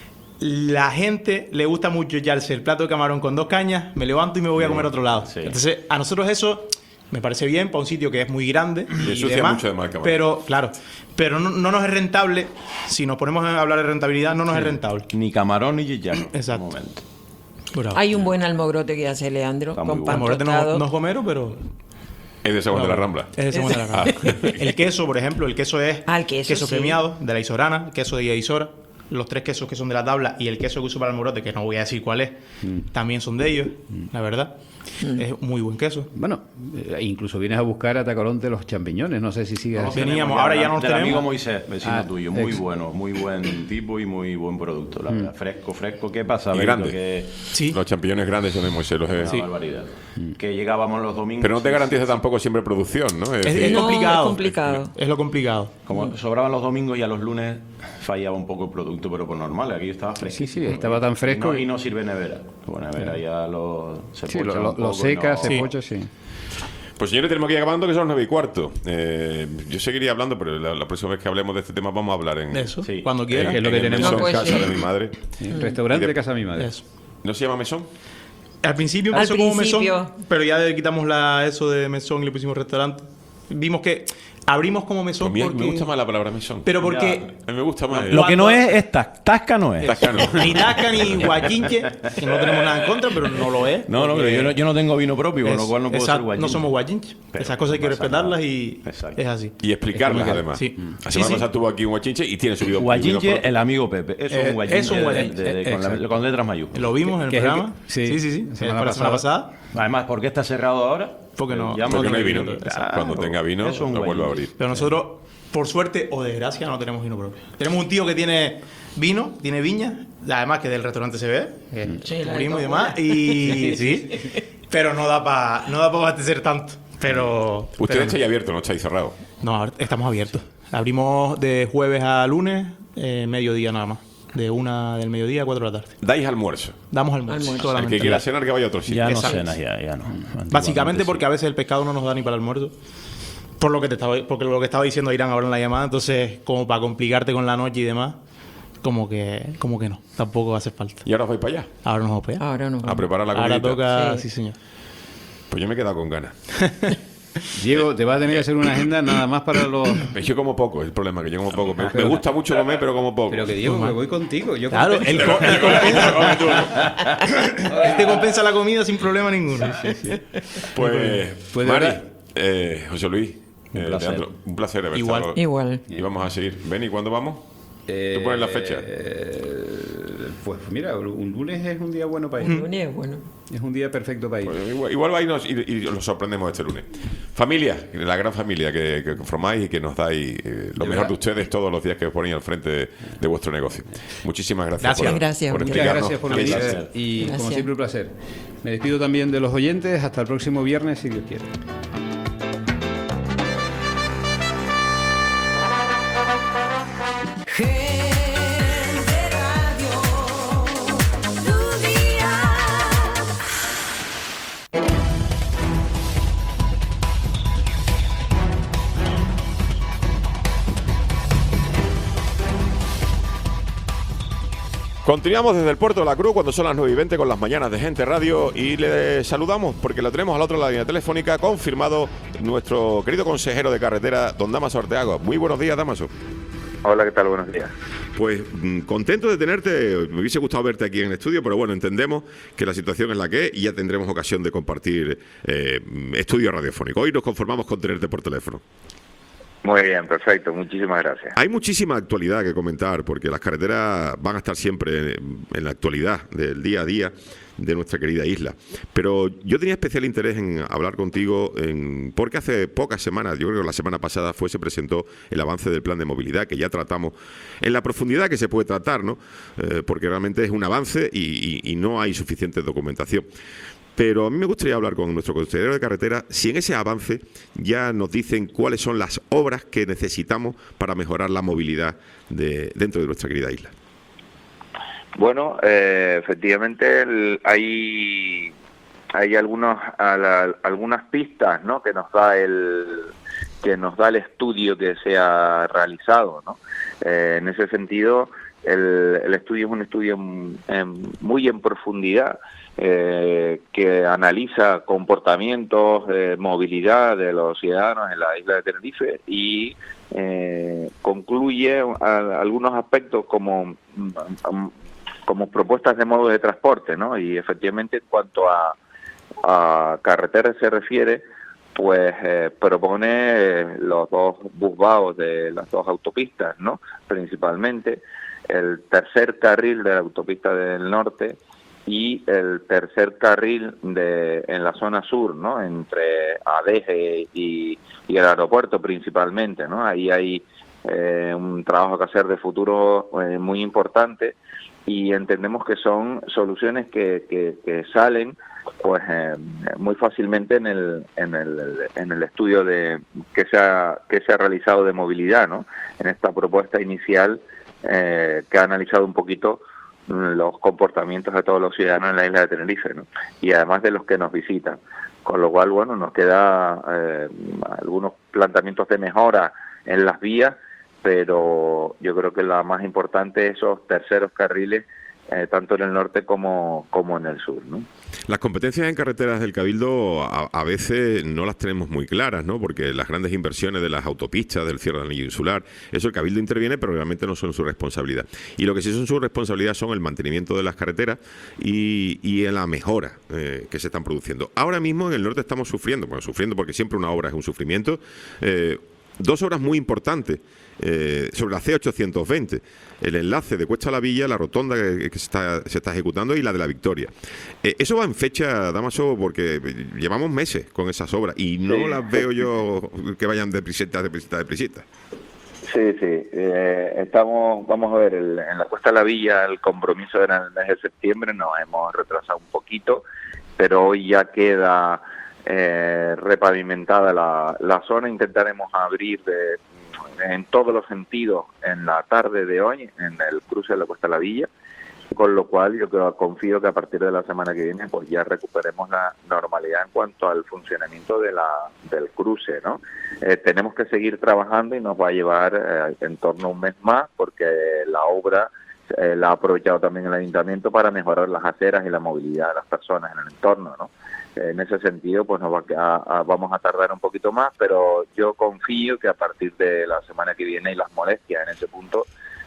La gente le gusta mucho ya el plato de camarón con dos cañas, me levanto y me voy a comer a otro lado. Sí. Entonces, a nosotros eso me parece bien para un sitio que es muy grande Y y, ensucia demás, mucho además el camarón. pero claro, pero no, no nos es rentable. Si nos ponemos a hablar de rentabilidad, no nos es rentable. Ni camarón ni yillaco. Exacto. Un momento. Bravo. Hay un buen almogrote que hace Leandro Está muy con bueno. pan Amorete no, tostado. no es gomero, pero Es de Segunda de la Rambla. es de segunda de la Rambla. El queso, por ejemplo, el queso es Ah, el queso, sí. premiado de la Isorana, el queso de Isora. Los tres quesos que son de la tabla y el queso que uso para el morote, que no voy a decir cuál es, también son de ellos, la verdad. Es muy buen queso. Bueno, eh, incluso vienes a buscar a Tacoronte los champiñones, no sé si sigues No, así. veníamos, ahora ya no los Del amigo tenemos. Moisés, vecino Ah, tuyo. Muy ex- bueno, muy buen tipo y muy buen producto, la verdad. Fresco, fresco. ¿Qué pasa, Y Benito? grande. Que Sí. Los champiñones grandes son de Moisés. Los he- una barbaridad. Que llegábamos los domingos. Pero no te sí, garantiza sí, sí. tampoco siempre producción, ¿no? Es Es, decir, es No, complicado. es complicado. Es lo complicado. Como sobraban los domingos y a los lunes fallaba un poco el producto, pero por normal, aquí estaba Sí, fresquísimo. sí, estaba tan Y fresco. no, y no sirve nevera. Pues nevera ya lo se Sí, pocha lo, un lo- lo poco y seca, no- se Sí. pocha, sí. Pues señores, tenemos que ir acabando, que son las nueve y cuarto. Eh, yo seguiría hablando, pero la, la próxima vez que hablemos de este tema vamos a hablar en, De eso, Sí. cuando en, quieras. Que es lo que en el tenemos. mesón, No, pues casa sí. de mi madre. Sí, Restaurante Y de- de Casa de mi madre. Eso. ¿No se llama mesón? Al principio Al empezó como principio. mesón, pero ya le quitamos la, eso de mesón y le pusimos restaurante. Vimos que abrimos como mesón Pues mira, porque... me gusta más la palabra mesón. Pero porque... A mí me gusta más. Lo que no Cuando- es, es tas- tasca no es. Tascano. Ni tasca ni guachinche, que no tenemos nada en contra, pero no lo es. No, no, pero porque yo no, yo no tengo vino propio, con es- lo cual no puedo exacto, ser guayín. no somos guachinche. Pero Esas cosas hay que no pasa respetarlas nada. y Exacto. es así. Y explicarlas, Es como que- además. sí. La Sí, semana sí. pasada tuvo aquí un guachinche y tiene su video. Guayinche, el amigo Pepe. Eso es Eh, un guayinche. es un de- guayinche, de- de- con, la- exacto. con letras mayúsculas. Lo vimos en el Que es el programa. que- sí, sí, sí. sí. la Eh, semana para la semana pasada. pasada. Además, ¿por qué está cerrado ahora? Porque no- Ya Porque no hay vino. Exacto. Cuando tenga vino, Eso es un lo vuelvo a guayinche. abrir. Pero nosotros, por suerte o desgracia, no tenemos vino propio. Tenemos un tío que tiene vino, tiene viña, además que del restaurante se ve, que Sí, la primo y de demás, y sí, pero no da para no da para abastecer tanto. Pero, Ustedes pero estáis abiertos, no estáis cerrados. no, ahora estamos abiertos. Abrimos de jueves a lunes, eh, mediodía nada más. De una del mediodía a cuatro de la tarde. Dais almuerzo. Damos almuerzo. Almuerzo. toda la El que mente. quiera cenar que vaya a otro sitio. Ya no Exacto. cenas, ya, ya no. Básicamente Antiguamente porque sí. a veces el pescado no nos da ni para el almuerzo. Por lo que te estaba, porque lo que estaba diciendo Irán ahora en la llamada, entonces como para complicarte con la noche y demás, como que, como que no, tampoco hace falta. Y ahora os vais para allá. Ahora nos vamos para allá. Ahora no. A preparar la Ahora comidita. toca, Sí. sí señor. Pues yo me he quedado con ganas. Diego, te va a tener que hacer una agenda nada más para los... Es que como poco, es el problema, que yo como poco. Me, me gusta mucho comer, pero como poco. Pero que Diego, me voy contigo. Yo Claro, compenso. él, co- él compensa. Él te compensa la comida sin problema ninguno. Pues, Pues de Mari, verdad. eh, José Luis, Un eh, placer. Leandro, un placer haber Igual. estado. Igual. Y vamos a seguir. Ven, ¿y cuándo vamos? Eh, ¿Tú pones la fecha? eh, pues mira, un lunes es un día bueno para ir. Lunes, bueno. Es un día perfecto para ir. Pues igual, igual vais y, nos- y, y los sorprendemos este lunes. Familia, la gran familia que, que formáis y que nos dais eh, lo De mejor verdad. de ustedes todos los días que os ponéis al frente de, de vuestro negocio. Muchísimas gracias, Gracias. por, Gracias, por muchas Muchas explicarnos gracias por qué venir es. y como Gracias. siempre un placer. Me despido también de los oyentes. Hasta el próximo viernes, si Dios quiere. Gente Radio, tu día. Continuamos desde el Puerto de la Cruz cuando son las nueve y veinte con las mañanas de Gente Radio y le saludamos porque lo tenemos al otro lado de la línea telefónica confirmado nuestro querido consejero de carretera, don Dámaso Arteaga. Muy buenos días, Dámaso. Hola, ¿qué tal? Buenos días. Pues mmm, contento de tenerte, me hubiese gustado verte aquí en el estudio, pero bueno, entendemos que la situación es la que es y ya tendremos ocasión de compartir eh, estudio radiofónico. Hoy nos conformamos con tenerte por teléfono. Muy bien, perfecto, muchísimas gracias. Hay muchísima actualidad que comentar porque las carreteras van a estar siempre en, en la actualidad del día a día de nuestra querida isla. Pero yo tenía especial interés en hablar contigo en, porque hace pocas semanas, yo creo que la semana pasada fue, se presentó el avance del plan de movilidad que ya tratamos en la profundidad que se puede tratar, ¿no? Eh, porque realmente es un avance y, y, y no hay suficiente documentación. Pero a mí me gustaría hablar con nuestro consejero de carretera si en ese avance ya nos dicen cuáles son las obras que necesitamos para mejorar la movilidad de, dentro de nuestra querida isla. Bueno, eh, efectivamente el, hay hay algunos a la, algunas pistas, ¿no? que nos da el que nos da el estudio que se ha realizado, ¿no? Eh, en ese sentido, el, el estudio es un estudio en, en, muy en profundidad. Eh, que analiza comportamientos, eh, movilidad de los ciudadanos en la isla de Tenerife y eh, concluye a, algunos aspectos como, como propuestas de modo de transporte, ¿no? Y efectivamente en cuanto a, a carreteras se refiere, pues eh, propone los dos busvados de las dos autopistas, ¿no? Principalmente el tercer carril de la autopista del norte y el tercer carril de en la zona sur, ¿no? Entre Adeje y, y el aeropuerto principalmente, ¿no? Ahí hay eh, un trabajo que hacer de futuro eh, muy importante y entendemos que son soluciones que, que, que salen pues eh, muy fácilmente en el en el en el estudio de que se ha que se ha realizado de movilidad, ¿no? En esta propuesta inicial eh, que ha analizado un poquito los comportamientos de todos los ciudadanos en la isla de Tenerife, ¿no? Y además de los que nos visitan, con lo cual, bueno, nos queda eh, algunos planteamientos de mejora en las vías, pero yo creo que la más importante es esos terceros carriles, eh, tanto en el norte como, como en el sur, ¿no? Las competencias en carreteras del Cabildo a, a veces no las tenemos muy claras, ¿no? Porque las grandes inversiones de las autopistas, del cierre del anillo insular, eso el Cabildo interviene, pero realmente no son su responsabilidad. Y lo que sí son su responsabilidad son el mantenimiento de las carreteras y, y en la mejora eh, que se están produciendo. Ahora mismo en el norte estamos sufriendo, bueno, sufriendo porque siempre una obra es un sufrimiento, eh, dos obras muy importantes eh, sobre la C ochocientos veinte, el enlace de Cuesta a la Villa, la rotonda que, que se, está, se está ejecutando y la de la Victoria. Eh, eso va en fecha, Dámaso, porque llevamos meses con esas obras y no sí. las veo yo que vayan de prisita, de prisita, de prisita. Sí, sí. Eh, estamos, vamos a ver, el, en la Cuesta a la Villa el compromiso era en el mes de septiembre, nos hemos retrasado un poquito, pero hoy ya queda eh, repavimentada la, la zona. Intentaremos abrir de en todos los sentidos en la tarde de hoy en el cruce de la Cuesta de la Villa, con lo cual yo creo, confío que a partir de la semana que viene pues ya recuperemos la normalidad en cuanto al funcionamiento de la del cruce, ¿no? Eh, tenemos que seguir trabajando y nos va a llevar eh, en torno a un mes más porque la obra eh, la ha aprovechado también el ayuntamiento para mejorar las aceras y la movilidad de las personas en el entorno, ¿no? En ese sentido, pues nos va a, a, vamos a tardar un poquito más, pero yo confío que a partir de la semana que viene y las molestias en ese punto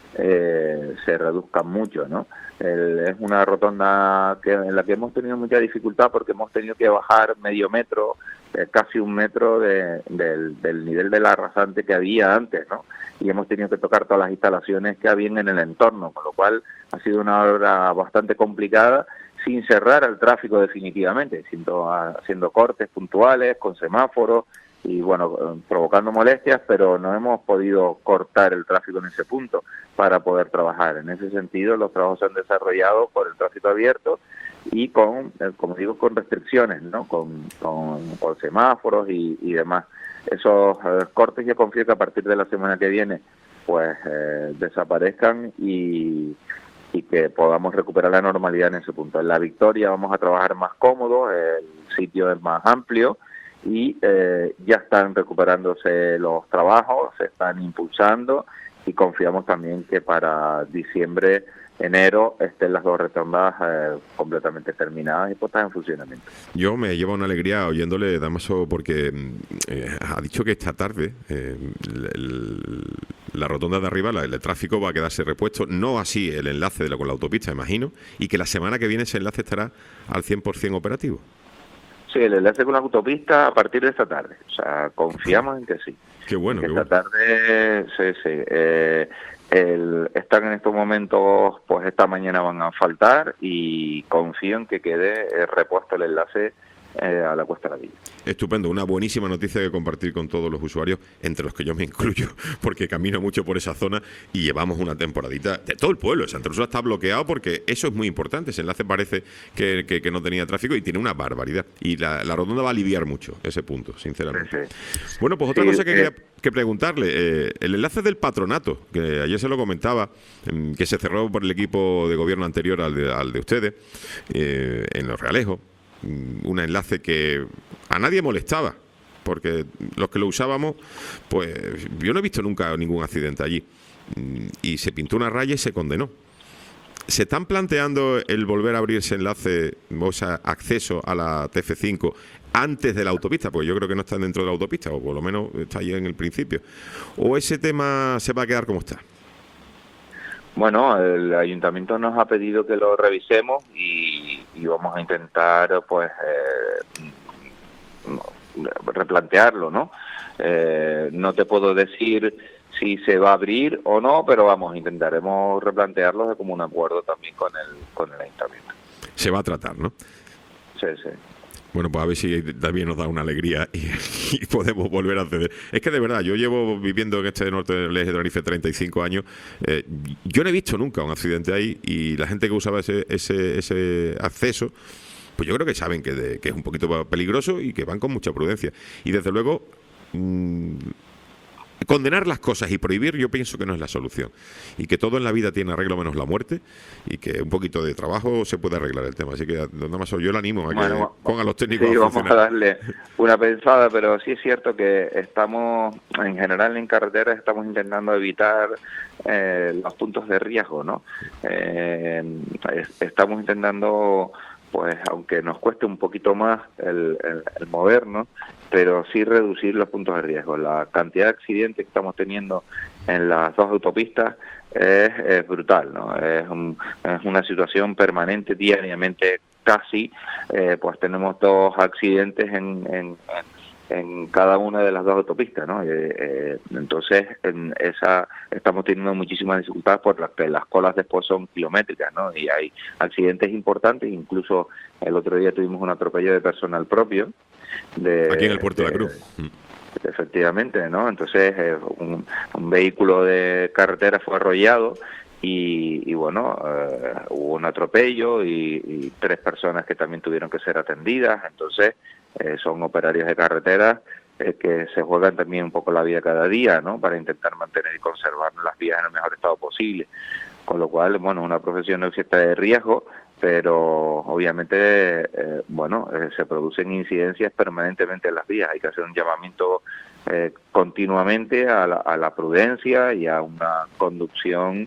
eh, se reduzcan mucho, ¿no? El, es una rotonda que, en la que hemos tenido mucha dificultad porque hemos tenido que bajar medio metro, eh, casi un metro de, del, del nivel de la rasante que había antes, ¿no? Y hemos tenido que tocar todas las instalaciones que habían en el entorno, con lo cual ha sido una obra bastante complicada, sin cerrar el tráfico definitivamente, siendo, haciendo cortes puntuales, con semáforos y, bueno, provocando molestias, pero no hemos podido cortar el tráfico en ese punto para poder trabajar. En ese sentido, los trabajos se han desarrollado por el tráfico abierto y con, como digo, con restricciones, ¿no? Con, con, con semáforos y, y demás. Esos eh, cortes yo confío que a partir de la semana que viene pues eh, desaparezcan y... y que podamos recuperar la normalidad en ese punto. En la Victoria vamos a trabajar más cómodos, el sitio es más amplio y eh, ya están recuperándose los trabajos, se están impulsando y confiamos también que para diciembre enero estén las dos rotondas eh, completamente terminadas y puestas en funcionamiento. Yo me llevo una alegría oyéndole, Dámaso, porque eh, ha dicho que esta tarde eh, el, el, la rotonda de arriba, la, el tráfico va a quedarse repuesto, no así el enlace de la, con la autopista, imagino, y que la semana que viene ese enlace estará al cien por ciento operativo. Sí, el enlace con la autopista a partir de esta tarde. O sea, confiamos en que sí. Qué bueno, que qué esta bueno. tarde, sí, sí. Eh, el, están en estos momentos, pues esta mañana van a faltar y confío en que quede eh, repuesto el enlace eh, a la Cuesta de la Villa. Estupendo, una buenísima noticia que compartir con todos los usuarios, entre los que yo me incluyo, porque camino mucho por esa zona y llevamos una temporadita de todo el pueblo. Santa Úrsula está bloqueado porque eso es muy importante. Ese enlace parece que, que, que no tenía tráfico y tiene una barbaridad. Y la, la rotonda va a aliviar mucho ese punto, sinceramente. Sí, sí. Bueno, pues otra Sí, cosa que eh, quería que preguntarle, eh, el enlace del patronato, que ayer se lo comentaba, eh, que se cerró por el equipo de gobierno anterior al de, al de ustedes, eh, en Los Realejos, un enlace que a nadie molestaba, porque los que lo usábamos, pues yo no he visto nunca ningún accidente allí, y se pintó una raya y se condenó. ¿Se están planteando el volver a abrir ese enlace, o sea, acceso a la T F cinco antes de la autopista? Porque yo creo que no están dentro de la autopista, o por lo menos está ahí en el principio. ¿O ese tema se va a quedar como está? Bueno, el ayuntamiento nos ha pedido que lo revisemos y, y vamos a intentar, pues, eh, replantearlo, ¿no? Eh, no te puedo decir si se va a abrir o no, pero vamos, intentaremos replantearlo de como un acuerdo también con el con el ayuntamiento. Se va a tratar, ¿no? Sí, sí. Bueno, pues a ver si también nos da una alegría y, y podemos volver a acceder. Es que de verdad, yo llevo viviendo en este norte del eje de Tenerife treinta y cinco años. Eh, yo no he visto nunca un accidente ahí y la gente que usaba ese, ese, ese acceso, pues yo creo que saben que, de, que es un poquito peligroso y que van con mucha prudencia. Y desde luego, mmm, condenar las cosas y prohibir, yo pienso que no es la solución. Y que todo en la vida tiene arreglo menos la muerte y que un poquito de trabajo se puede arreglar el tema. Así que nada más yo le animo a bueno, que pongan los técnicos sí, a vamos funcionar. a darle una pensada, pero sí es cierto que estamos, en general en carreteras, estamos intentando evitar eh, los puntos de riesgo, ¿no? Eh, es, estamos intentando, pues aunque nos cueste un poquito más el, el, el movernos, pero sí reducir los puntos de riesgo. La cantidad de accidentes que estamos teniendo en las dos autopistas es, es brutal, ¿no? Es, un, es una situación permanente, diariamente casi, eh, pues tenemos dos accidentes en, en, en cada una de las dos autopistas, ¿no? Eh, eh, entonces, en esa estamos teniendo muchísimas dificultades por las que las colas después son kilométricas, ¿no? Y hay accidentes importantes, incluso el otro día tuvimos un atropello de personal propio. De, aquí en el Puerto de, de la Cruz. Efectivamente, ¿no? Entonces, eh, un, un vehículo de carretera fue arrollado y, y bueno, eh, hubo un atropello y, y tres personas que también tuvieron que ser atendidas. Entonces, eh, son operarios de carretera eh, que se juegan también un poco la vida cada día, ¿no? Para intentar mantener y conservar las vías en el mejor estado posible. Con lo cual, bueno, una profesión no existe de riesgo, pero obviamente, eh, bueno, eh, se producen incidencias permanentemente en las vías. Hay que hacer un llamamiento eh, continuamente a la, a la prudencia y a una conducción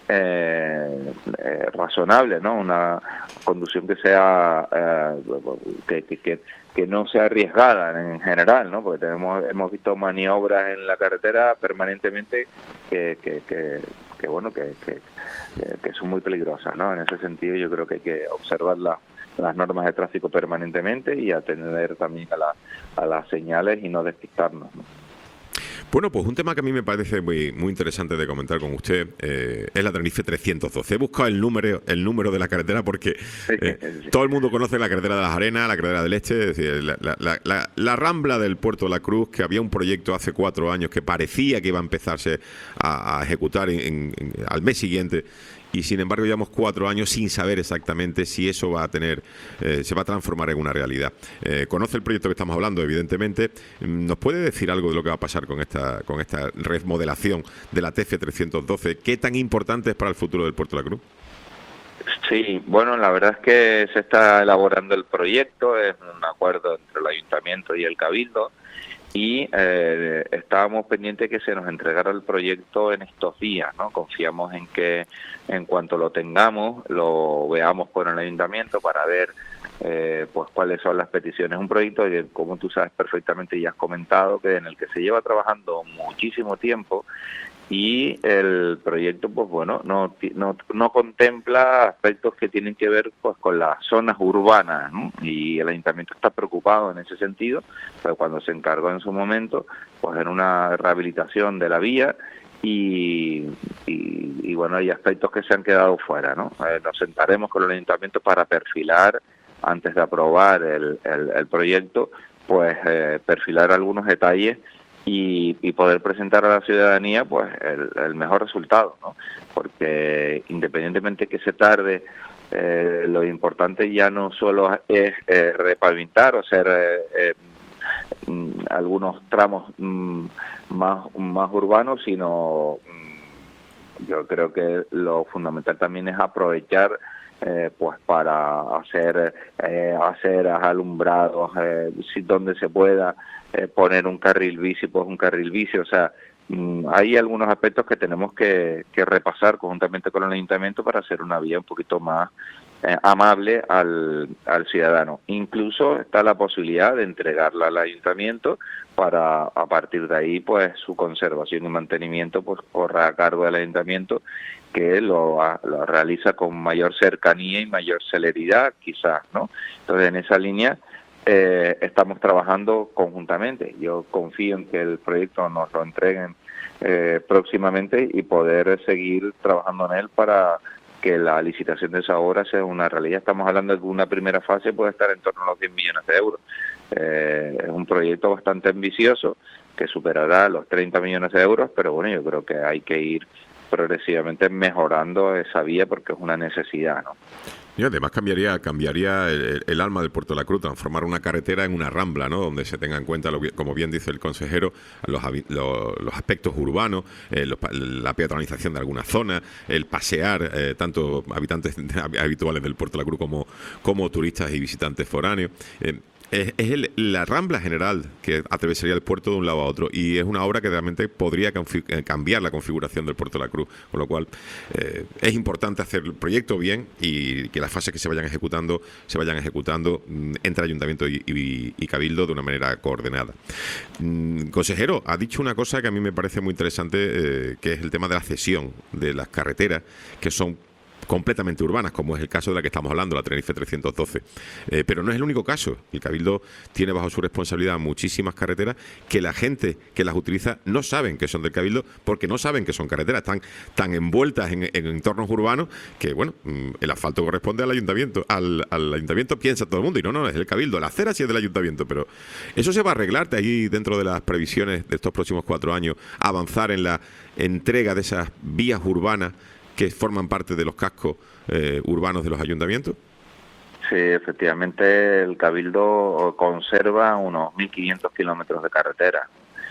eh, eh, razonable, ¿no? Una conducción que sea eh, que, que, que, que no sea arriesgada en general, ¿no? Porque tenemos hemos visto maniobras en la carretera permanentemente que que, que, que bueno que, que que son muy peligrosas, ¿no? En ese sentido yo creo que hay que observar la, las normas de tráfico permanentemente y atender también a, la, a las señales y no despistarnos, ¿no? Bueno, pues un tema que a mí me parece muy, muy interesante de comentar con usted eh, es la Tenerife trescientos doce. He buscado el número, el número de la carretera porque eh, todo el mundo conoce la carretera de las Arenas, la carretera del Este, es decir, la, la, la, la rambla del Puerto de la Cruz, que había un proyecto hace cuatro años que parecía que iba a empezarse a, a ejecutar en, en, en, al mes siguiente. Y sin embargo llevamos cuatro años sin saber exactamente si eso va a tener, eh, se va a transformar en una realidad. Eh, conoce el proyecto que estamos hablando, evidentemente. ¿Nos puede decir algo de lo que va a pasar con esta, con esta remodelación de la T F trescientos doce? ¿Qué tan importante es para el futuro del Puerto de la Cruz? Sí, bueno, la verdad es que se está elaborando el proyecto, es un acuerdo entre el Ayuntamiento y el Cabildo, y eh, estábamos pendientes que se nos entregara el proyecto en estos días, ¿no? Confiamos en que en cuanto lo tengamos, lo veamos con el ayuntamiento para ver eh, pues cuáles son las peticiones. Un proyecto que, como tú sabes perfectamente y has comentado, que en el que se lleva trabajando muchísimo tiempo, y el proyecto, pues bueno, no, no, no contempla aspectos que tienen que ver pues con las zonas urbanas, ¿no? Y el ayuntamiento está preocupado en ese sentido, pues cuando se encargó en su momento, pues en una rehabilitación de la vía, y, y, y bueno, hay aspectos que se han quedado fuera, ¿no? Eh, nos sentaremos con el ayuntamiento para perfilar, antes de aprobar el, el, el proyecto, pues eh, perfilar algunos detalles Y, y poder presentar a la ciudadanía pues el, el mejor resultado, ¿no? Porque independientemente que se tarde, eh, lo importante ya no solo es eh, repavimentar o ser eh, eh, mm, algunos tramos mm, más, más urbanos, sino mm, yo creo que lo fundamental también es aprovechar Eh, pues para hacer eh, aceras, alumbrados, eh, si donde se pueda eh, poner un carril bici, pues un carril bici. O sea, mmm, hay algunos aspectos que tenemos que, que repasar conjuntamente con el ayuntamiento para hacer una vía un poquito más eh, amable al, al ciudadano. Incluso está la posibilidad de entregarla al ayuntamiento para, a partir de ahí, pues su conservación y mantenimiento pues corra a cargo del ayuntamiento, que lo, lo realiza con mayor cercanía y mayor celeridad, quizás, ¿no? Entonces, en esa línea eh, estamos trabajando conjuntamente. Yo confío en que el proyecto nos lo entreguen eh, próximamente y poder seguir trabajando en él para que la licitación de esa obra sea una realidad. Estamos hablando de que una primera fase puede estar en torno a los diez millones de euros. Eh, es un proyecto bastante ambicioso que superará los treinta millones de euros, pero bueno, yo creo que hay que ir progresivamente mejorando esa vía porque es una necesidad, ¿no? Y además cambiaría cambiaría el, el alma del Puerto de la Cruz, transformar una carretera en una rambla, ¿no? Donde se tenga en cuenta, lo que, como bien dice el consejero, los, los, los aspectos urbanos, eh, los, la peatonalización de algunas zonas, el pasear eh, tanto habitantes habituales del Puerto de la Cruz como, como turistas y visitantes foráneos. Eh, Es, es el, la rambla general que atravesaría el puerto de un lado a otro, y es una obra que realmente podría cambiar la configuración del Puerto de la Cruz, con lo cual eh, es importante hacer el proyecto bien y que las fases que se vayan ejecutando se vayan ejecutando mm, entre Ayuntamiento y, y, y Cabildo de una manera coordinada. Mm, consejero, ha dicho una cosa que a mí me parece muy interesante, eh, que es el tema de la cesión de las carreteras, que son completamente urbanas, como es el caso de la que estamos hablando, la Tenerife trescientos doce. Eh, pero no es el único caso. El Cabildo tiene bajo su responsabilidad muchísimas carreteras que la gente que las utiliza no saben que son del Cabildo, porque no saben que son carreteras, están tan envueltas en, en entornos urbanos que, bueno, el asfalto corresponde al ayuntamiento. Al, al ayuntamiento piensa todo el mundo, y no, no, es del Cabildo. La acera sí es del ayuntamiento, pero eso se va a arreglar de ahí, dentro de las previsiones de estos próximos cuatro años, avanzar en la entrega de esas vías urbanas que forman parte de los cascos eh, urbanos de los ayuntamientos. Sí, efectivamente el Cabildo conserva unos mil quinientos kilómetros de carretera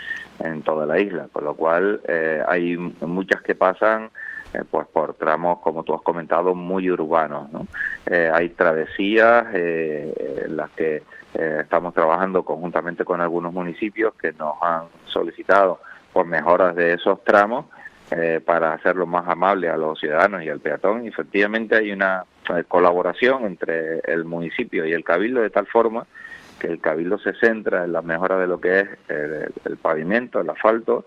en toda la isla, con lo cual eh, hay muchas que pasan eh, pues por tramos, como tú has comentado, muy urbanos, ¿no? Eh, hay travesías eh, en las que eh, estamos trabajando conjuntamente con algunos municipios que nos han solicitado por mejoras de esos tramos, Eh, para hacerlo más amable a los ciudadanos y al peatón. Y efectivamente hay una eh, colaboración entre el municipio y el Cabildo, de tal forma que el Cabildo se centra en la mejora de lo que es el, el pavimento, el asfalto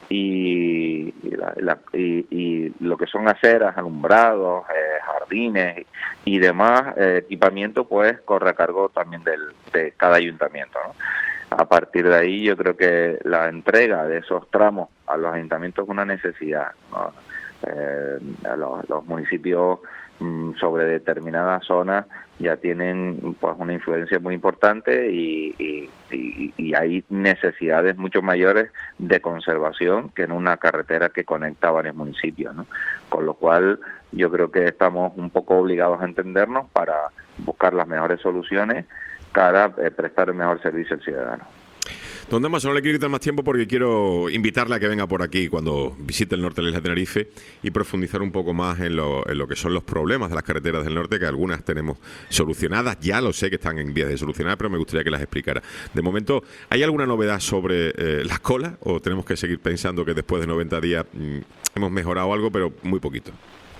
y, y, la, la, y, y lo que son aceras, alumbrados, eh, jardines y demás eh, equipamiento, pues corre a cargo también del, de cada ayuntamiento, ¿no? A partir de ahí yo creo que la entrega de esos tramos a los ayuntamientos es una necesidad, ¿no? Eh, los, los municipios mmm, sobre determinadas zonas ya tienen pues una influencia muy importante y, y, y, y hay necesidades mucho mayores de conservación que en una carretera que conecta varios municipios, ¿no? Con lo cual yo creo que estamos un poco obligados a entendernos para buscar las mejores soluciones para eh, prestar el mejor servicio al ciudadano. Don Damaso, no le quiero quitar más tiempo porque quiero invitarle a que venga por aquí cuando visite el norte de la isla de Tenerife y profundizar un poco más en lo, en lo que son los problemas de las carreteras del norte, que algunas tenemos solucionadas, ya lo sé que están en vías de solucionar, pero me gustaría que las explicara. De momento, ¿hay alguna novedad sobre eh, las colas o tenemos que seguir pensando que después de noventa días mmm, hemos mejorado algo, pero muy poquito?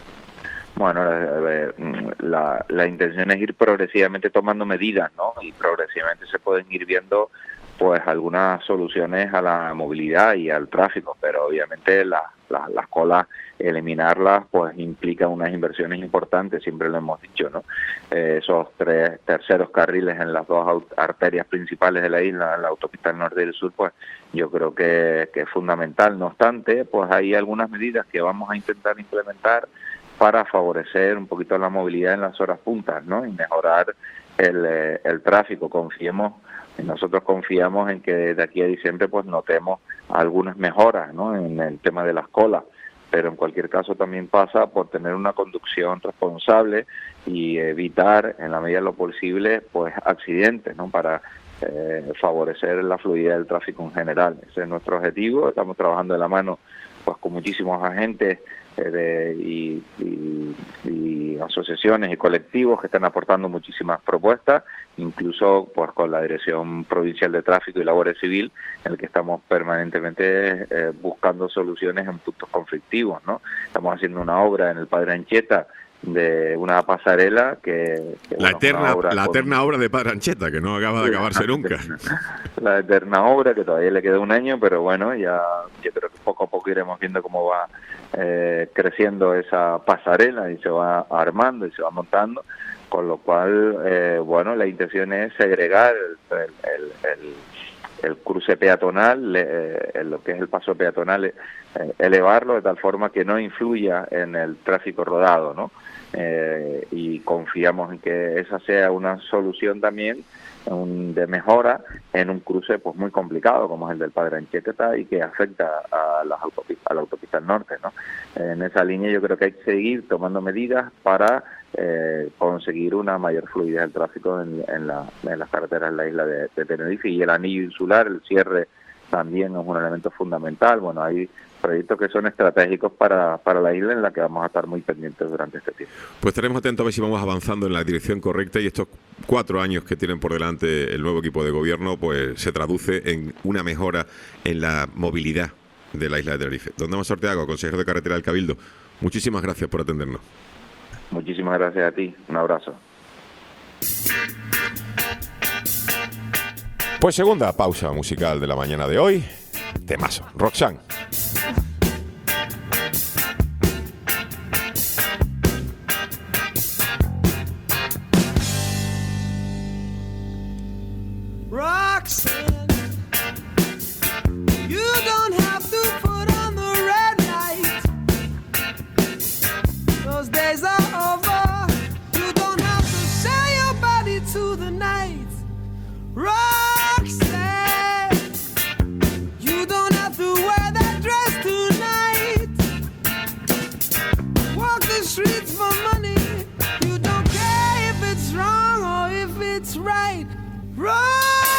Bueno, eh, la, la intención es ir progresivamente tomando medidas, ¿no? Y progresivamente se pueden ir viendo pues algunas soluciones a la movilidad y al tráfico, pero obviamente la, la, las colas, eliminarlas, pues implica unas inversiones importantes, siempre lo hemos dicho, ¿no? Eh, esos tres terceros carriles en las dos arterias principales de la isla, la autopista del norte y del sur, pues yo creo que, que es fundamental. No obstante, pues hay algunas medidas que vamos a intentar implementar para favorecer un poquito la movilidad en las horas puntas, ¿no? Y mejorar el, eh, el tráfico. Confiemos, nosotros confiamos en que de aquí a diciembre pues notemos algunas mejoras, ¿no? En el tema de las colas, pero en cualquier caso también pasa por tener una conducción responsable y evitar en la medida de lo posible pues accidentes, ¿no? Para eh, favorecer la fluidez del tráfico en general. Ese es nuestro objetivo. Estamos trabajando de la mano pues con muchísimos agentes eh, de, y, y, y asociaciones y colectivos que están aportando muchísimas propuestas, incluso pues con la Dirección Provincial de Tráfico y la Guardia Civil, en el que estamos permanentemente eh, buscando soluciones en puntos conflictivos, ¿no? Estamos haciendo una obra en el Padre Anchieta de una pasarela que... que la bueno, eterna obra la con, eterna obra de Padre Anchieta, que no acaba de acabarse nunca. La eterna obra, que todavía le queda un año, pero bueno, ya yo creo que poco a poco iremos viendo cómo va eh, creciendo esa pasarela y se va armando y se va montando, con lo cual, eh, bueno, la intención es segregar el, el, el, el el cruce peatonal, eh, lo que es el paso peatonal, eh, elevarlo de tal forma que no influya en el tráfico rodado, ¿no? Eh, y confiamos en que esa sea una solución también un, de mejora en un cruce pues muy complicado como es el del Padre Anchieta y que afecta a, las autopistas, a la autopista del norte, ¿no? En esa línea yo creo que hay que seguir tomando medidas para eh, conseguir una mayor fluidez del tráfico en, en, la, en las carreteras de la isla de, de Tenerife, y el anillo insular, el cierre también es un elemento fundamental. Bueno, hay proyectos que son estratégicos para, para la isla en la que vamos a estar muy pendientes durante este tiempo. Pues estaremos atentos a ver si vamos avanzando en la dirección correcta y estos cuatro años que tienen por delante el nuevo equipo de gobierno pues se traduce en una mejora en la movilidad de la isla de Tenerife. Don Damaso Arteaga, consejero de carretera del Cabildo, muchísimas gracias por atendernos. Muchísimas gracias a ti, un abrazo. Pues segunda pausa musical de la mañana de hoy, temazo, Roxanne. Roxanne, you don't have to put on the red light. Those days are over. You don't have to sell your body to the night. Roxanne, you don't have to wear that dress tonight. Walk the streets for money. You don't care if it's wrong or if it's right. Roxanne,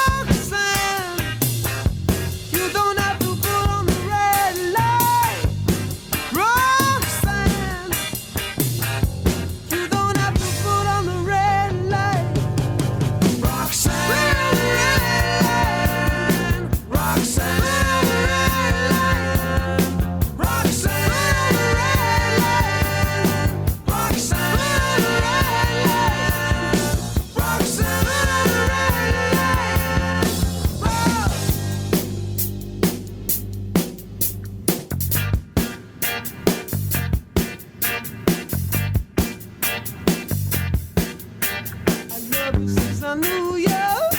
I knew you.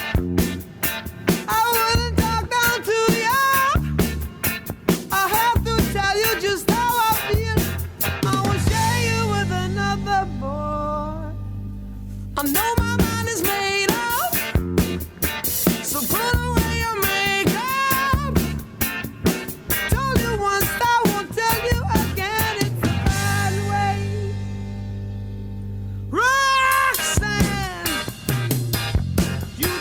I wouldn't talk down to you. I have to tell you just how I feel. I won't share you with another boy. I know my mind is made up, so put away your makeup. Told you once, I won't tell you again. It's the bad way. Roxanne, you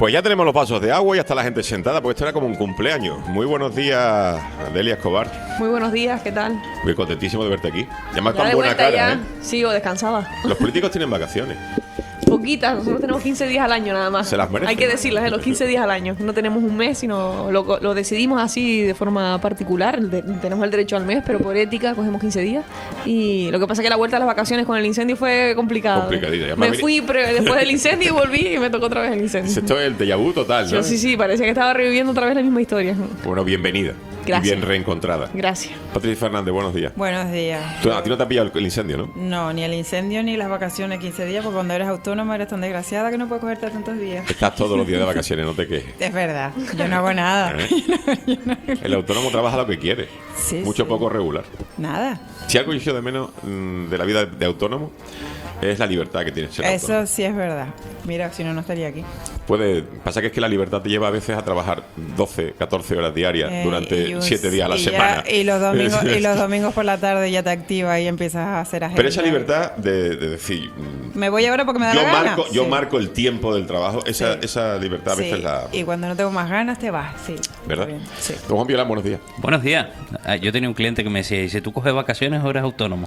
Pues ya tenemos los vasos de agua y hasta la gente sentada, porque esto era como un cumpleaños. Muy buenos días, Delia Escobar. Muy buenos días, ¿qué tal? Muy contentísimo de verte aquí. Y además Ya con de buena vuelta cara, ya. ¿eh? Sigo descansada. Los políticos tienen vacaciones. Poquitas, nosotros tenemos quince días al año nada más. Se las merecen. Hay que decirlas, ¿eh? Los quince días al año. No tenemos un mes, sino lo, lo decidimos así de forma particular. De- tenemos el derecho al mes, pero por ética cogemos quince días. Y lo que pasa es que la vuelta a las vacaciones con el incendio fue complicada. Complicadita, ya me Me ha veni- fui pre- después del incendio y volví y me tocó otra vez el incendio. Esto es el déjà vu total, ¿no? Yo, sí, sí, parecía que estaba reviviendo otra vez la misma historia. Bueno, bienvenida. Gracias. Y bien reencontrada. Gracias. Patricia Fernández, buenos días. Buenos días. Tú- a ti no te ha pillado el, el incendio, ¿no? No, ni el incendio ni las vacaciones quince días, porque cuando eres autónoma eres tan desgraciada que no puedes cogerte tantos días. Estás todos los días de vacaciones, no te quejes. Es verdad, yo no hago nada. ¿Eh? El autónomo trabaja lo que quiere. Sí, Mucho sí. poco regular. Nada. Si algo yo echo de menos mm, de la vida de autónomo es la libertad que tiene ser Eso autónomo. sí es verdad. Mira, si no, no estaría aquí. Puede, pasa que es que la libertad te lleva a veces a trabajar doce, catorce horas diarias Eh, durante y un- siete días a la y ya- semana. y, los domingos, y los domingos por la tarde ya te activas y empiezas a hacer agenda. Pero esa libertad de, de decir, mm, Me voy ahora porque me da yo la gana. marco, yo Sí. marco el tiempo del trabajo, esa, Sí. esa libertad a veces Sí, la... Y cuando no tengo más ganas te vas, sí. ¿Verdad? Bien, sí. Don Juan Violán, buenos días. Buenos días. Ah, Yo tenía un cliente que me decía, dice, ¿tú coges vacaciones o eres autónomo?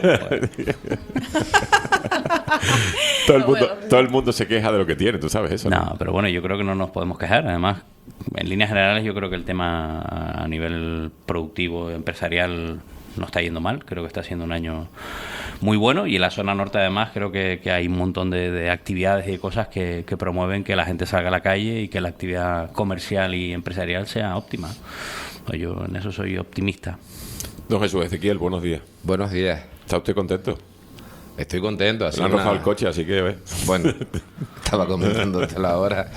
Todo el, mundo, todo el mundo se queja de lo que tiene, tú sabes eso. No, pero bueno, yo creo que no nos podemos quejar. Además, en líneas generales, yo creo que el tema a nivel productivo, empresarial, no está yendo mal. Creo que está siendo un año muy bueno. Y en la zona norte, además, creo que, que hay un montón de, de actividades y de cosas que, que promueven que la gente salga a la calle y que la actividad comercial y empresarial sea óptima. Yo en eso soy optimista. Don Jesús Ezequiel, buenos días. Buenos días. ¿Está usted contento? Estoy contento. Ha Le sido han rozado una- el coche, así que... ¿ves? Bueno, estaba comentando hasta la hora.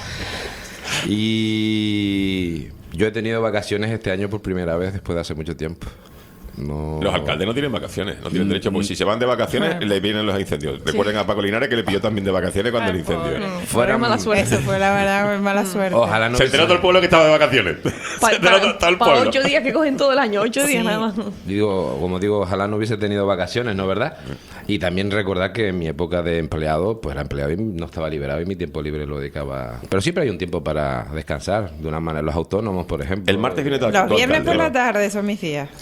Y yo he tenido vacaciones este año por primera vez después de hace mucho tiempo. No... Los alcaldes no tienen vacaciones, no tienen derecho, porque si se van de vacaciones Bueno. le vienen los incendios. Recuerden a Paco Linares que le pilló también de vacaciones cuando el incendio. Fueran- mala suerte. Eso fue la verdad, mala suerte. Ojalá no Se enteró todo el pueblo que estaba de vacaciones. Para Se enteró todo- todo el pueblo. ocho días que cogen todo el año, ocho días Sí. nada más. Digo, como digo, ojalá no hubiese tenido vacaciones, ¿no verdad? Y también recordar que en mi época de empleado, pues era empleado y no estaba liberado y mi tiempo libre lo dedicaba. Pero siempre hay un tiempo para descansar, de una manera. Los autónomos, por ejemplo. El martes viene todo Los viernes por la alcalde. tarde son mis días.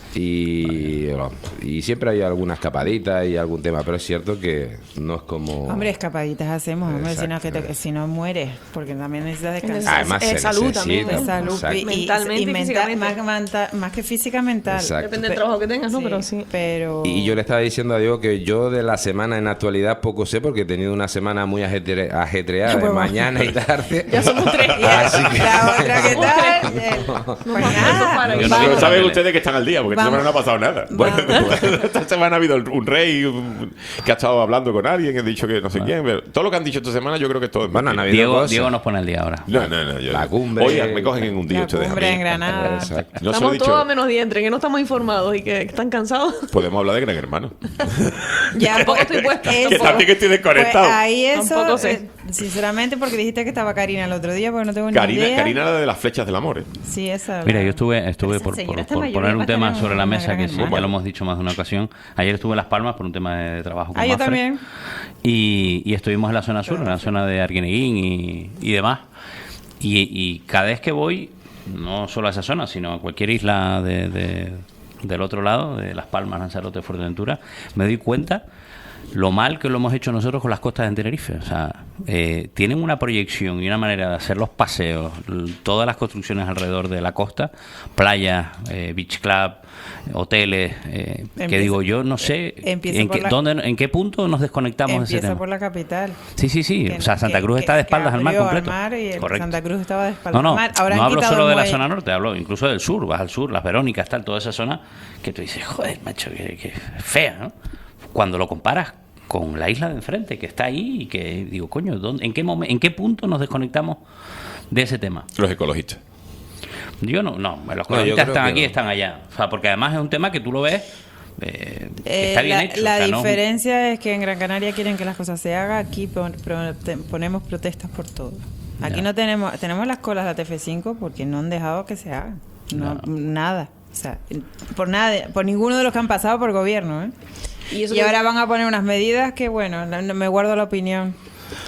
Y, y siempre hay alguna escapadita y algún tema, pero es cierto que no es como... Hombre, escapaditas hacemos, hombre, si no, que te- Exacto. si no mueres, porque también necesitas descansar. Además, es se salud también, necesita, ¿no? Salud, exacto. y, y- Mentalmente y y mental, físicamente. más, manta- más que física, mental. Exacto. Depende del trabajo que tengas, ¿no? Pero sí. Pero... Y yo le estaba diciendo a Diego que yo de la semana en la actualidad poco sé porque he tenido una semana muy ajetre- ajetreada de Pues va. mañana y tarde. Ya somos tres. Así que- La otra, ¿qué tal? Somos Eh, tres. Pues Nos nada, para Yo que- no Pero digo saben papeles. ustedes que están al día, porque esta Vamos. semana no ha pasado nada. Bueno, esta semana ha habido un rey un- que ha estado hablando con alguien, que ha dicho que no sé quién. Pero todo lo que han dicho esta semana yo creo que es todo es Bueno, mentira. han habido Diego, cosas. Diego nos pone al día ahora. No, no, no. yo- La cumbre- Oigan, me cogen en un día La ustedes a cumbre mí. en Granada. Exacto. No se lo he Estamos dicho. todos a menos diez, entre que no estamos informados y que están cansados. Podemos hablar de Gran Hermano. Ya, Tampoco estoy puesta. eso- Que también estoy desconectado. Pues ahí eso, Tampoco sé. eh, sinceramente, porque dijiste que estaba Karina el otro día, porque no tengo ni Karina, idea. Karina la de las flechas del amor. ¿eh? Sí, esa. Mira, la- yo estuve, estuve esa por, señora por- está por mayor, poner ya un va a tema tener sobre la una mesa gran que sí, hermana. ya lo hemos dicho más de una ocasión. Ayer estuve en Las Palmas por un tema de trabajo con Ah, yo Mafre. también. Y, y estuvimos en la zona sur, en la zona de Arguineguín y, y demás. Y, y cada vez que voy, no solo a esa zona, sino a cualquier isla de, de- del otro lado, de Las Palmas, Lanzarote, Fuerteventura, me doy cuenta lo mal que lo hemos hecho nosotros con las costas de Tenerife. O sea, eh, tienen una proyección y una manera de hacer los paseos, l- todas las construcciones alrededor de la costa, playas, eh, beach club, hoteles, eh, que Empieza- digo yo, no sé empieza en por qué, la- dónde, en qué punto nos desconectamos de ese Empieza tema. por la capital. Sí, sí, sí. Que- O sea, Santa que- Cruz que- está de que espaldas al mar abrió completo. mar y el Correcto. Santa Cruz estaba de espaldas No, no, al mar. Ahora no han hablo quitado solo el de la muelle. zona norte, hablo incluso del sur, vas al sur, las Verónicas, tal, toda esa zona que tú dices, joder, macho, que, que fea, ¿no? Cuando lo comparas con la isla de enfrente, que está ahí y que digo, coño, ¿dónde, en, qué momen- ¿en qué punto nos desconectamos de ese tema? Los ecologistas. Yo no, no, los No, yo ecologistas creo están que aquí, no. están allá. O sea, porque además es un tema que tú lo ves, eh, que Eh, está bien la hecho. la o sea, no- diferencia es que en Gran Canaria quieren que las cosas se hagan, aquí pon- pro- te- ponemos protestas por todo. Aquí Ya. no tenemos, tenemos las colas de la T F cinco porque no han dejado que se hagan. No, nada. O sea, por nada, de- por ninguno de los que han pasado por gobierno, ¿eh? Y Y, eso que- ahora van a poner unas medidas que, bueno, no- no- me guardo la opinión.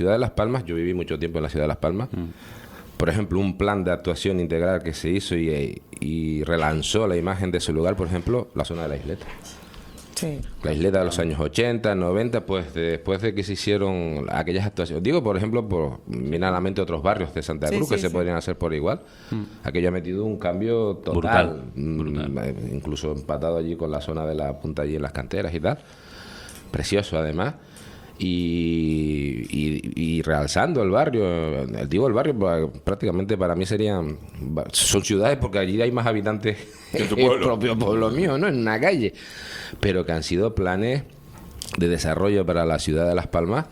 ciudad de Las Palmas, yo viví mucho tiempo en la ciudad de Las Palmas, por ejemplo, un plan de actuación integral que se hizo y, y relanzó la imagen de ese lugar, por ejemplo, la zona de la isleta. Sí. La isleta de los años ochenta, noventa, pues después de que se hicieron aquellas actuaciones. Digo, por ejemplo, por mirar a la mente otros barrios de Santa Sí, Cruz sí, que se sí. podrían hacer por igual. Mm. Aquello ha metido un cambio total. Brutal, Mm, eh, Incluso empatado allí con la zona de la punta allí en las canteras y tal. Precioso, además. Y, y, y realzando el barrio. eh, Digo, el barrio pues, prácticamente para mí serían... Son ciudades porque allí hay más habitantes Que en tu el pueblo. propio pueblo mío, ¿no? En una calle. Pero que han sido planes de desarrollo para la ciudad de Las Palmas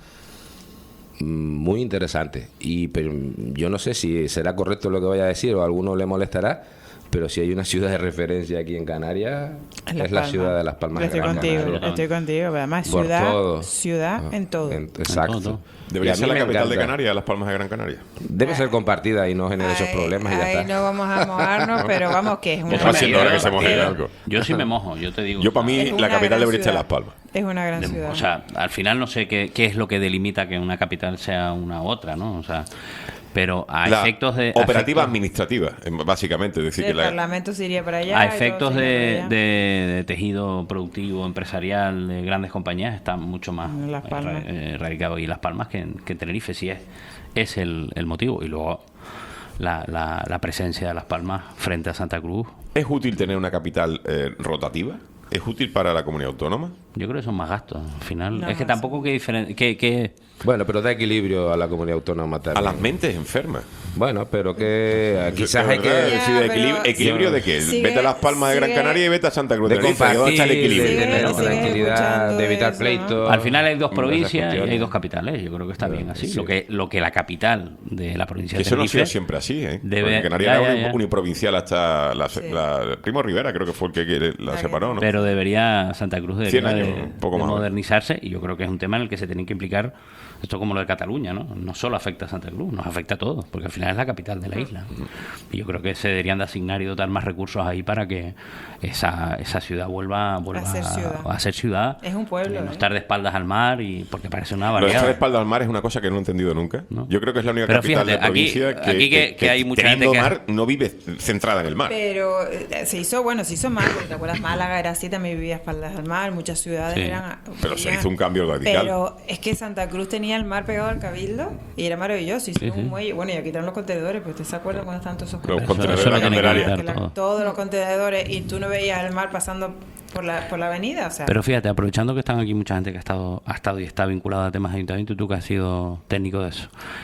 mm, muy interesantes. Y pero yo no sé si será correcto lo que voy a decir o a alguno le molestará, pero si hay una ciudad de referencia aquí en Canarias, En es Las la Palmas. ciudad de Las Palmas de Estoy Gran contigo, Canaria. estoy contigo. Además, Por ciudad, todo. ciudad Ah, en todo. en- exacto. En todo. Debería Y a ser mí la me capital de encanta. Canarias, Las Palmas de Gran Canaria. Debe ser compartida y no genere esos Ay, problemas y ya ay, está. no vamos a mojarnos, pero vamos, que es una, Pues va siendo hora que se moje es- algo. Yo sí me mojo, yo te digo. Yo para mí Es la una capital gran debería estar en ciudad. Las Palmas. es una gran De- ciudad. o sea, al final no sé qué, qué es lo que delimita que una capital sea una u otra, ¿no? O sea, pero a La efectos de... operativa a efectos- administrativa, em, básicamente. Es decir, que el la, Parlamento se iría para allá. A y todo efectos se iría de, para allá. de- de tejido productivo, empresarial, de grandes compañías, está mucho más En Las Palmas. eh, radicado y Las Palmas que en, que en Tenerife, sí es, es el, el motivo. Y luego la, la, la presencia de Las Palmas frente a Santa Cruz, ¿Es útil tener una capital eh, rotativa? ¿Es útil para la comunidad autónoma? yo creo que son más gastos. Al final, No, es que no, tampoco que diferen- que, que Bueno, pero da equilibrio a la comunidad autónoma A también. las mentes enfermas. Bueno, pero que eh, quizás De hay verdad, que... es decir, Ya, equilibrio, pero- ¿equilibrio de qué? Sigue- Vete a Las Palmas de Gran sigue- Canaria y vete a Santa Cruz de de Tenerife. ¿Dónde está el compartir, de equilibrio? tener Sigue tranquilidad, escuchando de evitar eso, pleitos. al final hay dos esas provincias y cuestiones. hay dos capitales. Yo creo que está bien así. sí. Lo que lo que la capital de la provincia Que de eso no ha Tenerife sido siempre así, ¿eh? debe- Porque Canarias ya, era ya, uni- ya. uniprovincial hasta la, Sí. la- Primo Rivera, creo que fue el que, que la La que- separó, ¿no? Pero debería Santa Cruz cien debería años, de, un poco de más. modernizarse y yo creo que es un tema en el que se tienen que implicar esto como lo de Cataluña, ¿no? No solo afecta a Santa Cruz, nos afecta a todos, porque al final es la capital de la isla. Y yo creo que se deberían de asignar y dotar más recursos ahí para que esa, esa ciudad vuelva, vuelva A ser ciudad. a ser ciudad. Es un pueblo, Y no ¿eh? estar de espaldas al mar y porque parece una Lo de estar de barriada. espalda al mar es una cosa que no he entendido nunca. ¿No? Yo creo que es la única Pero capital fíjate, de la aquí- provincia que, aquí que- que hay mucha gente teniendo que- mar no vive centrada en el mar. Pero eh, se hizo, bueno, se hizo mal, porque te acuerdas, Málaga era así, también vivía a espaldas al mar, muchas ciudades Sí. eran... Pero se vivían- hizo un cambio radical. Pero es que Santa Cruz tenía el mar pegado al Cabildo y era maravilloso, hicieron Sí, sí. un muelle, bueno, y quitaron los contenedores, pero ¿usted se acuerda cuando estaban todos esos Los Eso- contenedores eso de lo la tienen que Candelaria. quitar que la- todo. todos los contenedores y tú no veías el mar pasando por la, por la avenida, o sea... Pero fíjate, aprovechando que están aquí mucha gente que ha estado, ha estado y está vinculada a temas de ayuntamiento, tú que has sido técnico de eso.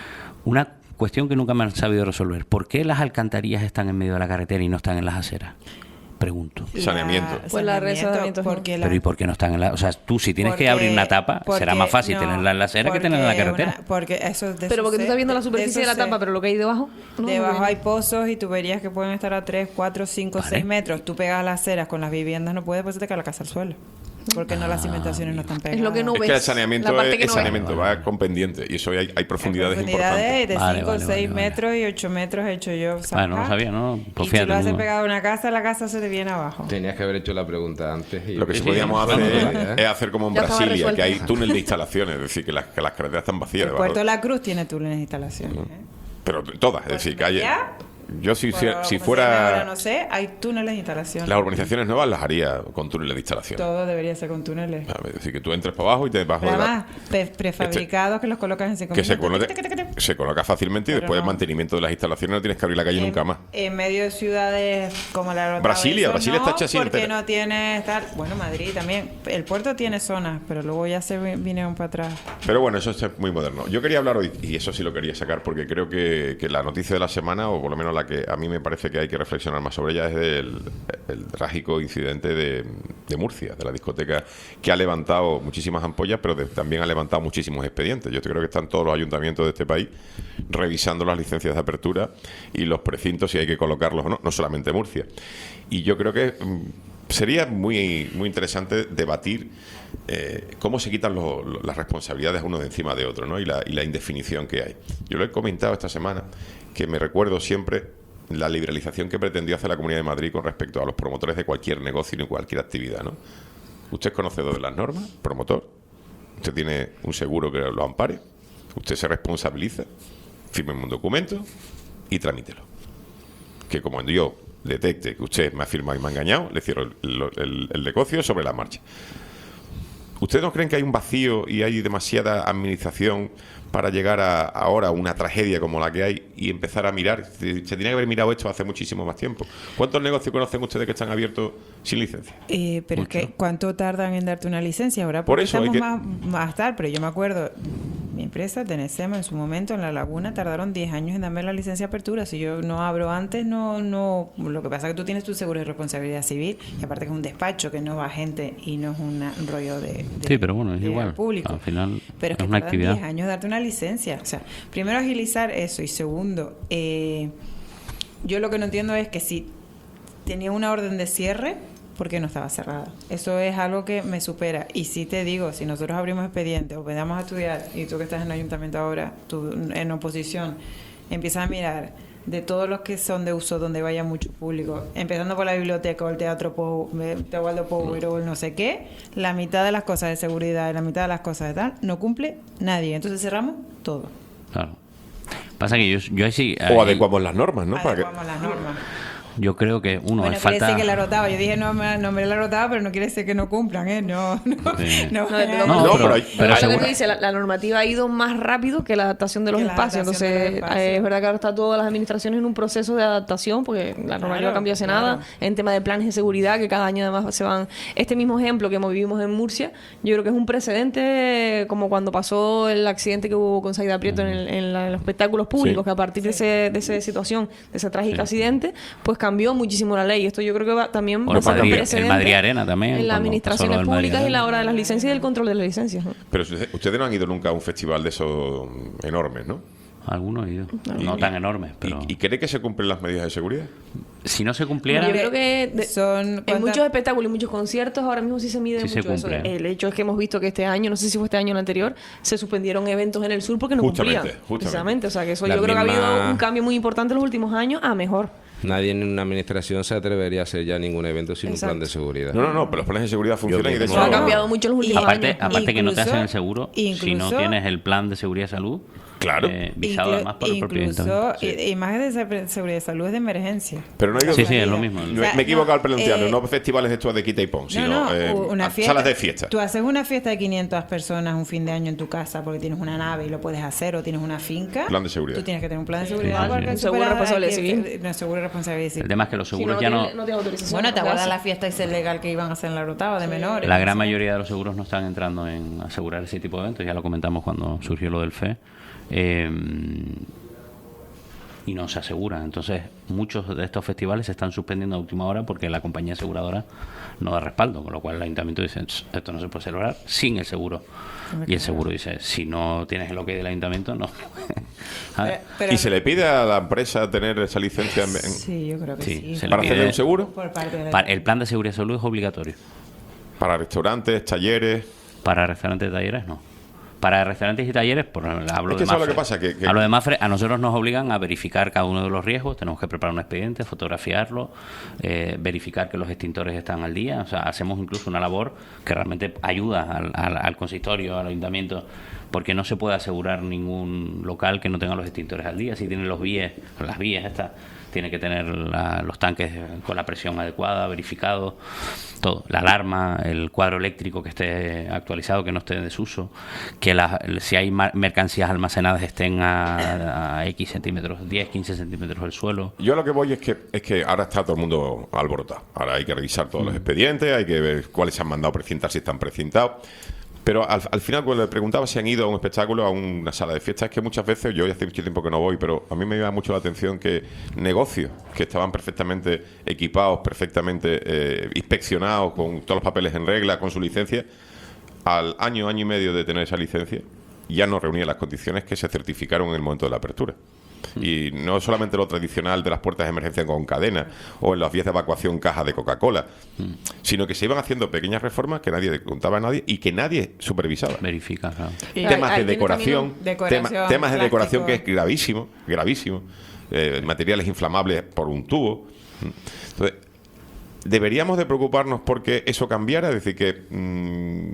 Una cuestión que nunca me han sabido resolver. ¿Por qué las alcantarillas están en medio de la carretera y no están en las aceras? Pregunto. la- Saneamiento. Pues la red de saneamiento, porque la- Pero ¿y por qué no están en la...? O sea, tú si tienes que porque- abrir una tapa, será porque- más fácil no, tenerla en la acera que tenerla en la porque carretera. una- porque eso de Pero eso porque tú sé- estás viendo la de superficie de eso la sé. tapa, pero lo que hay debajo. no, Debajo no, hay pozos y tuberías que pueden estar a tres, cuatro, cinco, Vale. seis metros. Tú pegas las aceras con las viviendas, no puedes, pues se te cae la casa al suelo. Porque no las cimentaciones no están pegadas. Es lo que no Es que ves, el saneamiento, la parte es, que el no saneamiento va con pendiente y eso hay, hay profundidades, Profundidades importantes. de Vale, cinco, vale, seis vale, vale. metros y ocho metros he hecho yo. Ah, no lo zanja. sabía, ¿no? Pues Y fíjate, si lo haces no- pegado a una casa, la casa se te viene abajo. Tenías que haber hecho la pregunta antes. Y... Lo que sí Sí, podíamos sí, hacer vamos, es, ¿eh? es hacer como en Ya estaba Brasilia, que hay resuelto. túnel de instalaciones, es decir, que las, que las carreteras están vacías El debajo. Puerto de la Cruz tiene túneles de instalaciones. ¿eh? Pero todas, es decir, que hay... ¿Ya? Yo si, Por- si como se llama fuera... ahora, no sé, hay túneles de instalaciones. Las urbanizaciones nuevas las haría con túneles de instalación. Todo debería ser con túneles. Es decir, que tú entres para abajo y te bajo Pero de la... además, pre- prefabricados que los colocas en cinco Que se minutos. coloca, se coloca fácilmente y Pero después el no. mantenimiento de las instalaciones no tienes que abrir la calle en, nunca más. en medio de ciudades como la Rotava, Brasilia, eso Brasilia no, está hecha así porque entera. no tiene tal, bueno, Madrid también. El puerto tiene zonas, pero luego ya se vi- vinieron para atrás. Pero bueno, eso es muy moderno. Yo quería hablar hoy, y eso sí lo quería sacar, porque creo que, que la noticia de la semana, o por lo menos la que a mí me parece que hay que reflexionar más sobre ella, es del el trágico incidente de, de Murcia, de la discoteca, que ha levantado muchísimas ampollas, pero de- también ha levantado muchísimos expedientes. Yo creo que están todos los ayuntamientos de este país revisando las licencias de apertura y los precintos, si hay que colocarlos o no, no solamente Murcia. Y yo creo que mm, sería muy, muy interesante debatir eh, cómo se quitan lo- lo- las responsabilidades uno de encima de otro, ¿no? y, la, y la indefinición que hay. Yo lo he comentado esta semana, que me recuerdo siempre la liberalización que pretendió hacer la Comunidad de Madrid con respecto a los promotores de cualquier negocio y de cualquier actividad, ¿no? Usted es conocedor de las normas, promotor, usted tiene un seguro que lo ampare, usted se responsabiliza, firme un documento y tramítelo. Que como yo detecte que usted me ha firmado y me ha engañado, le cierro el, el, el negocio sobre la marcha. ¿Ustedes no creen que hay un vacío y hay demasiada administración para llegar a ahora a una tragedia como la que hay y empezar a mirar? Se tenía que haber mirado esto hace muchísimo más tiempo. ¿Cuántos negocios conocen ustedes que están abiertos sin licencia? Eh, pero es que, ¿cuánto tardan en darte una licencia? Ahora Por porque eso hay estamos que- más, más tarde, pero yo me acuerdo, mi empresa, Tenecema, en su momento, en La Laguna, tardaron diez años en darme la licencia de apertura. Si yo no abro antes, no, no, lo que pasa es que tú tienes tu seguro de responsabilidad civil, y aparte que es un despacho, que no va gente y no es una- un rollo de, de- Sí, pero bueno, es de igual. público. Al final Pero es es que una tardan actividad. diez años darte una licencia. O sea, primero agilizar eso, y segundo, eh, yo lo que no entiendo es que si tenía una orden de cierre, ¿por qué no estaba cerrada? Eso es algo que me supera. Y si te digo, si nosotros abrimos expediente o vengamos a estudiar, y tú que estás en el ayuntamiento ahora, tú en oposición, empiezas a mirar de todos los que son de uso donde vaya mucho público, empezando por la biblioteca o el teatro Pou, eh, Teobaldo Power o el no sé qué, la mitad de las cosas de seguridad y la mitad de las cosas de tal, no cumple nadie. Entonces cerramos todo. Claro. Pasa que yo, yo ahí sí... O ahí- adecuamos las normas, ¿no? Para que- Adecuamos las normas. yo creo que, uno, Bueno, es quiere falta... decir que la rotaba. Yo dije, no, me, no me la rotaba, pero no quiere decir que no cumplan, ¿eh? No, no. Sí. no, No, de todos No, modos, pero- pero pero lo que seguro- tú dices, la, la normativa ha ido más rápido que la adaptación de los Que la espacios. adaptación de los Entonces, espacios. eh, es verdad que ahora está todas las administraciones en un proceso de adaptación, porque la normativa Claro, cambió hace claro. nada. En tema de planes de seguridad, que cada año además se van. Este mismo ejemplo que vivimos en Murcia, yo creo que es un precedente, como cuando pasó el accidente que hubo con Saida Prieto en, el- en la- en los espectáculos públicos, Sí. que a partir de, ese, de esa situación, de ese trágico Sí. accidente, pues cambió muchísimo la ley. Esto yo creo que va, también Bueno, va a ser un Madrid- el precedente Madrid Arena también, en las cuando pasó administraciones lo del Madrid públicas y Arena. la hora de las licencias y del control de las licencias, ¿no? Pero usted- ustedes no han ido nunca a un festival de esos enormes, ¿no? Algunos he ido. No tan enormes, pero... ¿Y cree que se cumplen las medidas de seguridad? Si no se cumpliera... Yo creo que de- son en ¿cuántas? muchos espectáculos y muchos conciertos ahora mismo sí se mide Sí se mucho eso. cumple. El hecho es que hemos visto que este año, no sé si fue este año o el anterior, se suspendieron eventos en el sur porque no Justamente, cumplían. justamente. Precisamente. O sea que eso La yo creo que ha misma- habido un cambio muy importante en los últimos años a mejor. Nadie en una administración se atrevería a hacer ya ningún evento sin Exacto. un plan de seguridad. No, no, no, pero los planes de seguridad funcionan y de mismo hecho... Eso ha cambiado mucho en los últimos Aparte, años. aparte que no te Incluso- hacen el seguro, si no incluso- tienes el plan de seguridad y salud, Claro. eh, visado Inclu- además por el propio incluso, ayuntamiento. i- imágenes de se- seguridad de salud es de emergencia. Pero no he ido... Sí, sí, es lo mismo. No, O sea, me he equivocado al no, plantearlo, eh, no festivales estos de quita y pon, sino no, no, eh, una a- fiesta, salas de fiesta. Tú haces una fiesta de quinientas personas un fin de año en tu casa porque tienes una nave y lo puedes hacer, o tienes una finca. Plan de seguridad. Tú tienes que tener un plan de Sí, seguridad. sí, porque sí. Un seguro de superas responsabilidad aquí- civil. No, seguro de responsabilidad civil. El tema es que los Si seguros no, ya no no... tiene- no tiene autorización. Bueno, ¿te ¿qué acuerdas hace? la fiesta esa ilegal que iban a hacer en la rotada de menores? La gran mayoría de los seguros no están entrando en asegurar ese tipo de eventos, ya lo comentamos cuando surgió lo del F E. Eh, y no se aseguran. Entonces, muchos de estos festivales se están suspendiendo a última hora porque la compañía aseguradora no da respaldo, con lo cual el ayuntamiento dice, esto no se puede celebrar sin el seguro. Y el seguro dice, si no tienes el ok del ayuntamiento, no. ¿Sabes? Pero- ¿Y se le pide a la empresa tener esa licencia en- en- Sí, yo creo que sí. Sí, se le para pide- hacer un seguro? Por parte de la- Pa- el plan de seguridad y salud es obligatorio. Para restaurantes, talleres... Para restaurantes y talleres, no. Para restaurantes y talleres, por hablo Es que de eso es lo Mafre. que pasa, que- que- Hablo de Mafre, a nosotros nos obligan a verificar cada uno de los riesgos, tenemos que preparar un expediente, fotografiarlo, eh, verificar que los extintores están al día, o sea, hacemos incluso una labor que realmente ayuda al, al, al consistorio, al ayuntamiento, porque no se puede asegurar ningún local que no tenga los extintores al día. Si tiene los vías, las vías estas, tiene que tener la- los tanques con la presión adecuada, verificado, todo. La alarma, el cuadro eléctrico que esté actualizado, que no esté en desuso, que las- si hay mar- mercancías almacenadas estén a, a X centímetros, diez, quince centímetros del suelo. Yo a lo que voy es que es que ahora está todo el mundo alborotado. Ahora hay que revisar todos los expedientes, hay que ver cuáles se han mandado precintar, si están precintados. Pero al, al final, cuando le preguntaba si han ido a un espectáculo, a una sala de fiestas, es que muchas veces, yo ya hace mucho tiempo que no voy, pero a mí me llama mucho la atención que negocios que estaban perfectamente equipados, perfectamente eh, inspeccionados, con todos los papeles en regla, con su licencia, al año, año y medio de tener esa licencia, ya no reunían las condiciones que se certificaron en el momento de la apertura. Y no solamente lo tradicional de las puertas de emergencia con cadena o en las vías de evacuación cajas de Coca-Cola, sino que se iban haciendo pequeñas reformas que nadie contaba a nadie y que nadie supervisaba. Verifica, claro. Y Temas ahí de tienes decoración, también un- decoración, tema- temas de decoración plástico. que es gravísimo, gravísimo. Eh, materiales inflamables por un tubo. Entonces, deberíamos de preocuparnos porque eso cambiara, es decir, que mm,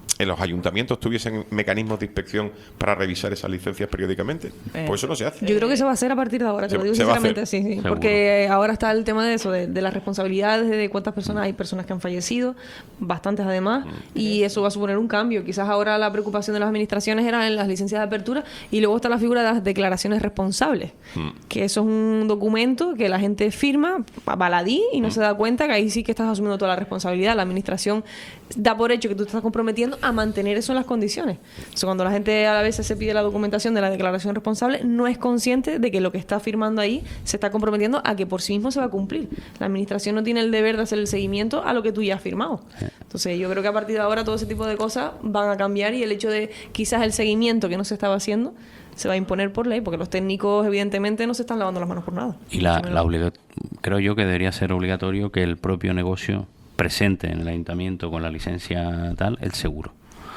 en los ayuntamientos tuviesen mecanismos de inspección para revisar esas licencias periódicamente. Eh, Pues eso no se hace. Yo creo que se va a hacer a partir de ahora, te Se- lo digo se va a sinceramente, hacer. sí, sí. Seguro. Porque ahora está el tema de eso, de, de las responsabilidades, de cuántas personas, hay personas que han fallecido, bastantes además, y eso va a suponer un cambio. Quizás ahora la preocupación de las administraciones era en las licencias de apertura, y luego está la figura de las declaraciones responsables, que eso es un documento que la gente firma, baladí, y no se da cuenta que ahí sí que estás asumiendo toda la responsabilidad. La administración da por hecho que tú te estás comprometiendo a mantener eso en las condiciones. O sea, cuando la gente a veces se pide la documentación de la declaración responsable, no es consciente de que lo que está firmando ahí se está comprometiendo a que por sí mismo se va a cumplir. La administración no tiene el deber de hacer el seguimiento a lo que tú ya has firmado. Entonces yo creo que a partir de ahora todo ese tipo de cosas van a cambiar, y el hecho de quizás el seguimiento que no se estaba haciendo se va a imponer por ley, porque los técnicos evidentemente no se están lavando las manos por nada. Y la, la obliga- creo yo que debería ser obligatorio que el propio negocio presente en el ayuntamiento con la licencia tal el seguro.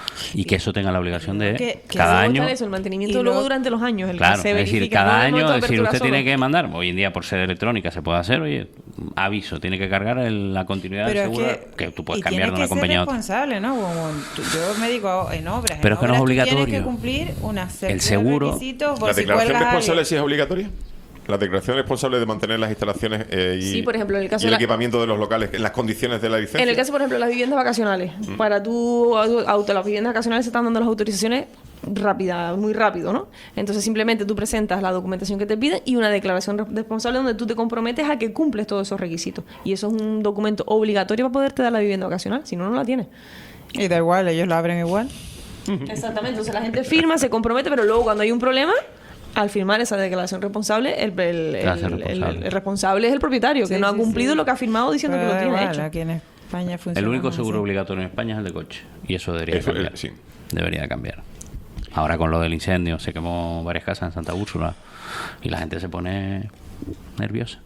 Y que eso tenga la obligación de Que- que cada luego año. está eso, el mantenimiento Y luego luego- durante los años, el Claro, que se es decir, verifica, cada no el momento año, de es decir, apertura usted solo. tiene que mandar, hoy en día por ser electrónica se puede hacer, oye, aviso, tiene que cargar el- la continuidad Pero del es seguro, que- que, tú puedes y cambiar de tienes una que ser compañía a otra. responsable, ¿no? Como tú- yo me dedico en obras. Pero en es que no es obras tú obligatorio. Tienes que cumplir una serie El seguro- de requisitos por ¿La si declaración cuelgas a responsable alguien. sí es obligatoria? ¿La declaración responsable de mantener las instalaciones eh, y, Sí, por ejemplo, en el caso y el de la- equipamiento de los locales en las condiciones de la licencia? En el caso, por ejemplo, de las viviendas vacacionales, Mm. para tu auto, las viviendas vacacionales se están dando las autorizaciones rápida, muy rápido, ¿no? Entonces simplemente tú presentas la documentación que te piden y una declaración re- responsable donde tú te comprometes a que cumples todos esos requisitos. Y eso es un documento obligatorio para poderte dar la vivienda vacacional, si no, no la tienes. Y da igual, ellos la abren igual. Exactamente, entonces la gente firma, se compromete, pero luego cuando hay un problema, al firmar esa declaración responsable, el, el- el- Te hace el- responsable. el- el responsable es el propietario, Sí, que no ha sí, cumplido sí. lo que ha firmado diciendo Pero que lo da tiene igual, hecho. aquí en España funciona El único más seguro así. obligatorio en España es el de coche. Y eso debería Eso, cambiar. eh, sí. Debería cambiar. Ahora con lo del incendio, se quemó varias casas en Santa Úrsula y la gente se pone nerviosa.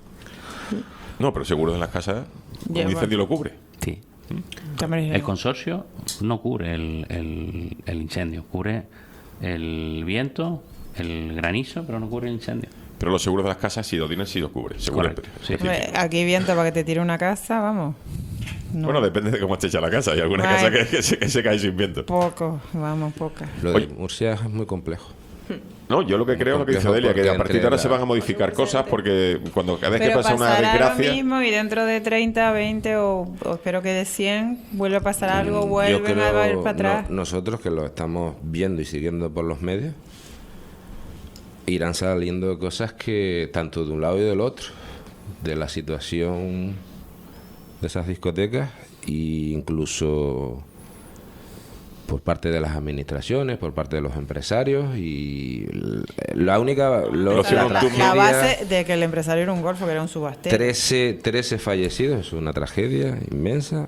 No, pero seguro de las casas, un Lleva- incendio lo cubre. Sí. También El consorcio no cubre el, el, el incendio, cubre el viento, el granizo, pero no cubre el incendio. Pero los seguros de las casas, si lo tienen, sí lo cubre. Seguro Correcto, espe- Hombre, específico. aquí viento para que te tire una casa, vamos. No. Bueno, depende de cómo esté hecha la casa. Hay algunas Bueno. casas que, que se, que se caen sin viento. Poco, vamos, pocas. Lo de Oye. Murcia es muy complejo. No, yo lo que creo es lo que dice Complejo Delia, que porque a partir de ahora entre se la- van a modificar cosas porque cuando cada vez que Pero pasa una pasará lo desgracia... mismo y dentro de treinta, veinte o, o espero que de cien vuelve a pasar algo, Yo vuelven a creo, ir para atrás. no- nosotros que lo estamos viendo y siguiendo por los medios, irán saliendo cosas que tanto de un lado y del otro, de la situación de esas discotecas e incluso por parte de las administraciones, por parte de los empresarios y l- la única lo, Pero si la no, tú- La tragedia- base de que el empresario era un golfo, que era un subastero. trece, trece fallecidos, es una tragedia inmensa.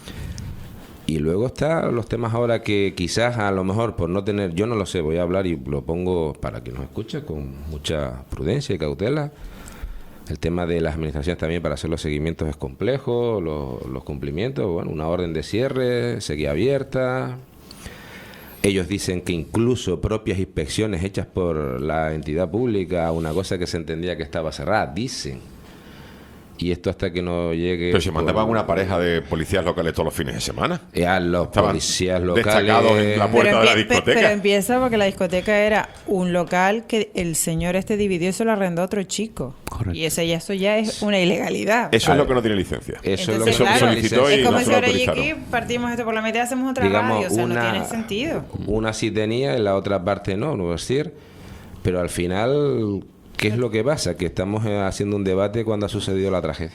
Y luego está los temas ahora que quizás a lo mejor por no tener, yo no lo sé, voy a hablar y lo pongo para que nos escuche con mucha prudencia y cautela. El tema de las administraciones también para hacer los seguimientos es complejo, los, los cumplimientos, bueno, una orden de cierre, seguía abierta. Ellos dicen que incluso propias inspecciones hechas por la entidad pública, una cosa que se entendía que estaba cerrada, dicen. Y esto hasta que no llegue... Pero se por- mandaban una pareja de policías locales todos los fines de semana. Ya los Estaban policías destacados locales... en la puerta de la empie- pe- discoteca. pero empieza porque la discoteca era un local que el señor este dividió y se lo arrendó a otro chico. Correcto. Y eso ya, eso ya es una ilegalidad. Eso es lo que no tiene licencia. Eso Entonces, es lo que Eso no claro, tiene solicitó licencia. y es como no si se lo ahora autorizaron. aquí partimos esto por la mitad, hacemos otra Digamos, radio. O sea, una- no tiene sentido. Una sí tenía y la otra parte no, no es decir. Pero al final, ¿qué es lo que pasa? Que estamos eh, haciendo un debate cuando ha sucedido la tragedia.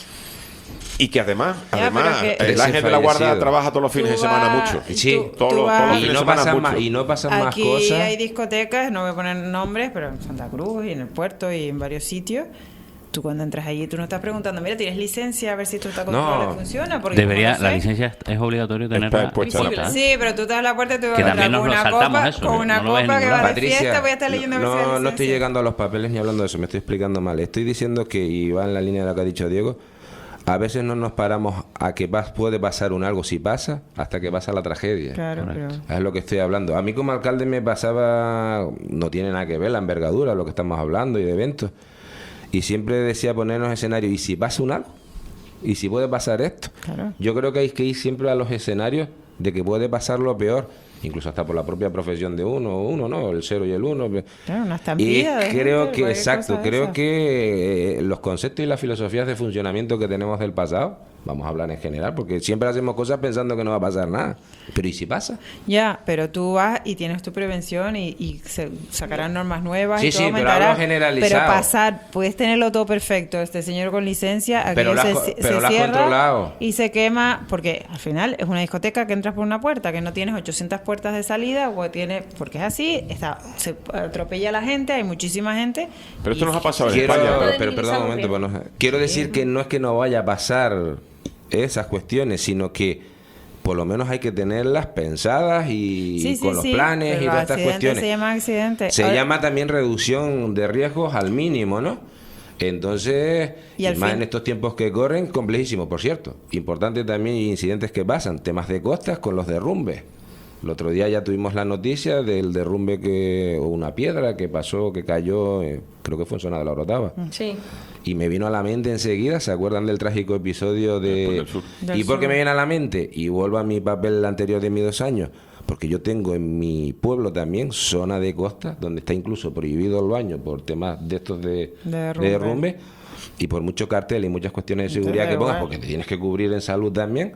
Y que además, Ya, además, pero que- el Ese ángel de la guarda fallecido. trabaja todos los fines de Tú semana vas- mucho. Sí, tú- todos, tú los, vas- todos los Y fines no de semana pasan mucho. más, y no pasan más Aquí cosas. hay discotecas, no voy a poner nombres, pero en Santa Cruz y en el puerto y en varios sitios. Tú cuando entras allí, tú no estás preguntando, mira, ¿tienes licencia? A ver si esto está controlado No. y funciona. Porque Debería, como no la sé- licencia es- es obligatorio tenerla Está puesta. puesta, ¿eh? Sí, pero tú estás a la puerta y tú vas Que a también entrar con nos una lo saltamos copa, eso, con que una no lo ves en copa que ningún va lado. de fiesta, voy a estar leyendo a ver si hay no, no estoy licencia. llegando a los papeles ni hablando de eso, me estoy explicando mal. Estoy diciendo que, y va en la línea de lo que ha dicho Diego, a veces no nos paramos a que vas, puede pasar un algo si pasa, hasta que pasa la tragedia. Claro, Correcto. pero... Es lo que estoy hablando. A mí como alcalde me pasaba, no tiene nada que ver la envergadura, lo que estamos hablando y de eventos. Y siempre decía ponernos escenarios, ¿y si pasa un algo? ¿Y si puede pasar esto? Claro. Yo creo que hay que ir siempre a los escenarios de que puede pasar lo peor, incluso hasta por la propia profesión de uno, uno, ¿no? El cero y el uno. Claro, una Y estampida de creo gente, que, cualquier exacto, cosa de creo esa. que eh, los conceptos y las filosofías de funcionamiento que tenemos del pasado, vamos a hablar en general, porque siempre hacemos cosas pensando que no va a pasar nada. Pero ¿y si pasa? Ya, pero tú vas y tienes tu prevención y, y se sacarán normas nuevas Sí, y todo sí, pero aumentará. hablo generalizado. Pero pasar, puedes tenerlo todo perfecto, este señor con licencia, aquí Pero lo has se, co- se pero lo has cierra controlado. y se quema, porque al final es una discoteca que entras por una puerta, que no tienes ochocientas puertas de salida, o tiene, porque es así, está, se atropella a la gente, hay muchísima gente. Pero esto y- nos ha pasado en Quiero, España. pero perdón un momento, bueno, quiero decir que no es que no vaya a pasar esas cuestiones, sino que por lo menos hay que tenerlas pensadas y Sí, sí, con los sí, planes pero y todas estas accidente cuestiones. se llama accidente. Se Ahora- llama también reducción de riesgos al mínimo, ¿no? Entonces, Y al más fin- en estos tiempos que corren, complejísimo, por cierto. Importante también incidentes que pasan, temas de costas con los derrumbes. El otro día ya tuvimos la noticia del derrumbe que, o una piedra que pasó, que cayó, eh, creo que fue en zona de la Orotava. Sí. Y me vino a la mente enseguida, ¿se acuerdan del trágico episodio de... Del ¿Y por qué sur. me viene a la mente? Y vuelvo a mi papel anterior de mis dos años. Porque yo tengo en mi pueblo también zona de costa, donde está incluso prohibido el baño por temas de estos de, De de derrumbe. derrumbe, y por mucho cartel y muchas cuestiones de seguridad Entonces, que pongas, igual. porque te tienes que cubrir en salud también.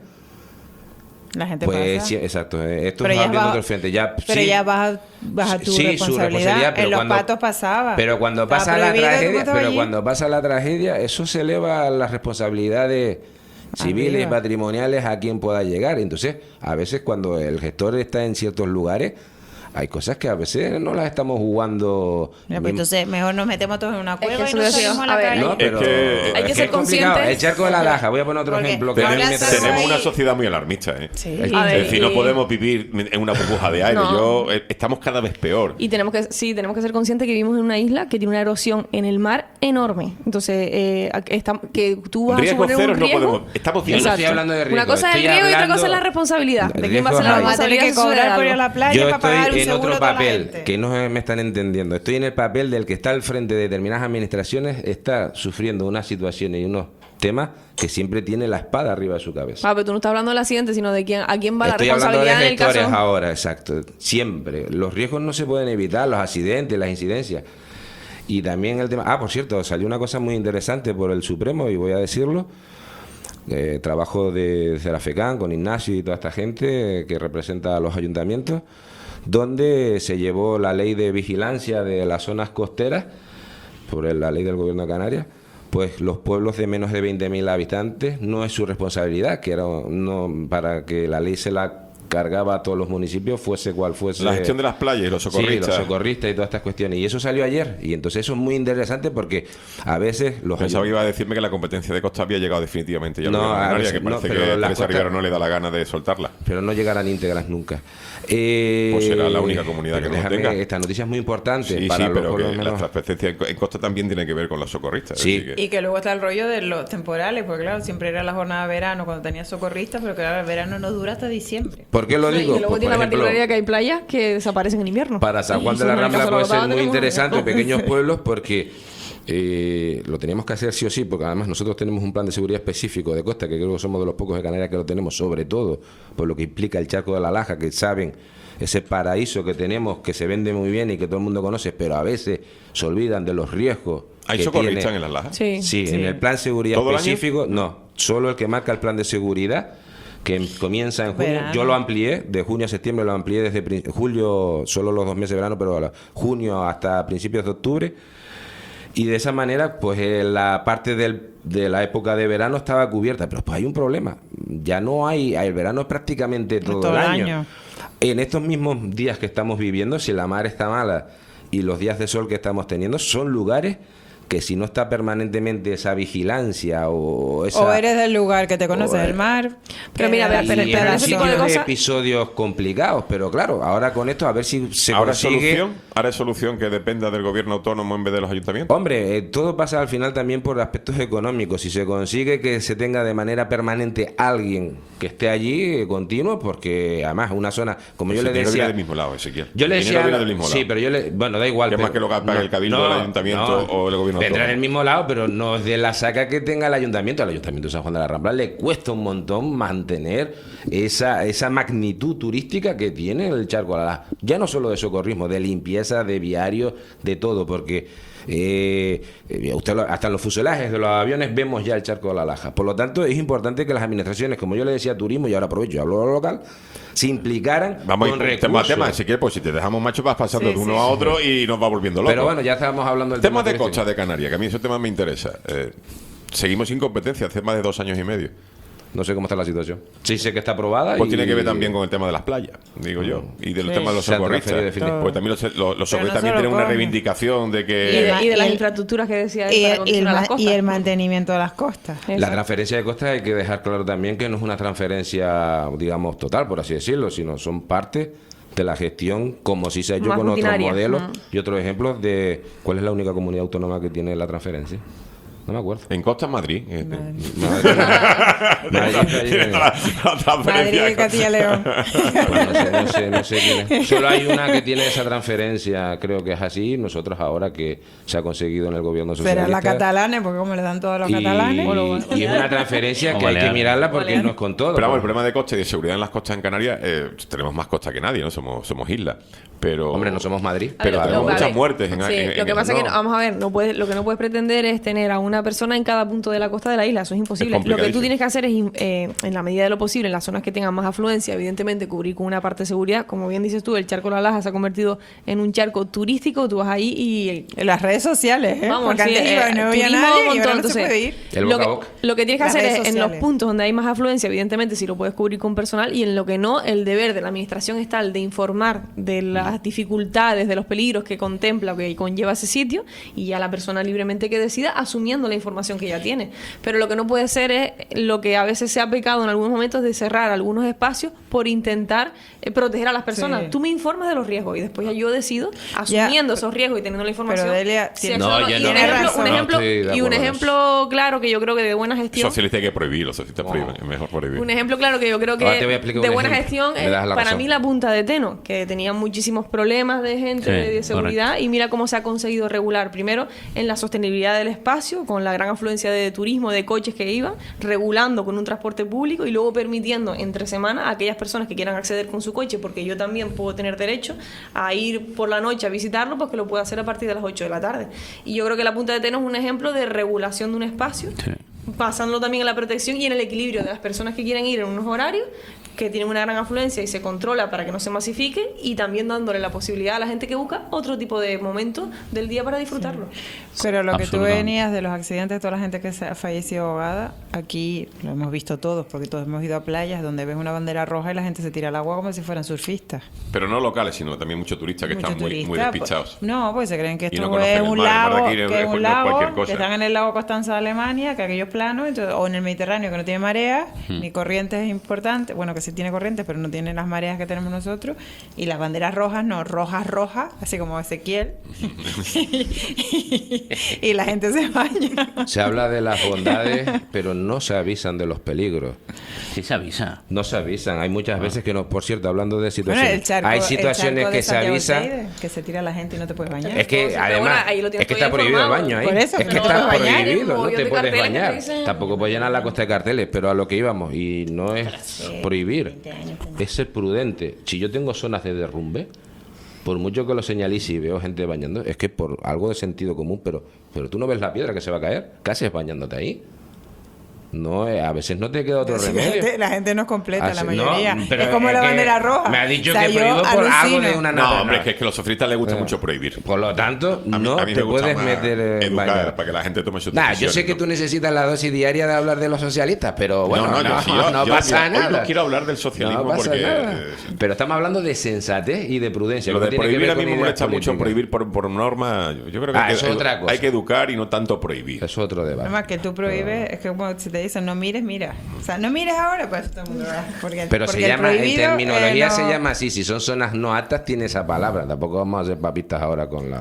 La gente Pues pasa. sí, exacto, eh, esto Pero es ya abriendo va- otro frente. Ya, Pero sí, ya baja, baja tu sí, su responsabilidad. responsabilidad, pero En los cuando- patos pasaba. Pero cuando Estaba pasa la prohibido, tú tragedia, estabas pero allí. cuando pasa la tragedia, eso se eleva a las responsabilidades civiles y Arriba. patrimoniales a quien pueda llegar. Entonces, a veces cuando el gestor está en ciertos lugares, hay cosas que a veces no las estamos jugando. Mira, pues ni- entonces mejor nos metemos todos en una que cueva y eso nos decía, salimos a a la ver, calle. No, pero que- Hay que es ser es complicado. conscientes. El charco de la Laja, voy a poner otro Porque ejemplo. que Tenemos, a mí me trae- tenemos una sociedad muy alarmista, ¿eh? Sí. Es A ver, decir, no y- podemos vivir en una burbuja de aire. No. Yo, eh, estamos cada vez peor. Y tenemos que, sí, tenemos que ser conscientes que vivimos en una isla que tiene una erosión en el mar enorme. Entonces, eh, está- que tú vas a Riesgos suponer ceros un no riesgo. podemos. Estamos bien. Yo no estoy Exacto. hablando de Una riesgo, cosa es el estoy riesgo y otra hablando- cosa es la responsabilidad. ¿De quién va a ser la riesgos- Vas a tener responsabilidad? que si sucede cobrar por ir a algo? la playa Yo para pagar un estoy en seguro otro a toda la papel, gente. que no me están entendiendo. Estoy en el papel del que está al frente de determinadas administraciones, está sufriendo unas situaciones y unos temas que siempre tiene la espada arriba de su cabeza. Ah, pero tú no estás hablando del accidente, sino de quién, a quién va Estoy la hablando de responsabilidad en el gestores caso. ahora, exacto. Siempre. Los riesgos no se pueden evitar, los accidentes, las incidencias. Y también el tema... Ah, por cierto, salió una cosa muy interesante por el Supremo, y voy a decirlo. Eh, trabajo de, desde la FECAN con Ignacio y toda esta gente eh, que representa a los ayuntamientos, donde se llevó la ley de vigilancia de las zonas costeras, por la ley del Gobierno de Canarias. Pues los pueblos de menos de veinte mil habitantes no es su responsabilidad, que era no para que la ley se la cargaba a todos los municipios, fuese cual fuese. La gestión de las playas y los socorristas. Sí, los socorristas y todas estas cuestiones. Y eso salió ayer. Y entonces eso es muy interesante porque a veces los... Pensaba que iba a decirme que la competencia de Costa había llegado definitivamente ya al No, Gobierno de a Canarias, veces que no, parece pero que las Teresa costas- Rivera no le da la gana de soltarla. Pero no llegarán íntegras nunca. Eh, Pues será la única comunidad pero que no lo déjame, tenga. Esta noticia es muy importante. Sí, para sí, los pero pueblos que menos- la transferencia en co- en Costa también tiene que ver con los socorristas. es Sí. decir que- Y que luego está el rollo de los temporales, porque claro, siempre era la jornada de verano cuando tenía socorristas, pero claro, el verano no dura hasta diciembre. ¿Por qué lo Y digo? luego Pues, tiene por la ejemplo, particularidad que hay playas que desaparecen en invierno. para San Juan Y de la eso en el Rambla caso de puede la ser Orotava muy tenemos interesante, un- pequeños pueblos, porque eh, lo teníamos que hacer sí o sí, porque además nosotros tenemos un plan de seguridad específico de costa, que creo que somos de los pocos de Canarias que lo tenemos, sobre todo por lo que implica el charco de la Laja, que saben ese paraíso que tenemos, que se vende muy bien y que todo el mundo conoce, pero a veces se olvidan de los riesgos. ¿Hay que socorristas tiene. en las Lajas? Sí. Sí, Sí. en el plan de seguridad ¿Todo el año? específico, no, solo el que marca el plan de seguridad, que em- comienza en junio. Verano. Yo lo amplié, de junio a septiembre lo amplié desde prin- julio, solo los dos meses de verano, pero a la- junio hasta principios de octubre. Y de esa manera, pues eh, la parte del, de la época de verano estaba cubierta. Pero pues hay un problema. Ya no hay, el verano es prácticamente todo, todo el el año. año. En estos mismos días que estamos viviendo, si la mar está mala y los días de sol que estamos teniendo, son lugares que si no está permanentemente esa vigilancia o esa... O eres del lugar que te conoces o- del mar. Pero que mira, de pero- pero- la y pero en ese tipo sitios de de cosas- episodios complicados, pero claro, ahora con esto a ver si se ¿Ahora es consigue... solución? ¿Ahora es solución que dependa del gobierno autónomo en vez de los ayuntamientos? Hombre, eh, todo pasa al final también por aspectos económicos. Si se consigue que se tenga de manera permanente alguien que esté allí eh, continuo, porque además una zona, como yo Ese le dinero decía... viene del mismo lado, Ezequiel. Yo le El dinero decía... viene del mismo sí, lado. pero yo le... Bueno, da igual. ¿Qué más pero- que lo que pague no, el cabildo, no, el ayuntamiento no. o el gobierno no vendrá todo. en el mismo lado, pero no es de la saca que tenga el ayuntamiento. Al ayuntamiento de San Juan de la Rambla le cuesta un montón mantener esa, esa magnitud turística que tiene el Charco de la Laja. Ya no solo de socorrismo, de limpieza, de viarios, de todo, porque eh, usted lo- hasta en los fuselajes de los aviones vemos ya el Charco de la Laja. Por lo tanto, es importante que las administraciones, como yo le decía, turismo, y ahora aprovecho y hablo de lo local, se implicaran Vamos a con ir tema a recursos. tema, si quieres, pues si te dejamos macho vas pasando Sí, de uno sí. a otro y nos va volviendo locos. Pero bueno, ya estábamos hablando del tema tema de turístico. Costa de Canarias, que a mí ese tema me interesa. Eh, seguimos sin competencia hace más de dos años y medio. No sé cómo está la situación. Sí sé que está aprobada. Pues y- tiene que ver también con el tema de las playas, digo yo, y del Sí. tema de los Se han socorristas. transferido definitivamente. Pues también los, los, los Pero socorristas no también solo tienen una con- reivindicación de Y que... de, y de las y el- infraestructuras que decía él Y, para y el, condicionar ma- las costas. y el mantenimiento de las costas. La transferencia de costas hay que dejar claro también que no es una transferencia, digamos, total, por así decirlo, sino son parte de la gestión, como si se ha hecho Más con otros rutinaria. modelos Mm. y otros ejemplos de cuál es la única comunidad autónoma que tiene la transferencia. No me acuerdo. En Costa, Madrid. Eh, Madrid, Madrid y Castilla y León. Pues no sé, no sé, no sé quién es. Solo hay una que tiene esa transferencia, creo que es así. Nosotros ahora que se ha conseguido en el gobierno Será socialista. la catalana, porque como le dan todos los y, catalanes. y es una transferencia O que hay que baleares. mirarla porque no es con todo. Pero vamos, el pues. problema de costa y de seguridad en las costas en Canarias, eh, tenemos más costa que nadie, ¿no? Somos, somos islas. Pero, Hombre, no somos Madrid. Pero A ver, tenemos lo- muchas vale. muertes en, Sí, en- lo en- que pasa es que, no. no, vamos a ver, no puedes, lo que no puedes pretender es tener a una persona en cada punto de la costa de la isla, eso es imposible. Es Lo que tú complicadísimo. tienes que hacer es, eh, en la medida de lo posible, en las zonas que tengan más afluencia, evidentemente cubrir con una parte de seguridad. Como bien dices tú, el charco de la Laja se ha convertido en un charco turístico, tú vas ahí y... En las redes sociales, ¿eh? Vamos, Porque sí, antes iba y no eh, veía turismo nadie y montón, ahora no se entonces, puede ir. El lo, boca a que, boca. lo que tienes que Las hacer redes es en los sociales. puntos donde hay más afluencia, evidentemente, si lo puedes cubrir con personal, y en lo que no, el deber de la administración es tal de informar de las dificultades, de los peligros que contempla o que conlleva ese sitio, y ya la persona libremente que decida, asumiendo la información que ya tiene. Pero lo que no puede ser es lo que a veces se ha pecado en algunos momentos de cerrar algunos espacios por intentar eh, proteger a las personas. Sí. Tú me informas de los riesgos y después ya yo decido, asumiendo esos riesgos y teniendo la información. Pero Delia, si tiene- acciono. No, yo y no- un ejemplo, razón. un No ejemplo, estoy de y un acuerdo con ejemplo claro que yo creo que de buena gestión. Socialista hay que prohibir, los socialistas prohíben, es mejor prohibir. Un ejemplo claro que yo creo que Ahora te voy a explicar de un buena ejemplo. gestión Me es das la para razón. mí la punta de Teno, que tenía muchísimos problemas de gente, Sí, de, de seguridad, y mira cómo se ha conseguido regular. Primero, en la sostenibilidad del espacio, con la gran afluencia de turismo, de coches que iban, regulando con un transporte público y luego permitiendo entre semana a aquellas personas que quieran acceder con su coche, porque yo también puedo tener derecho a ir por la noche a visitarlo, pues que lo puedo hacer a partir de las ocho de la tarde. Y yo creo que la punta de Teno es un ejemplo de regulación de un espacio, pasándolo también en la protección y en el equilibrio de las personas que quieren ir en unos horarios que tienen una gran afluencia y se controla para que no se masifique, y también dándole la posibilidad a la gente que busca otro tipo de momento del día para disfrutarlo. Pero lo que tú Absolutamente. venías de los accidentes, toda la gente que se ha fallecido ahogada, aquí lo hemos visto todos, porque todos hemos ido a playas donde ves una bandera roja y la gente se tira al agua como si fueran surfistas. Pero no locales, sino también muchos turistas que Muchos están muy, muy turistas, despistados. pues, no, pues se creen que Y esto no conocen es el un mar, en verdad lago, que no que es es un cualquier lago, cosa. que están en el lago Constanza de Alemania, que aquello es plano, entonces- o en el Mediterráneo que no tiene mareas, Hmm. ni corrientes importantes, bueno, que sí tiene corrientes, pero no tiene las mareas que tenemos nosotros, y las banderas rojas, no, rojas, rojas, así como Ezequiel, y la gente se baña. Se habla de las bondades, pero no se avisan de los peligros. Sí se avisa. No se avisan. Hay muchas veces que no, por cierto, hablando de Bueno, situaciones, el charco, hay el situaciones charco de que se Santiago avisan. Teide, que se tira la gente y no te puedes bañar. Es que Pero además, bueno, ahí lo tienes es que todo está prohibido el informado. baño ahí. Por eso, es que que no te está puedes bañar, prohibido, un no mogollón te de puedes carteles que te bañar. dicen- Tampoco puedes llenar la costa de carteles, pero a lo que íbamos, y no es prohibir, es ser prudente. Si yo tengo zonas de derrumbe, por mucho que lo señalice y veo gente bañando, es que por algo de sentido común, pero, pero tú no ves la piedra que se va a caer, ¿qué haces bañándote ahí? No, eh, a veces no te queda otro Pero si remedio. La gente, la gente no es completa, Ah, la sí, mayoría. no, pero es como es la que bandera roja. me ha dicho O sea, que yo prohíbo por algo alucino. de una No, nata- hombre, es que, es que a los sofristas les gusta mucho prohibir. Por lo tanto, A mí, no a mí me te gusta puedes más meter en educar bañar. para que la gente tome sus Nah, yo decisiones, sé que ¿no? tú necesitas la dosis diaria de hablar de los socialistas, pero bueno, no, no, no, yo- si yo- no yo- pasa mira, hoy nada. no quiero hablar del socialismo No pasa porque, nada. eh, Pero estamos hablando de sensatez y de prudencia. Lo que de tiene que prohibir ver a mí con me ideas molesta mucho políticas. prohibir por, por norma. Yo yo creo que Ah, hay, que eso es otra cosa. hay que educar y no tanto prohibir. Eso es otro debate. Además que tú prohíbes, es que como si te dicen no mires, mira. O sea, no mires ahora, pues todo el mundo va. Porque, Pero porque se el llama, en prohibido, terminología eh, no- se llama así. Si son zonas no aptas, tiene esa palabra. Tampoco vamos a hacer papistas ahora con la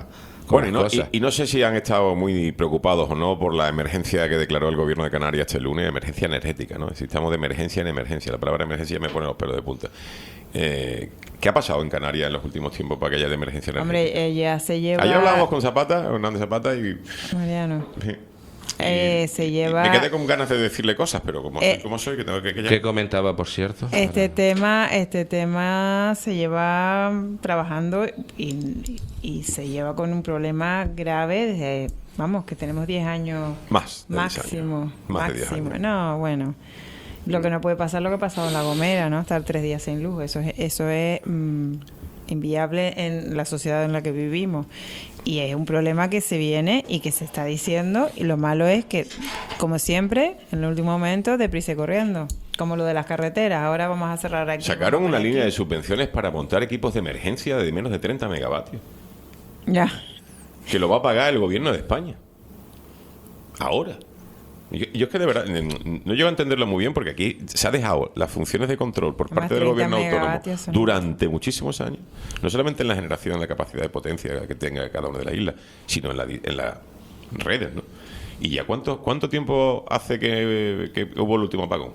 con Bueno, y las no, cosas. y, y no sé si han estado muy preocupados o no por la emergencia que declaró el gobierno de Canarias este lunes, emergencia energética, ¿no? Si estamos de emergencia en emergencia, la palabra emergencia me pone los pelos de punta. Eh, ¿Qué ha pasado en Canarias en los últimos tiempos para que haya de emergencia energética? Hombre, ella se lleva... Ayer hablábamos con Zapata, Hernández Zapata, y... Mariano. Sí. Eh, se lleva... Me quedé con ganas de decirle cosas, pero como, Eh, soy, como soy, que tengo que... que ya- ¿Qué comentaba, por cierto? Este tema, este tema se lleva trabajando y, y se lleva con un problema grave desde, vamos, que tenemos diez años Más de diez máximo, años. Más de diez máximo. años. No, bueno, lo que no puede pasar lo que ha pasado en La Gomera, ¿no? Estar tres días sin luz, eso es, eso es mm, inviable en la sociedad en la que vivimos. Y es un problema que se viene y que se está diciendo, y lo malo es que, como siempre, en el último momento, deprisa y corriendo. Como lo de las carreteras, ahora vamos a cerrar aquí. Sacaron vamos una a poner línea aquí. de subvenciones para montar equipos de emergencia de menos de treinta megavatios, Ya. que lo va a pagar el gobierno de España. Ahora. Yo, yo es que de verdad n- no llego a entenderlo muy bien, porque aquí se ha dejado las funciones de control por Más parte del treinta gobierno autónomo megavatios son- durante muchísimos años, no solamente en la generación, en la capacidad de potencia que tenga cada una de las islas, sino en, la, di- en las redes, ¿no? ¿Y ya cuánto, cuánto tiempo hace que, que hubo el último apagón?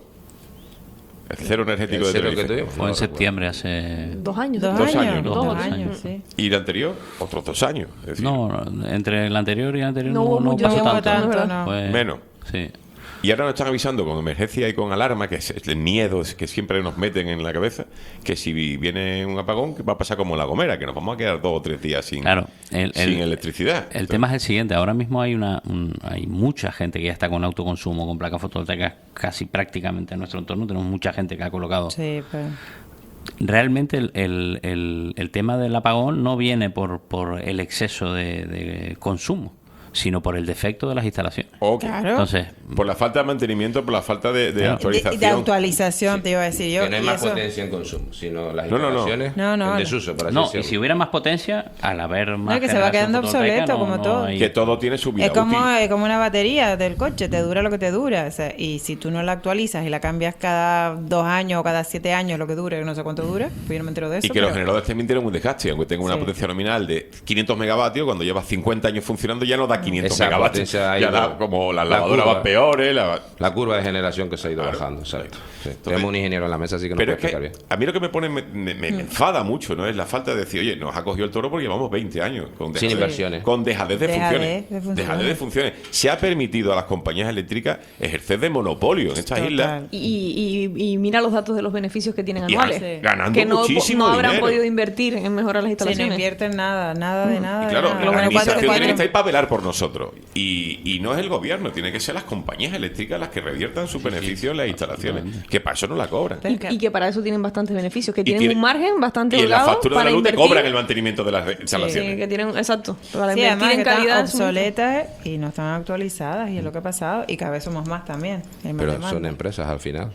El cero energético El de cero que Tenerife. tuvimos, Fue en septiembre hace... Dos años. Dos, Dos años, años, dos, dos años, años. sí. Y el anterior, otros dos años. Es decir, No, no, entre el anterior y el anterior No no, hubo no mucho pasó tiempo tanto. tanto, no. Fue- menos. Sí. Y ahora nos están avisando con emergencia y con alarma, que es el miedo que siempre nos meten en la cabeza, que si viene un apagón, que va a pasar como en La Gomera, que nos vamos a quedar dos o tres días sin, Claro, el- sin el- electricidad. El tema es el siguiente. Ahora mismo hay una un- hay mucha gente que ya está con autoconsumo, con placas fotovoltaicas casi prácticamente en nuestro entorno. Tenemos mucha gente que ha colocado. Sí, pero... Realmente el, el, el, el tema del apagón no viene por, por el exceso de, de consumo, sino por el defecto de las instalaciones. Ok. Claro. Entonces, Por la falta de mantenimiento, por la falta de, de Claro. actualización. De, de actualización, te iba a decir yo. Que no hay y más eso- potencia en consumo, sino las No, no, no. instalaciones No, no, en no. desuso, por así no, decirlo. y si hubiera más potencia, al haber más No, que se va generación quedando fotovoltaica, obsoleto, como todo. hay- Que todo tiene su vida Es como, útil. es como una batería del coche, te dura lo que te dura. O sea, y si tú no la actualizas y la cambias cada dos años o cada siete años, lo que dure, no sé cuánto dura, pues yo no me entero de eso. Y que los pero- generadores también tienen un desgaste, aunque tenga una Sí. potencia nominal de quinientos megavatios, cuando lleva cincuenta años funcionando ya no da quinientos Esa megavatios. potencia ha Ya ido- da como las la lavadoras curva. van peores. La... La curva de generación que se ha ido Claro. bajando, exacto. Sí. Entonces- Tenemos un ingeniero en la mesa, así que nos Pero puede es que explicar bien. a mí lo que me pone, me, me- me enfada mucho, ¿no? Es la falta de decir, oye, nos ha cogido el toro porque llevamos veinte años con Sin dejadez- inversiones. Con dejadez de Dejadez funciones. de funciones. Dejadez de funciones. Se ha permitido a las compañías eléctricas ejercer de monopolio en estas Total. islas. Y, y, y mira los datos de los beneficios que tienen Y anuales. gan- ganando que no, muchísimo no habrán dinero. podido invertir en mejorar las Sí, no instalaciones. invierten nada, nada de nada. Y de claro, nada. la Lo bueno, administración cuatro- tiene que cuatro- estar ahí para velar por nosotros. Y, y no es el gobierno, tiene que ser las compañías eléctricas las que reviertan sus beneficios en las instalaciones. Que para eso no la cobran. Y, y que para eso tienen bastantes beneficios, que Y tienen tiene- un margen bastante Y en la holgado factura de para la luz te invertir. cobran el mantenimiento de las Sí, instalaciones. que tienen, exacto, para Sí, invertir además en que están calidad. obsoletas y no están actualizadas, y es lo que ha pasado, y cada vez somos más también. hay más Pero demanda. son empresas al final.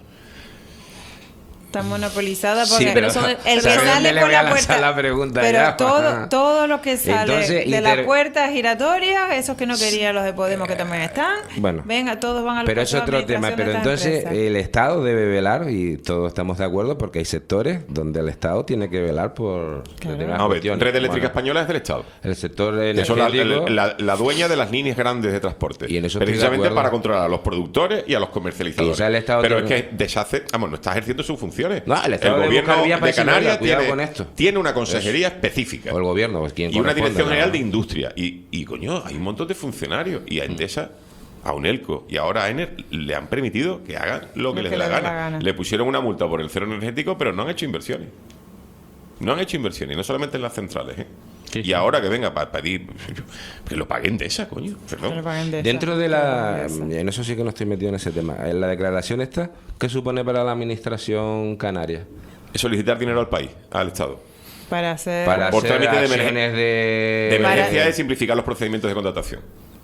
Están monopolizadas porque Sí, pero- son- el que ¿sabes sale dónde le por voy a la lanzar puerta. la pregunta pero ya? todo, todo lo que sale Entonces, de inter- la puerta giratoria, esos que no querían los de Podemos que también están, Bueno. venga, todos van al Pero es puesto de otro tema. administración Pero de estas entonces empresas. el Estado debe velar, y todos estamos de acuerdo, porque hay sectores donde el Estado tiene que velar por determinadas No, a ver, cuestiones. Red Eléctrica Bueno, Española es del Estado. el sector Que son la, energético... la- la dueña de las líneas grandes de transporte. Y en eso estoy de precisamente acuerdo. para controlar a los productores y a los comercializadores. Y, o sea, el Estado Pero tiene- es que deshace, vamos, no está ejerciendo sus funciones. No, el Estado debe gobierno buscar vías para de Canarias disimular, cuidado tiene, con esto. tiene una consejería específica O el gobierno, pues quien y una corresponda, dirección ¿no? general de industria. Y, y coño, hay un montón de funcionarios. Y a Endesa, a Unelco y ahora a Ener le han permitido que hagan lo que les dé la gana. Le pusieron una multa por el cero energético, pero no han hecho inversiones. No han hecho inversiones, y no solamente en las centrales, ¿eh? Y ahora que venga para pedir que lo paguen de esa, coño. Perdón. Dentro de la... En eso sí que no estoy metido en ese tema. En la declaración esta, ¿qué supone para la administración canaria? Es solicitar dinero al país, al Estado. Para hacer... Para Por hacer trámite de, acciones emergen- de... de emergencia Para- es simplificar los procedimientos de contratación.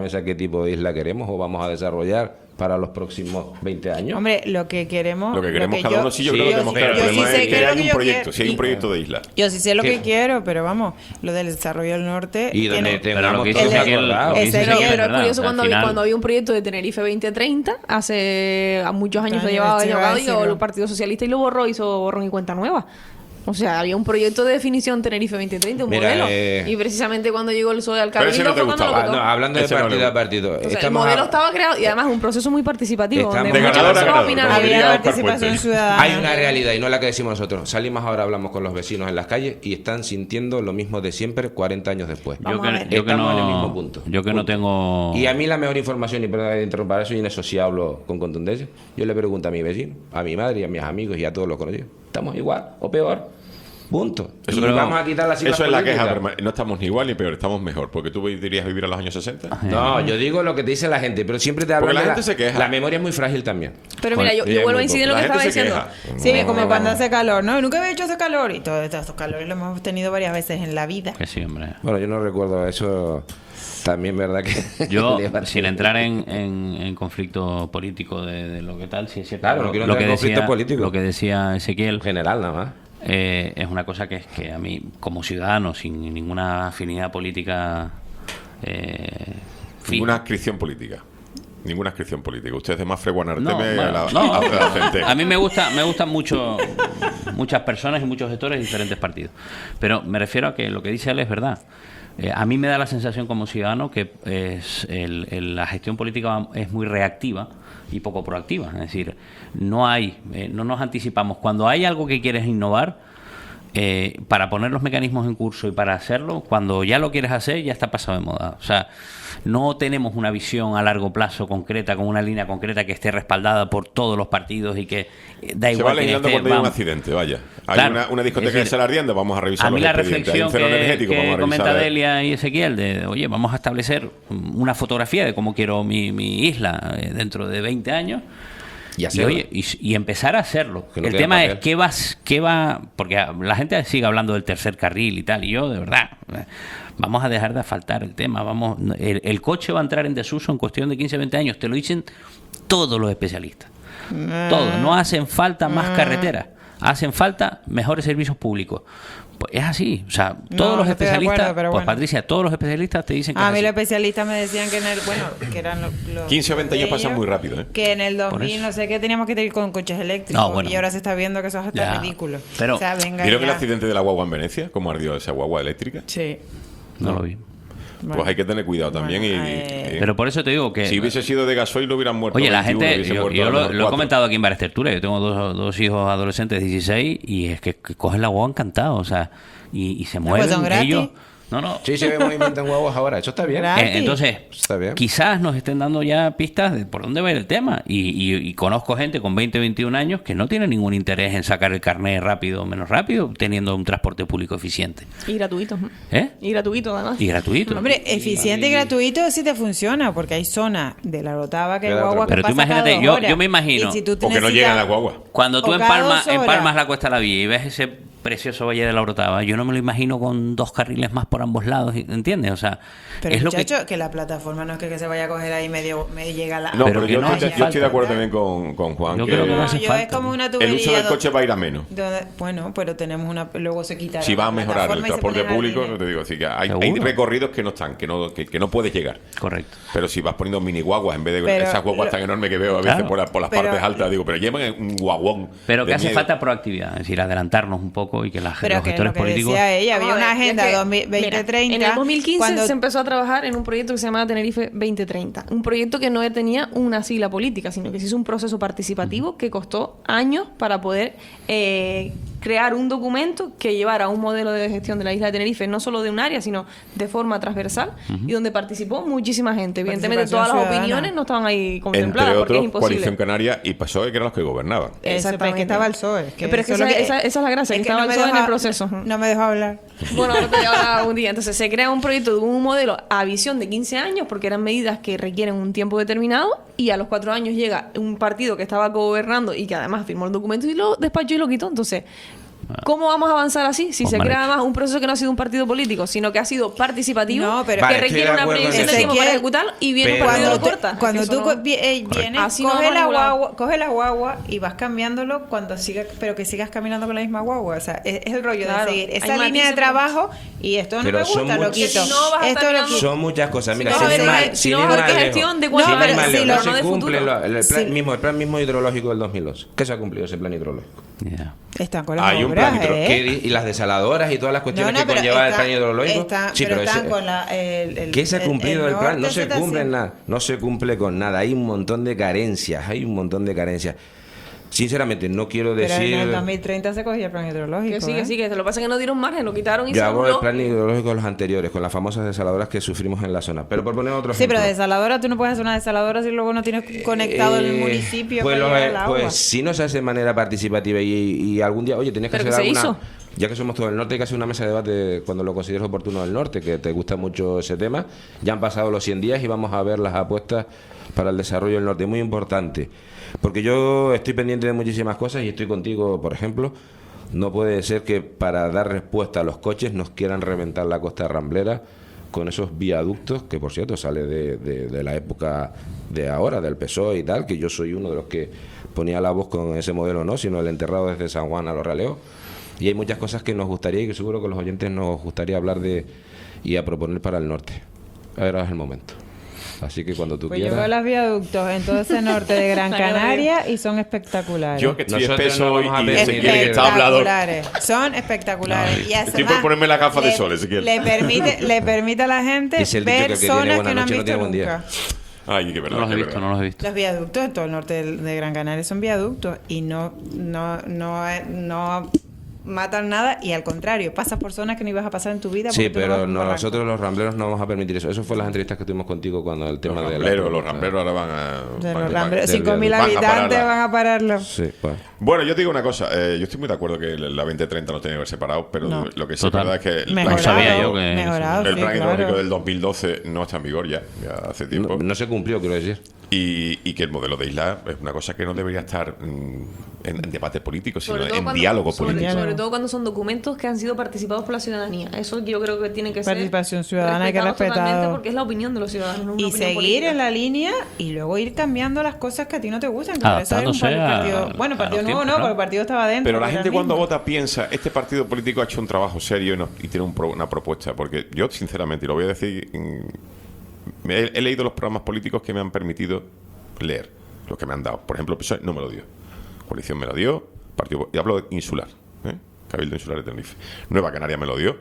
la mesa qué tipo de isla queremos o vamos a desarrollar para los próximos veinte años? Hombre, lo que queremos... Lo que queremos cada yo- uno, sí, yo creo que tenemos claro. El yo sí problema sé es qué que es lo hay que un yo proyecto, quiero. si hay un Y- proyecto de isla. Yo sí sé lo ¿Qué? que quiero, pero vamos, lo del desarrollo del norte... Y donde tiene- tengamos Pero lo que todos dice Ezequiel- acordados. lo que dice Pero, Ezequiel es pero es verdad, curioso al cuando, había, final- cuando había un proyecto de Tenerife veinte treinta, hace a muchos años lo Años, llevaba sí, iba a llevado y decirlo. el Partido Socialista y lo borró, hizo borrón y cuenta nueva. O sea, había un proyecto de definición Tenerife veinte treinta, un Mira, modelo. eh, Y precisamente cuando llegó el P S O E al Pero ese Cabildo no te fue cuando lo gustaba. tocó. Ah, no, hablando de Ese no le partido a gusta. partido. O sea, el estamos modelo a- estaba creado y además un proceso muy participativo. Estamos- donde De muchas ganador a personas ganador, opinaron. como diría Había Oscar participación Puente. ciudadana. Hay una realidad y no la que decimos nosotros. Salimos ahora, hablamos con los vecinos en las calles y están sintiendo lo mismo de siempre cuarenta años después. Yo Vamos a que, ver. yo que Estamos no, en el mismo punto. Yo que no Punto. tengo... Y a mí la mejor información, y perdón de interrumpir eso, y en eso sí hablo con contundencia, yo le pregunto a mi vecino, a mi madre y a mis amigos y a todos los conocidos. ¿Estamos igual o peor? Punto. Eso y creo- vamos a quitar las siglas Eso es la políticas. queja permanente. No estamos ni igual ni peor, estamos mejor. Porque tú dirías vivir a los años sesenta. No, yo digo lo que te dice la gente, pero siempre te hablan Porque la de gente se queja. La memoria es muy frágil también. Pero mira, yo, Joder, yo es vuelvo a muy incidir en lo que La estaba gente se diciendo. queja. Sí, No, como no, cuando no. hace calor, ¿no? Nunca había hecho ese calor y todos estos calores lo hemos tenido varias veces en la vida. Que sí, hombre. Bueno, yo no recuerdo eso. También, ¿verdad? que Yo, le va a sin ser- entrar en, en, en conflicto político de, de lo que tal, sí es cierto. Claro, no lo, quiero lo entrar que en conflicto decía, político. lo que decía Ezequiel, General, nada más. eh, es una cosa que, que a mí, como ciudadano, sin ninguna afinidad política eh, fija. Ninguna adscripción política. Ninguna adscripción política. Usted es de más No, freguanarteme bueno, a la, no. a la gente. A mí me gusta, me gustan mucho muchas personas y muchos sectores de diferentes partidos. Pero me refiero a que lo que dice él es verdad. Eh, a mí me da la sensación como ciudadano que es el- el- la gestión política es muy reactiva y poco proactiva. Es decir, no hay, eh, no nos anticipamos. Cuando hay algo que quieres innovar, eh, para poner los mecanismos en curso y para hacerlo, cuando ya lo quieres hacer, ya está pasado de moda. O sea, no tenemos una visión a largo plazo concreta, con una línea concreta que esté respaldada por todos los partidos y que eh, da Se igual va quién legislando esté, cuando hay un vamos. accidente, vaya. Hay Claro, una, una discoteca es decir, que sale ardiendo, vamos a revisar A mí los la expedientes. Hay reflexión un cero que, energético, que vamos a comenta revisar. Delia y Ezequiel de, oye, vamos a establecer una fotografía de cómo quiero mi, mi isla eh, dentro de veinte años. Y Y, hacerlo. oye, y, y empezar a hacerlo. Que no El quede tema papel. es qué vas, qué va, porque la gente sigue hablando del tercer carril y tal, y yo de verdad, eh, vamos a dejar de asfaltar el tema, vamos, el, el coche va a entrar en desuso en cuestión de quince, veinte años, te lo dicen todos los especialistas. Todos, no hacen falta más carreteras, hacen falta mejores servicios públicos. Pues es así, o sea, todos No, los no estoy de especialistas, acuerdo, pero pues bueno. Patricia, todos los especialistas te dicen que A es mí así. los especialistas me decían que en el, bueno, que eran los, los quince o veinte años de pasan ellos, muy rápido, ¿eh? que en el Por dos mil eso. no sé qué teníamos que ir con coches eléctricos No, bueno. y ahora se está viendo que eso es hasta Ya. ridículo. Pero- o sea, venga ¿Vieron el ya. accidente de la guagua en Venecia? ¿Cómo ardió esa guagua eléctrica? Sí. No lo vi. Pues hay que tener cuidado también. Bueno, y, eh, y- Pero por eso te digo que... si hubiese sido de gasoil, no hubieran muerto. Oye, la veintiuno, gente, hubiesen yo, muerto yo a lo, mejor lo he cuatro. comentado aquí en varias tertulias, yo tengo dos, dos hijos adolescentes de dieciséis y es que, que cogen la guagua encantados, o sea, y, y se pues mueven son gratis. ellos. No, no. Sí, se ve movimiento en huevos ahora. Eso está bien. Gratis. Eh, entonces, Está bien. quizás nos estén dando ya pistas de por dónde va a ir el tema. Y, y- y conozco gente con veinte, veintiún años que no tiene ningún interés en sacar el carnet rápido o menos rápido, teniendo un transporte público eficiente. Y gratuito. ¿Eh? Y gratuito, además. Y gratuito. Hombre, eficiente y gratuito sí te funciona, porque hay zonas de la Rotava que hay Pero guaguas que tú pasan cada imagínate, dos yo, horas. yo me imagino, Y si tú O que no necesitas- llegan las guaguas. cuando tú o cada empalmas, dos horas. empalmas la Cuesta de la Villa y ves ese precioso Valle de la Orotava, yo no me lo imagino con dos carriles más por ambos lados, ¿entiendes? O sea, Pero es lo que... muchacho, que... la plataforma no es que, que se vaya a coger ahí medio, medio llega la... No, Pero pero, que yo, no estoy- hace yo estoy de falta. acuerdo también con, con Juan. Yo que creo que no No, hace yo falta. es como una el tubería. uso del do- coche va a ir a menos. donde- bueno, pero tenemos una... Luego se quita Si la va a mejorar el plataforma y se transporte ponen al público, límite. no te digo, así que hay, Seguro. hay recorridos que no están, que no, que, que no puedes llegar. Correcto. Pero si vas poniendo mini guaguas en vez de Pero esas guaguas lo- tan enormes que veo a veces Claro. por, la- por las Pero- partes altas, digo, pero llevan un guaguón. Pero que de hace miedo. falta proactividad, es decir, adelantarnos un poco y que las, Pero los que gestores lo que políticos... decía ella, había Vamos a una ver, agenda es que, dos mil veinte mira, treinta. En el dos mil quince cuando- se empezó a trabajar en un proyecto que se llamaba Tenerife veinte treinta. Un proyecto que no tenía una sigla política, sino que se hizo un proceso participativo que costó años para poder eh, crear un documento que llevara un modelo de gestión de la isla de Tenerife, no solo de un área, sino de forma transversal, y donde participó muchísima gente. Evidentemente, Participación todas las ciudadana. opiniones no estaban ahí contempladas Entre porque es otros, imposible. Coalición Canaria y P S O E, que eran los que gobernaban. Eso, pero es Exactamente. que estaba el P S O E. que Pero es que eso esa, lo esa- esa es la gracia, que, estaba no el me P S O E en deja- el proceso. No me dejó hablar. Bueno, ahora te voy a hablar un día. Entonces se crea un proyecto de un modelo a visión de quince años, porque eran medidas que requieren un tiempo determinado, y a los cuatro años llega un partido que estaba gobernando y que además firmó el documento y lo despachó y lo quitó. Entonces, ¿Cómo vamos a avanzar así? Si Pues se mal crea hecho. además un proceso que no ha sido un partido político, sino que ha sido participativo, No, pero- que Vale, estoy requiere de una acuerdo en previsión de eso. tiempo para Ezequiel, ejecutarlo y viene pero- un partido Cuando lo tú, corta. cuando Es que tú eso co- no- vi- eh, vienes, Así no coge, vamos a la ningún lado. guagua, coge la guagua y vas cambiándolo cuando sigas, pero que sigas caminando con la misma guagua. O sea, es, es el rollo Claro, de seguir hay esa matices, línea de pero- trabajo y esto no Pero me son gusta, lo muchos- quito. Si no vas a Esto estar lo mirando- quito. Son muchas cosas. Mira, Si sin no, ir pero más- si sin no ir vas a más ver qué lejos. gestión de Sin cuánto ir pero más si lejos. lo- No se no de cumple futuro. lo- el Sí. plan mismo, el plan mismo hidrológico del dos mil dos. ¿Qué se ha cumplido ese plan hidrológico? Ya. Están con las Hay un obras, plan hidro- ¿eh? ¿qué di- y las desaladoras y todas las cuestiones No, no, que pero conlleva el está- plan hidrológico. está- Sí, pero pero están ese- con la, el, el- ¿Qué se ha el- cumplido el del plan? No norte se está cumple haciendo- nada. No se cumple con nada. Hay un montón de carencias. Hay un montón de carencias. Sinceramente, no quiero Pero decir. en el dos mil treinta se cogía el plan hidrológico. Que sí, ¿eh? que sí, que lo que pasa es que no dieron margen, lo quitaron y Yo se hago el anuló. plan hidrológico de los anteriores, con las famosas desaladoras que sufrimos en la zona. Pero por poner otro Sí, ejemplo. pero desaladora, tú no puedes hacer una desaladora si luego no tienes conectado el Eh, municipio pues, para lo- llegar al agua. pues si no se hace de manera participativa y, y algún día, oye, tenías que ¿Pero hacer qué se alguna. hizo? Ya que somos todo el norte, hay que hacer una mesa de debate cuando lo consideres oportuno del norte, que te gusta mucho ese tema. Ya han pasado los cien días y vamos a ver las apuestas para el desarrollo del norte. Muy importante. Porque yo estoy pendiente de muchísimas cosas y estoy contigo, por ejemplo. No puede ser que para dar respuesta a los coches nos quieran reventar la costa ramblera con esos viaductos, que por cierto sale de, de- de la época de ahora, del P S O E y tal, que yo soy uno de los que ponía la voz con ese modelo, no, sino el enterrado desde San Juan a los Raleos. Y hay muchas cosas que nos gustaría y que seguro que los oyentes nos gustaría hablar de y a proponer para el norte. Ahora es el momento. Así que cuando tú Pues yo quieras... veo los viaductos en todo ese norte de Gran Canaria y son espectaculares. Yo que estoy Nosotros espeso no hoy vamos a y permitir- Ezequiel que está hablador. Espectaculares. Son espectaculares. Y Estoy además, por ponerme la gafa de le- sol, Ezequiel. Le permite, le permite a la gente Es el dicho ver que el que tiene zonas buena que no han noche no visto tiene buen día. nunca. Ay, qué verdad. No los he qué visto, verdad. no los he visto. Los viaductos en todo el norte de, de Gran Canaria son viaductos y no, no, no, no matan nada y al contrario, pasas por zonas que no ibas a pasar en tu vida. Sí, porque tú no vas pero por un no, barranco. nosotros los rambleros no vamos a permitir eso. Eso fue las entrevistas que tuvimos contigo cuando el tema Los de rambleros, la... los rambleros ahora van a... De van- los van- rambleros, del cinco mil van a habitantes pararla. van a pararlo. Sí, pues. Bueno, yo te digo una cosa, eh, yo estoy muy de acuerdo que la veinte treinta no tiene que haber separado, pero No. lo que sí Total. es verdad es que Mejorado, No sabía yo que- mejorado, el sí, plan hidrológico claro. del dos mil doce no está en vigor ya, ya hace tiempo. No, no se cumplió, quiero decir. Y, y que el modelo de isla es una cosa que no debería estar mm, en, en debate político, sino Sobre todo en cuando- diálogo sobre, político. sobre todo cuando son documentos que han sido participados por la ciudadanía. Eso yo creo que tiene que ser Participación ciudadana, hay que respetados totalmente respetar. porque es la opinión de los ciudadanos, no una Y opinión seguir política. en la línea y luego ir cambiando las cosas que a ti no te gustan. Que para eso hay un Adaptándose a- partido. Bueno, a partido los nuevo tiempos, no, ¿no? porque el partido estaba dentro. Pero la era gente el cuando mismo. vota piensa, este partido político ha hecho un trabajo serio y, no- y tiene un pro- una propuesta. Porque yo, sinceramente, y lo voy a decir, mm, me he, he leído los programas políticos que me han permitido leer, los que me han dado. Por ejemplo, P S O E no me lo dio. Coalición me lo dio, partido, y hablo de insular, ¿eh? Cabildo Insular de Tenerife. Nueva Canaria me lo dio.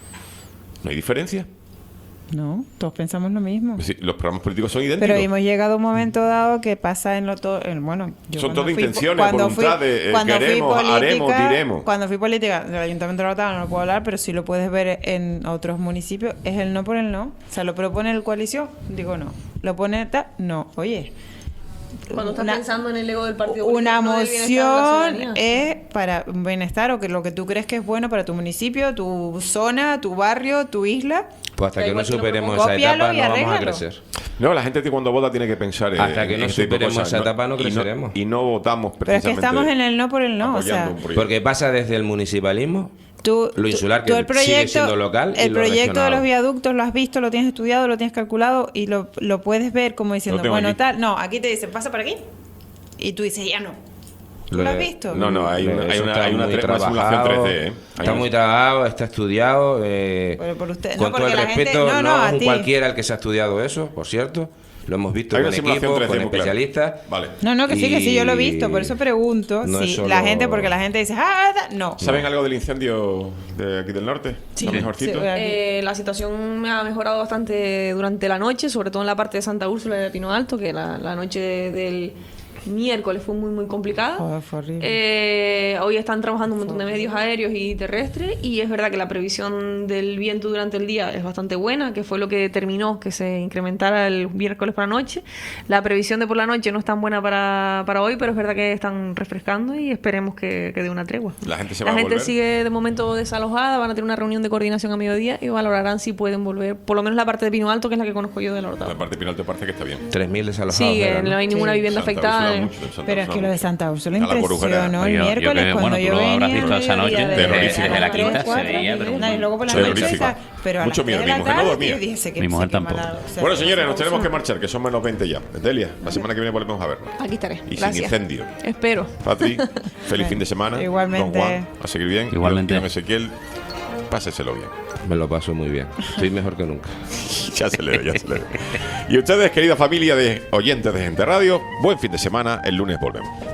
¿No hay diferencia? No, todos pensamos lo mismo. Es decir, los programas políticos son idénticos. Pero hemos llegado a un momento dado que pasa en lo todo. Bueno, yo Son cuando todo fui- intenciones, cuando voluntad fui- de, eh, cuando fui queremos, política- haremos, diremos. Cuando fui política del Ayuntamiento de La Orotava no lo puedo hablar, pero sí lo puedes ver en otros municipios. Es el no por el no. O sea, lo propone el coalición, digo no. Lo pone tal, no. Oye. Cuando estás una- pensando en el ego del partido Una político, no del bienestar de la moción ciudadanía. es para un bienestar o que lo que tú crees que es bueno para tu municipio, tu zona, tu barrio, tu isla. Pues hasta Da que no igual que lo superemos proponga. esa Cópialo etapa y no vamos a arréglalo. crecer. No, la gente que cuando vota tiene que pensar eh, Hasta que en no este tipo de superemos cosas, esa etapa no y creceremos. Y no votamos Pero es que precisamente estamos en el no por el no. O apoyando sea, un proyecto. Porque pasa desde el municipalismo, tú, lo insular, tú que el proyecto, sigue siendo local, y el lo proyecto de regional. los viaductos lo has visto, lo tienes estudiado, lo tienes calculado y lo, lo puedes ver como diciendo, Lo tengo bueno, aquí. tal. No, aquí te dicen, pasa por aquí. Y tú dices, ya no. ¿Lo has visto? No, no, hay una, hay Eso una, está hay una muy tre- una simulación trabajado, tres D. ¿eh? Hay Está una- muy trabajado, está estudiado. eh, Pero por usted- no, con todo porque el la gente- respeto, no, no, no, a es un ti. cualquiera el que se ha estudiado eso, por cierto. Lo hemos visto Hay con una simulación equipos, tres D con muy clara. especialistas. Vale. No, no, que sí, que sí, yo lo he visto. Por eso Y pregunto no si es solo- la gente, porque la gente dice, ah, da- no. ¿Saben algo del incendio de aquí del norte? Sí. ¿Lo mejorcito? Sí, Eh, la situación me ha mejorado bastante durante la noche, sobre todo en la parte de Santa Úrsula y de Pino Alto, que la, la noche de- del miércoles fue muy muy complicada. Joder, fue horrible. Eh, hoy están trabajando un montón de medios aéreos y terrestres y es verdad que la previsión del viento durante el día es bastante buena, que fue lo que determinó que se incrementara el miércoles por la noche. La previsión de por la noche no es tan buena para, para hoy, pero es verdad que están refrescando y esperemos que, que dé una tregua. La gente se La va a gente volver. sigue de momento desalojada, van a tener una reunión de coordinación a mediodía y valorarán si pueden volver, por lo menos la parte de Pino Alto, que es la que conozco yo de la Orotava. La parte de Pinalto parece que está bien. tres mil desalojados. Sí, eran, no ¿no? hay ninguna Sí. vivienda Santa afectada Úrsula, madre. mucho de Santa Pero es que Úrsula. lo de Santa Úrsula A la Corujera. impresionó el Yo- yo miércoles que, cuando bueno, tú yo lo habrás venía. visto esa noche, mediodía, desde- Terrorífico. desde la tres, quinta se cuatro, veía, pero no, y luego por la Terrorífico. noche esa- pero a las Mucho tres miedo de la vimos, que no tarde, dormía. yo dije, se- que- Mi se mujer quema tampoco. la- se Bueno, quema señores, la nos tenemos que Úrsula. marchar, que son menos veinte ya. Delia, la semana que viene volvemos a vernos. Aquí estaré. Y sin Gracias. incendio. Espero. Patri, feliz fin de semana. Igualmente. Don Juan, a seguir bien. Igualmente. Y don Ezequiel, páseselo bien. Me lo paso muy bien. Estoy mejor que nunca. Ya se le ve, ya se le ve. Y ustedes, querida familia de oyentes de Gente Radio, buen fin de semana. El lunes volvemos.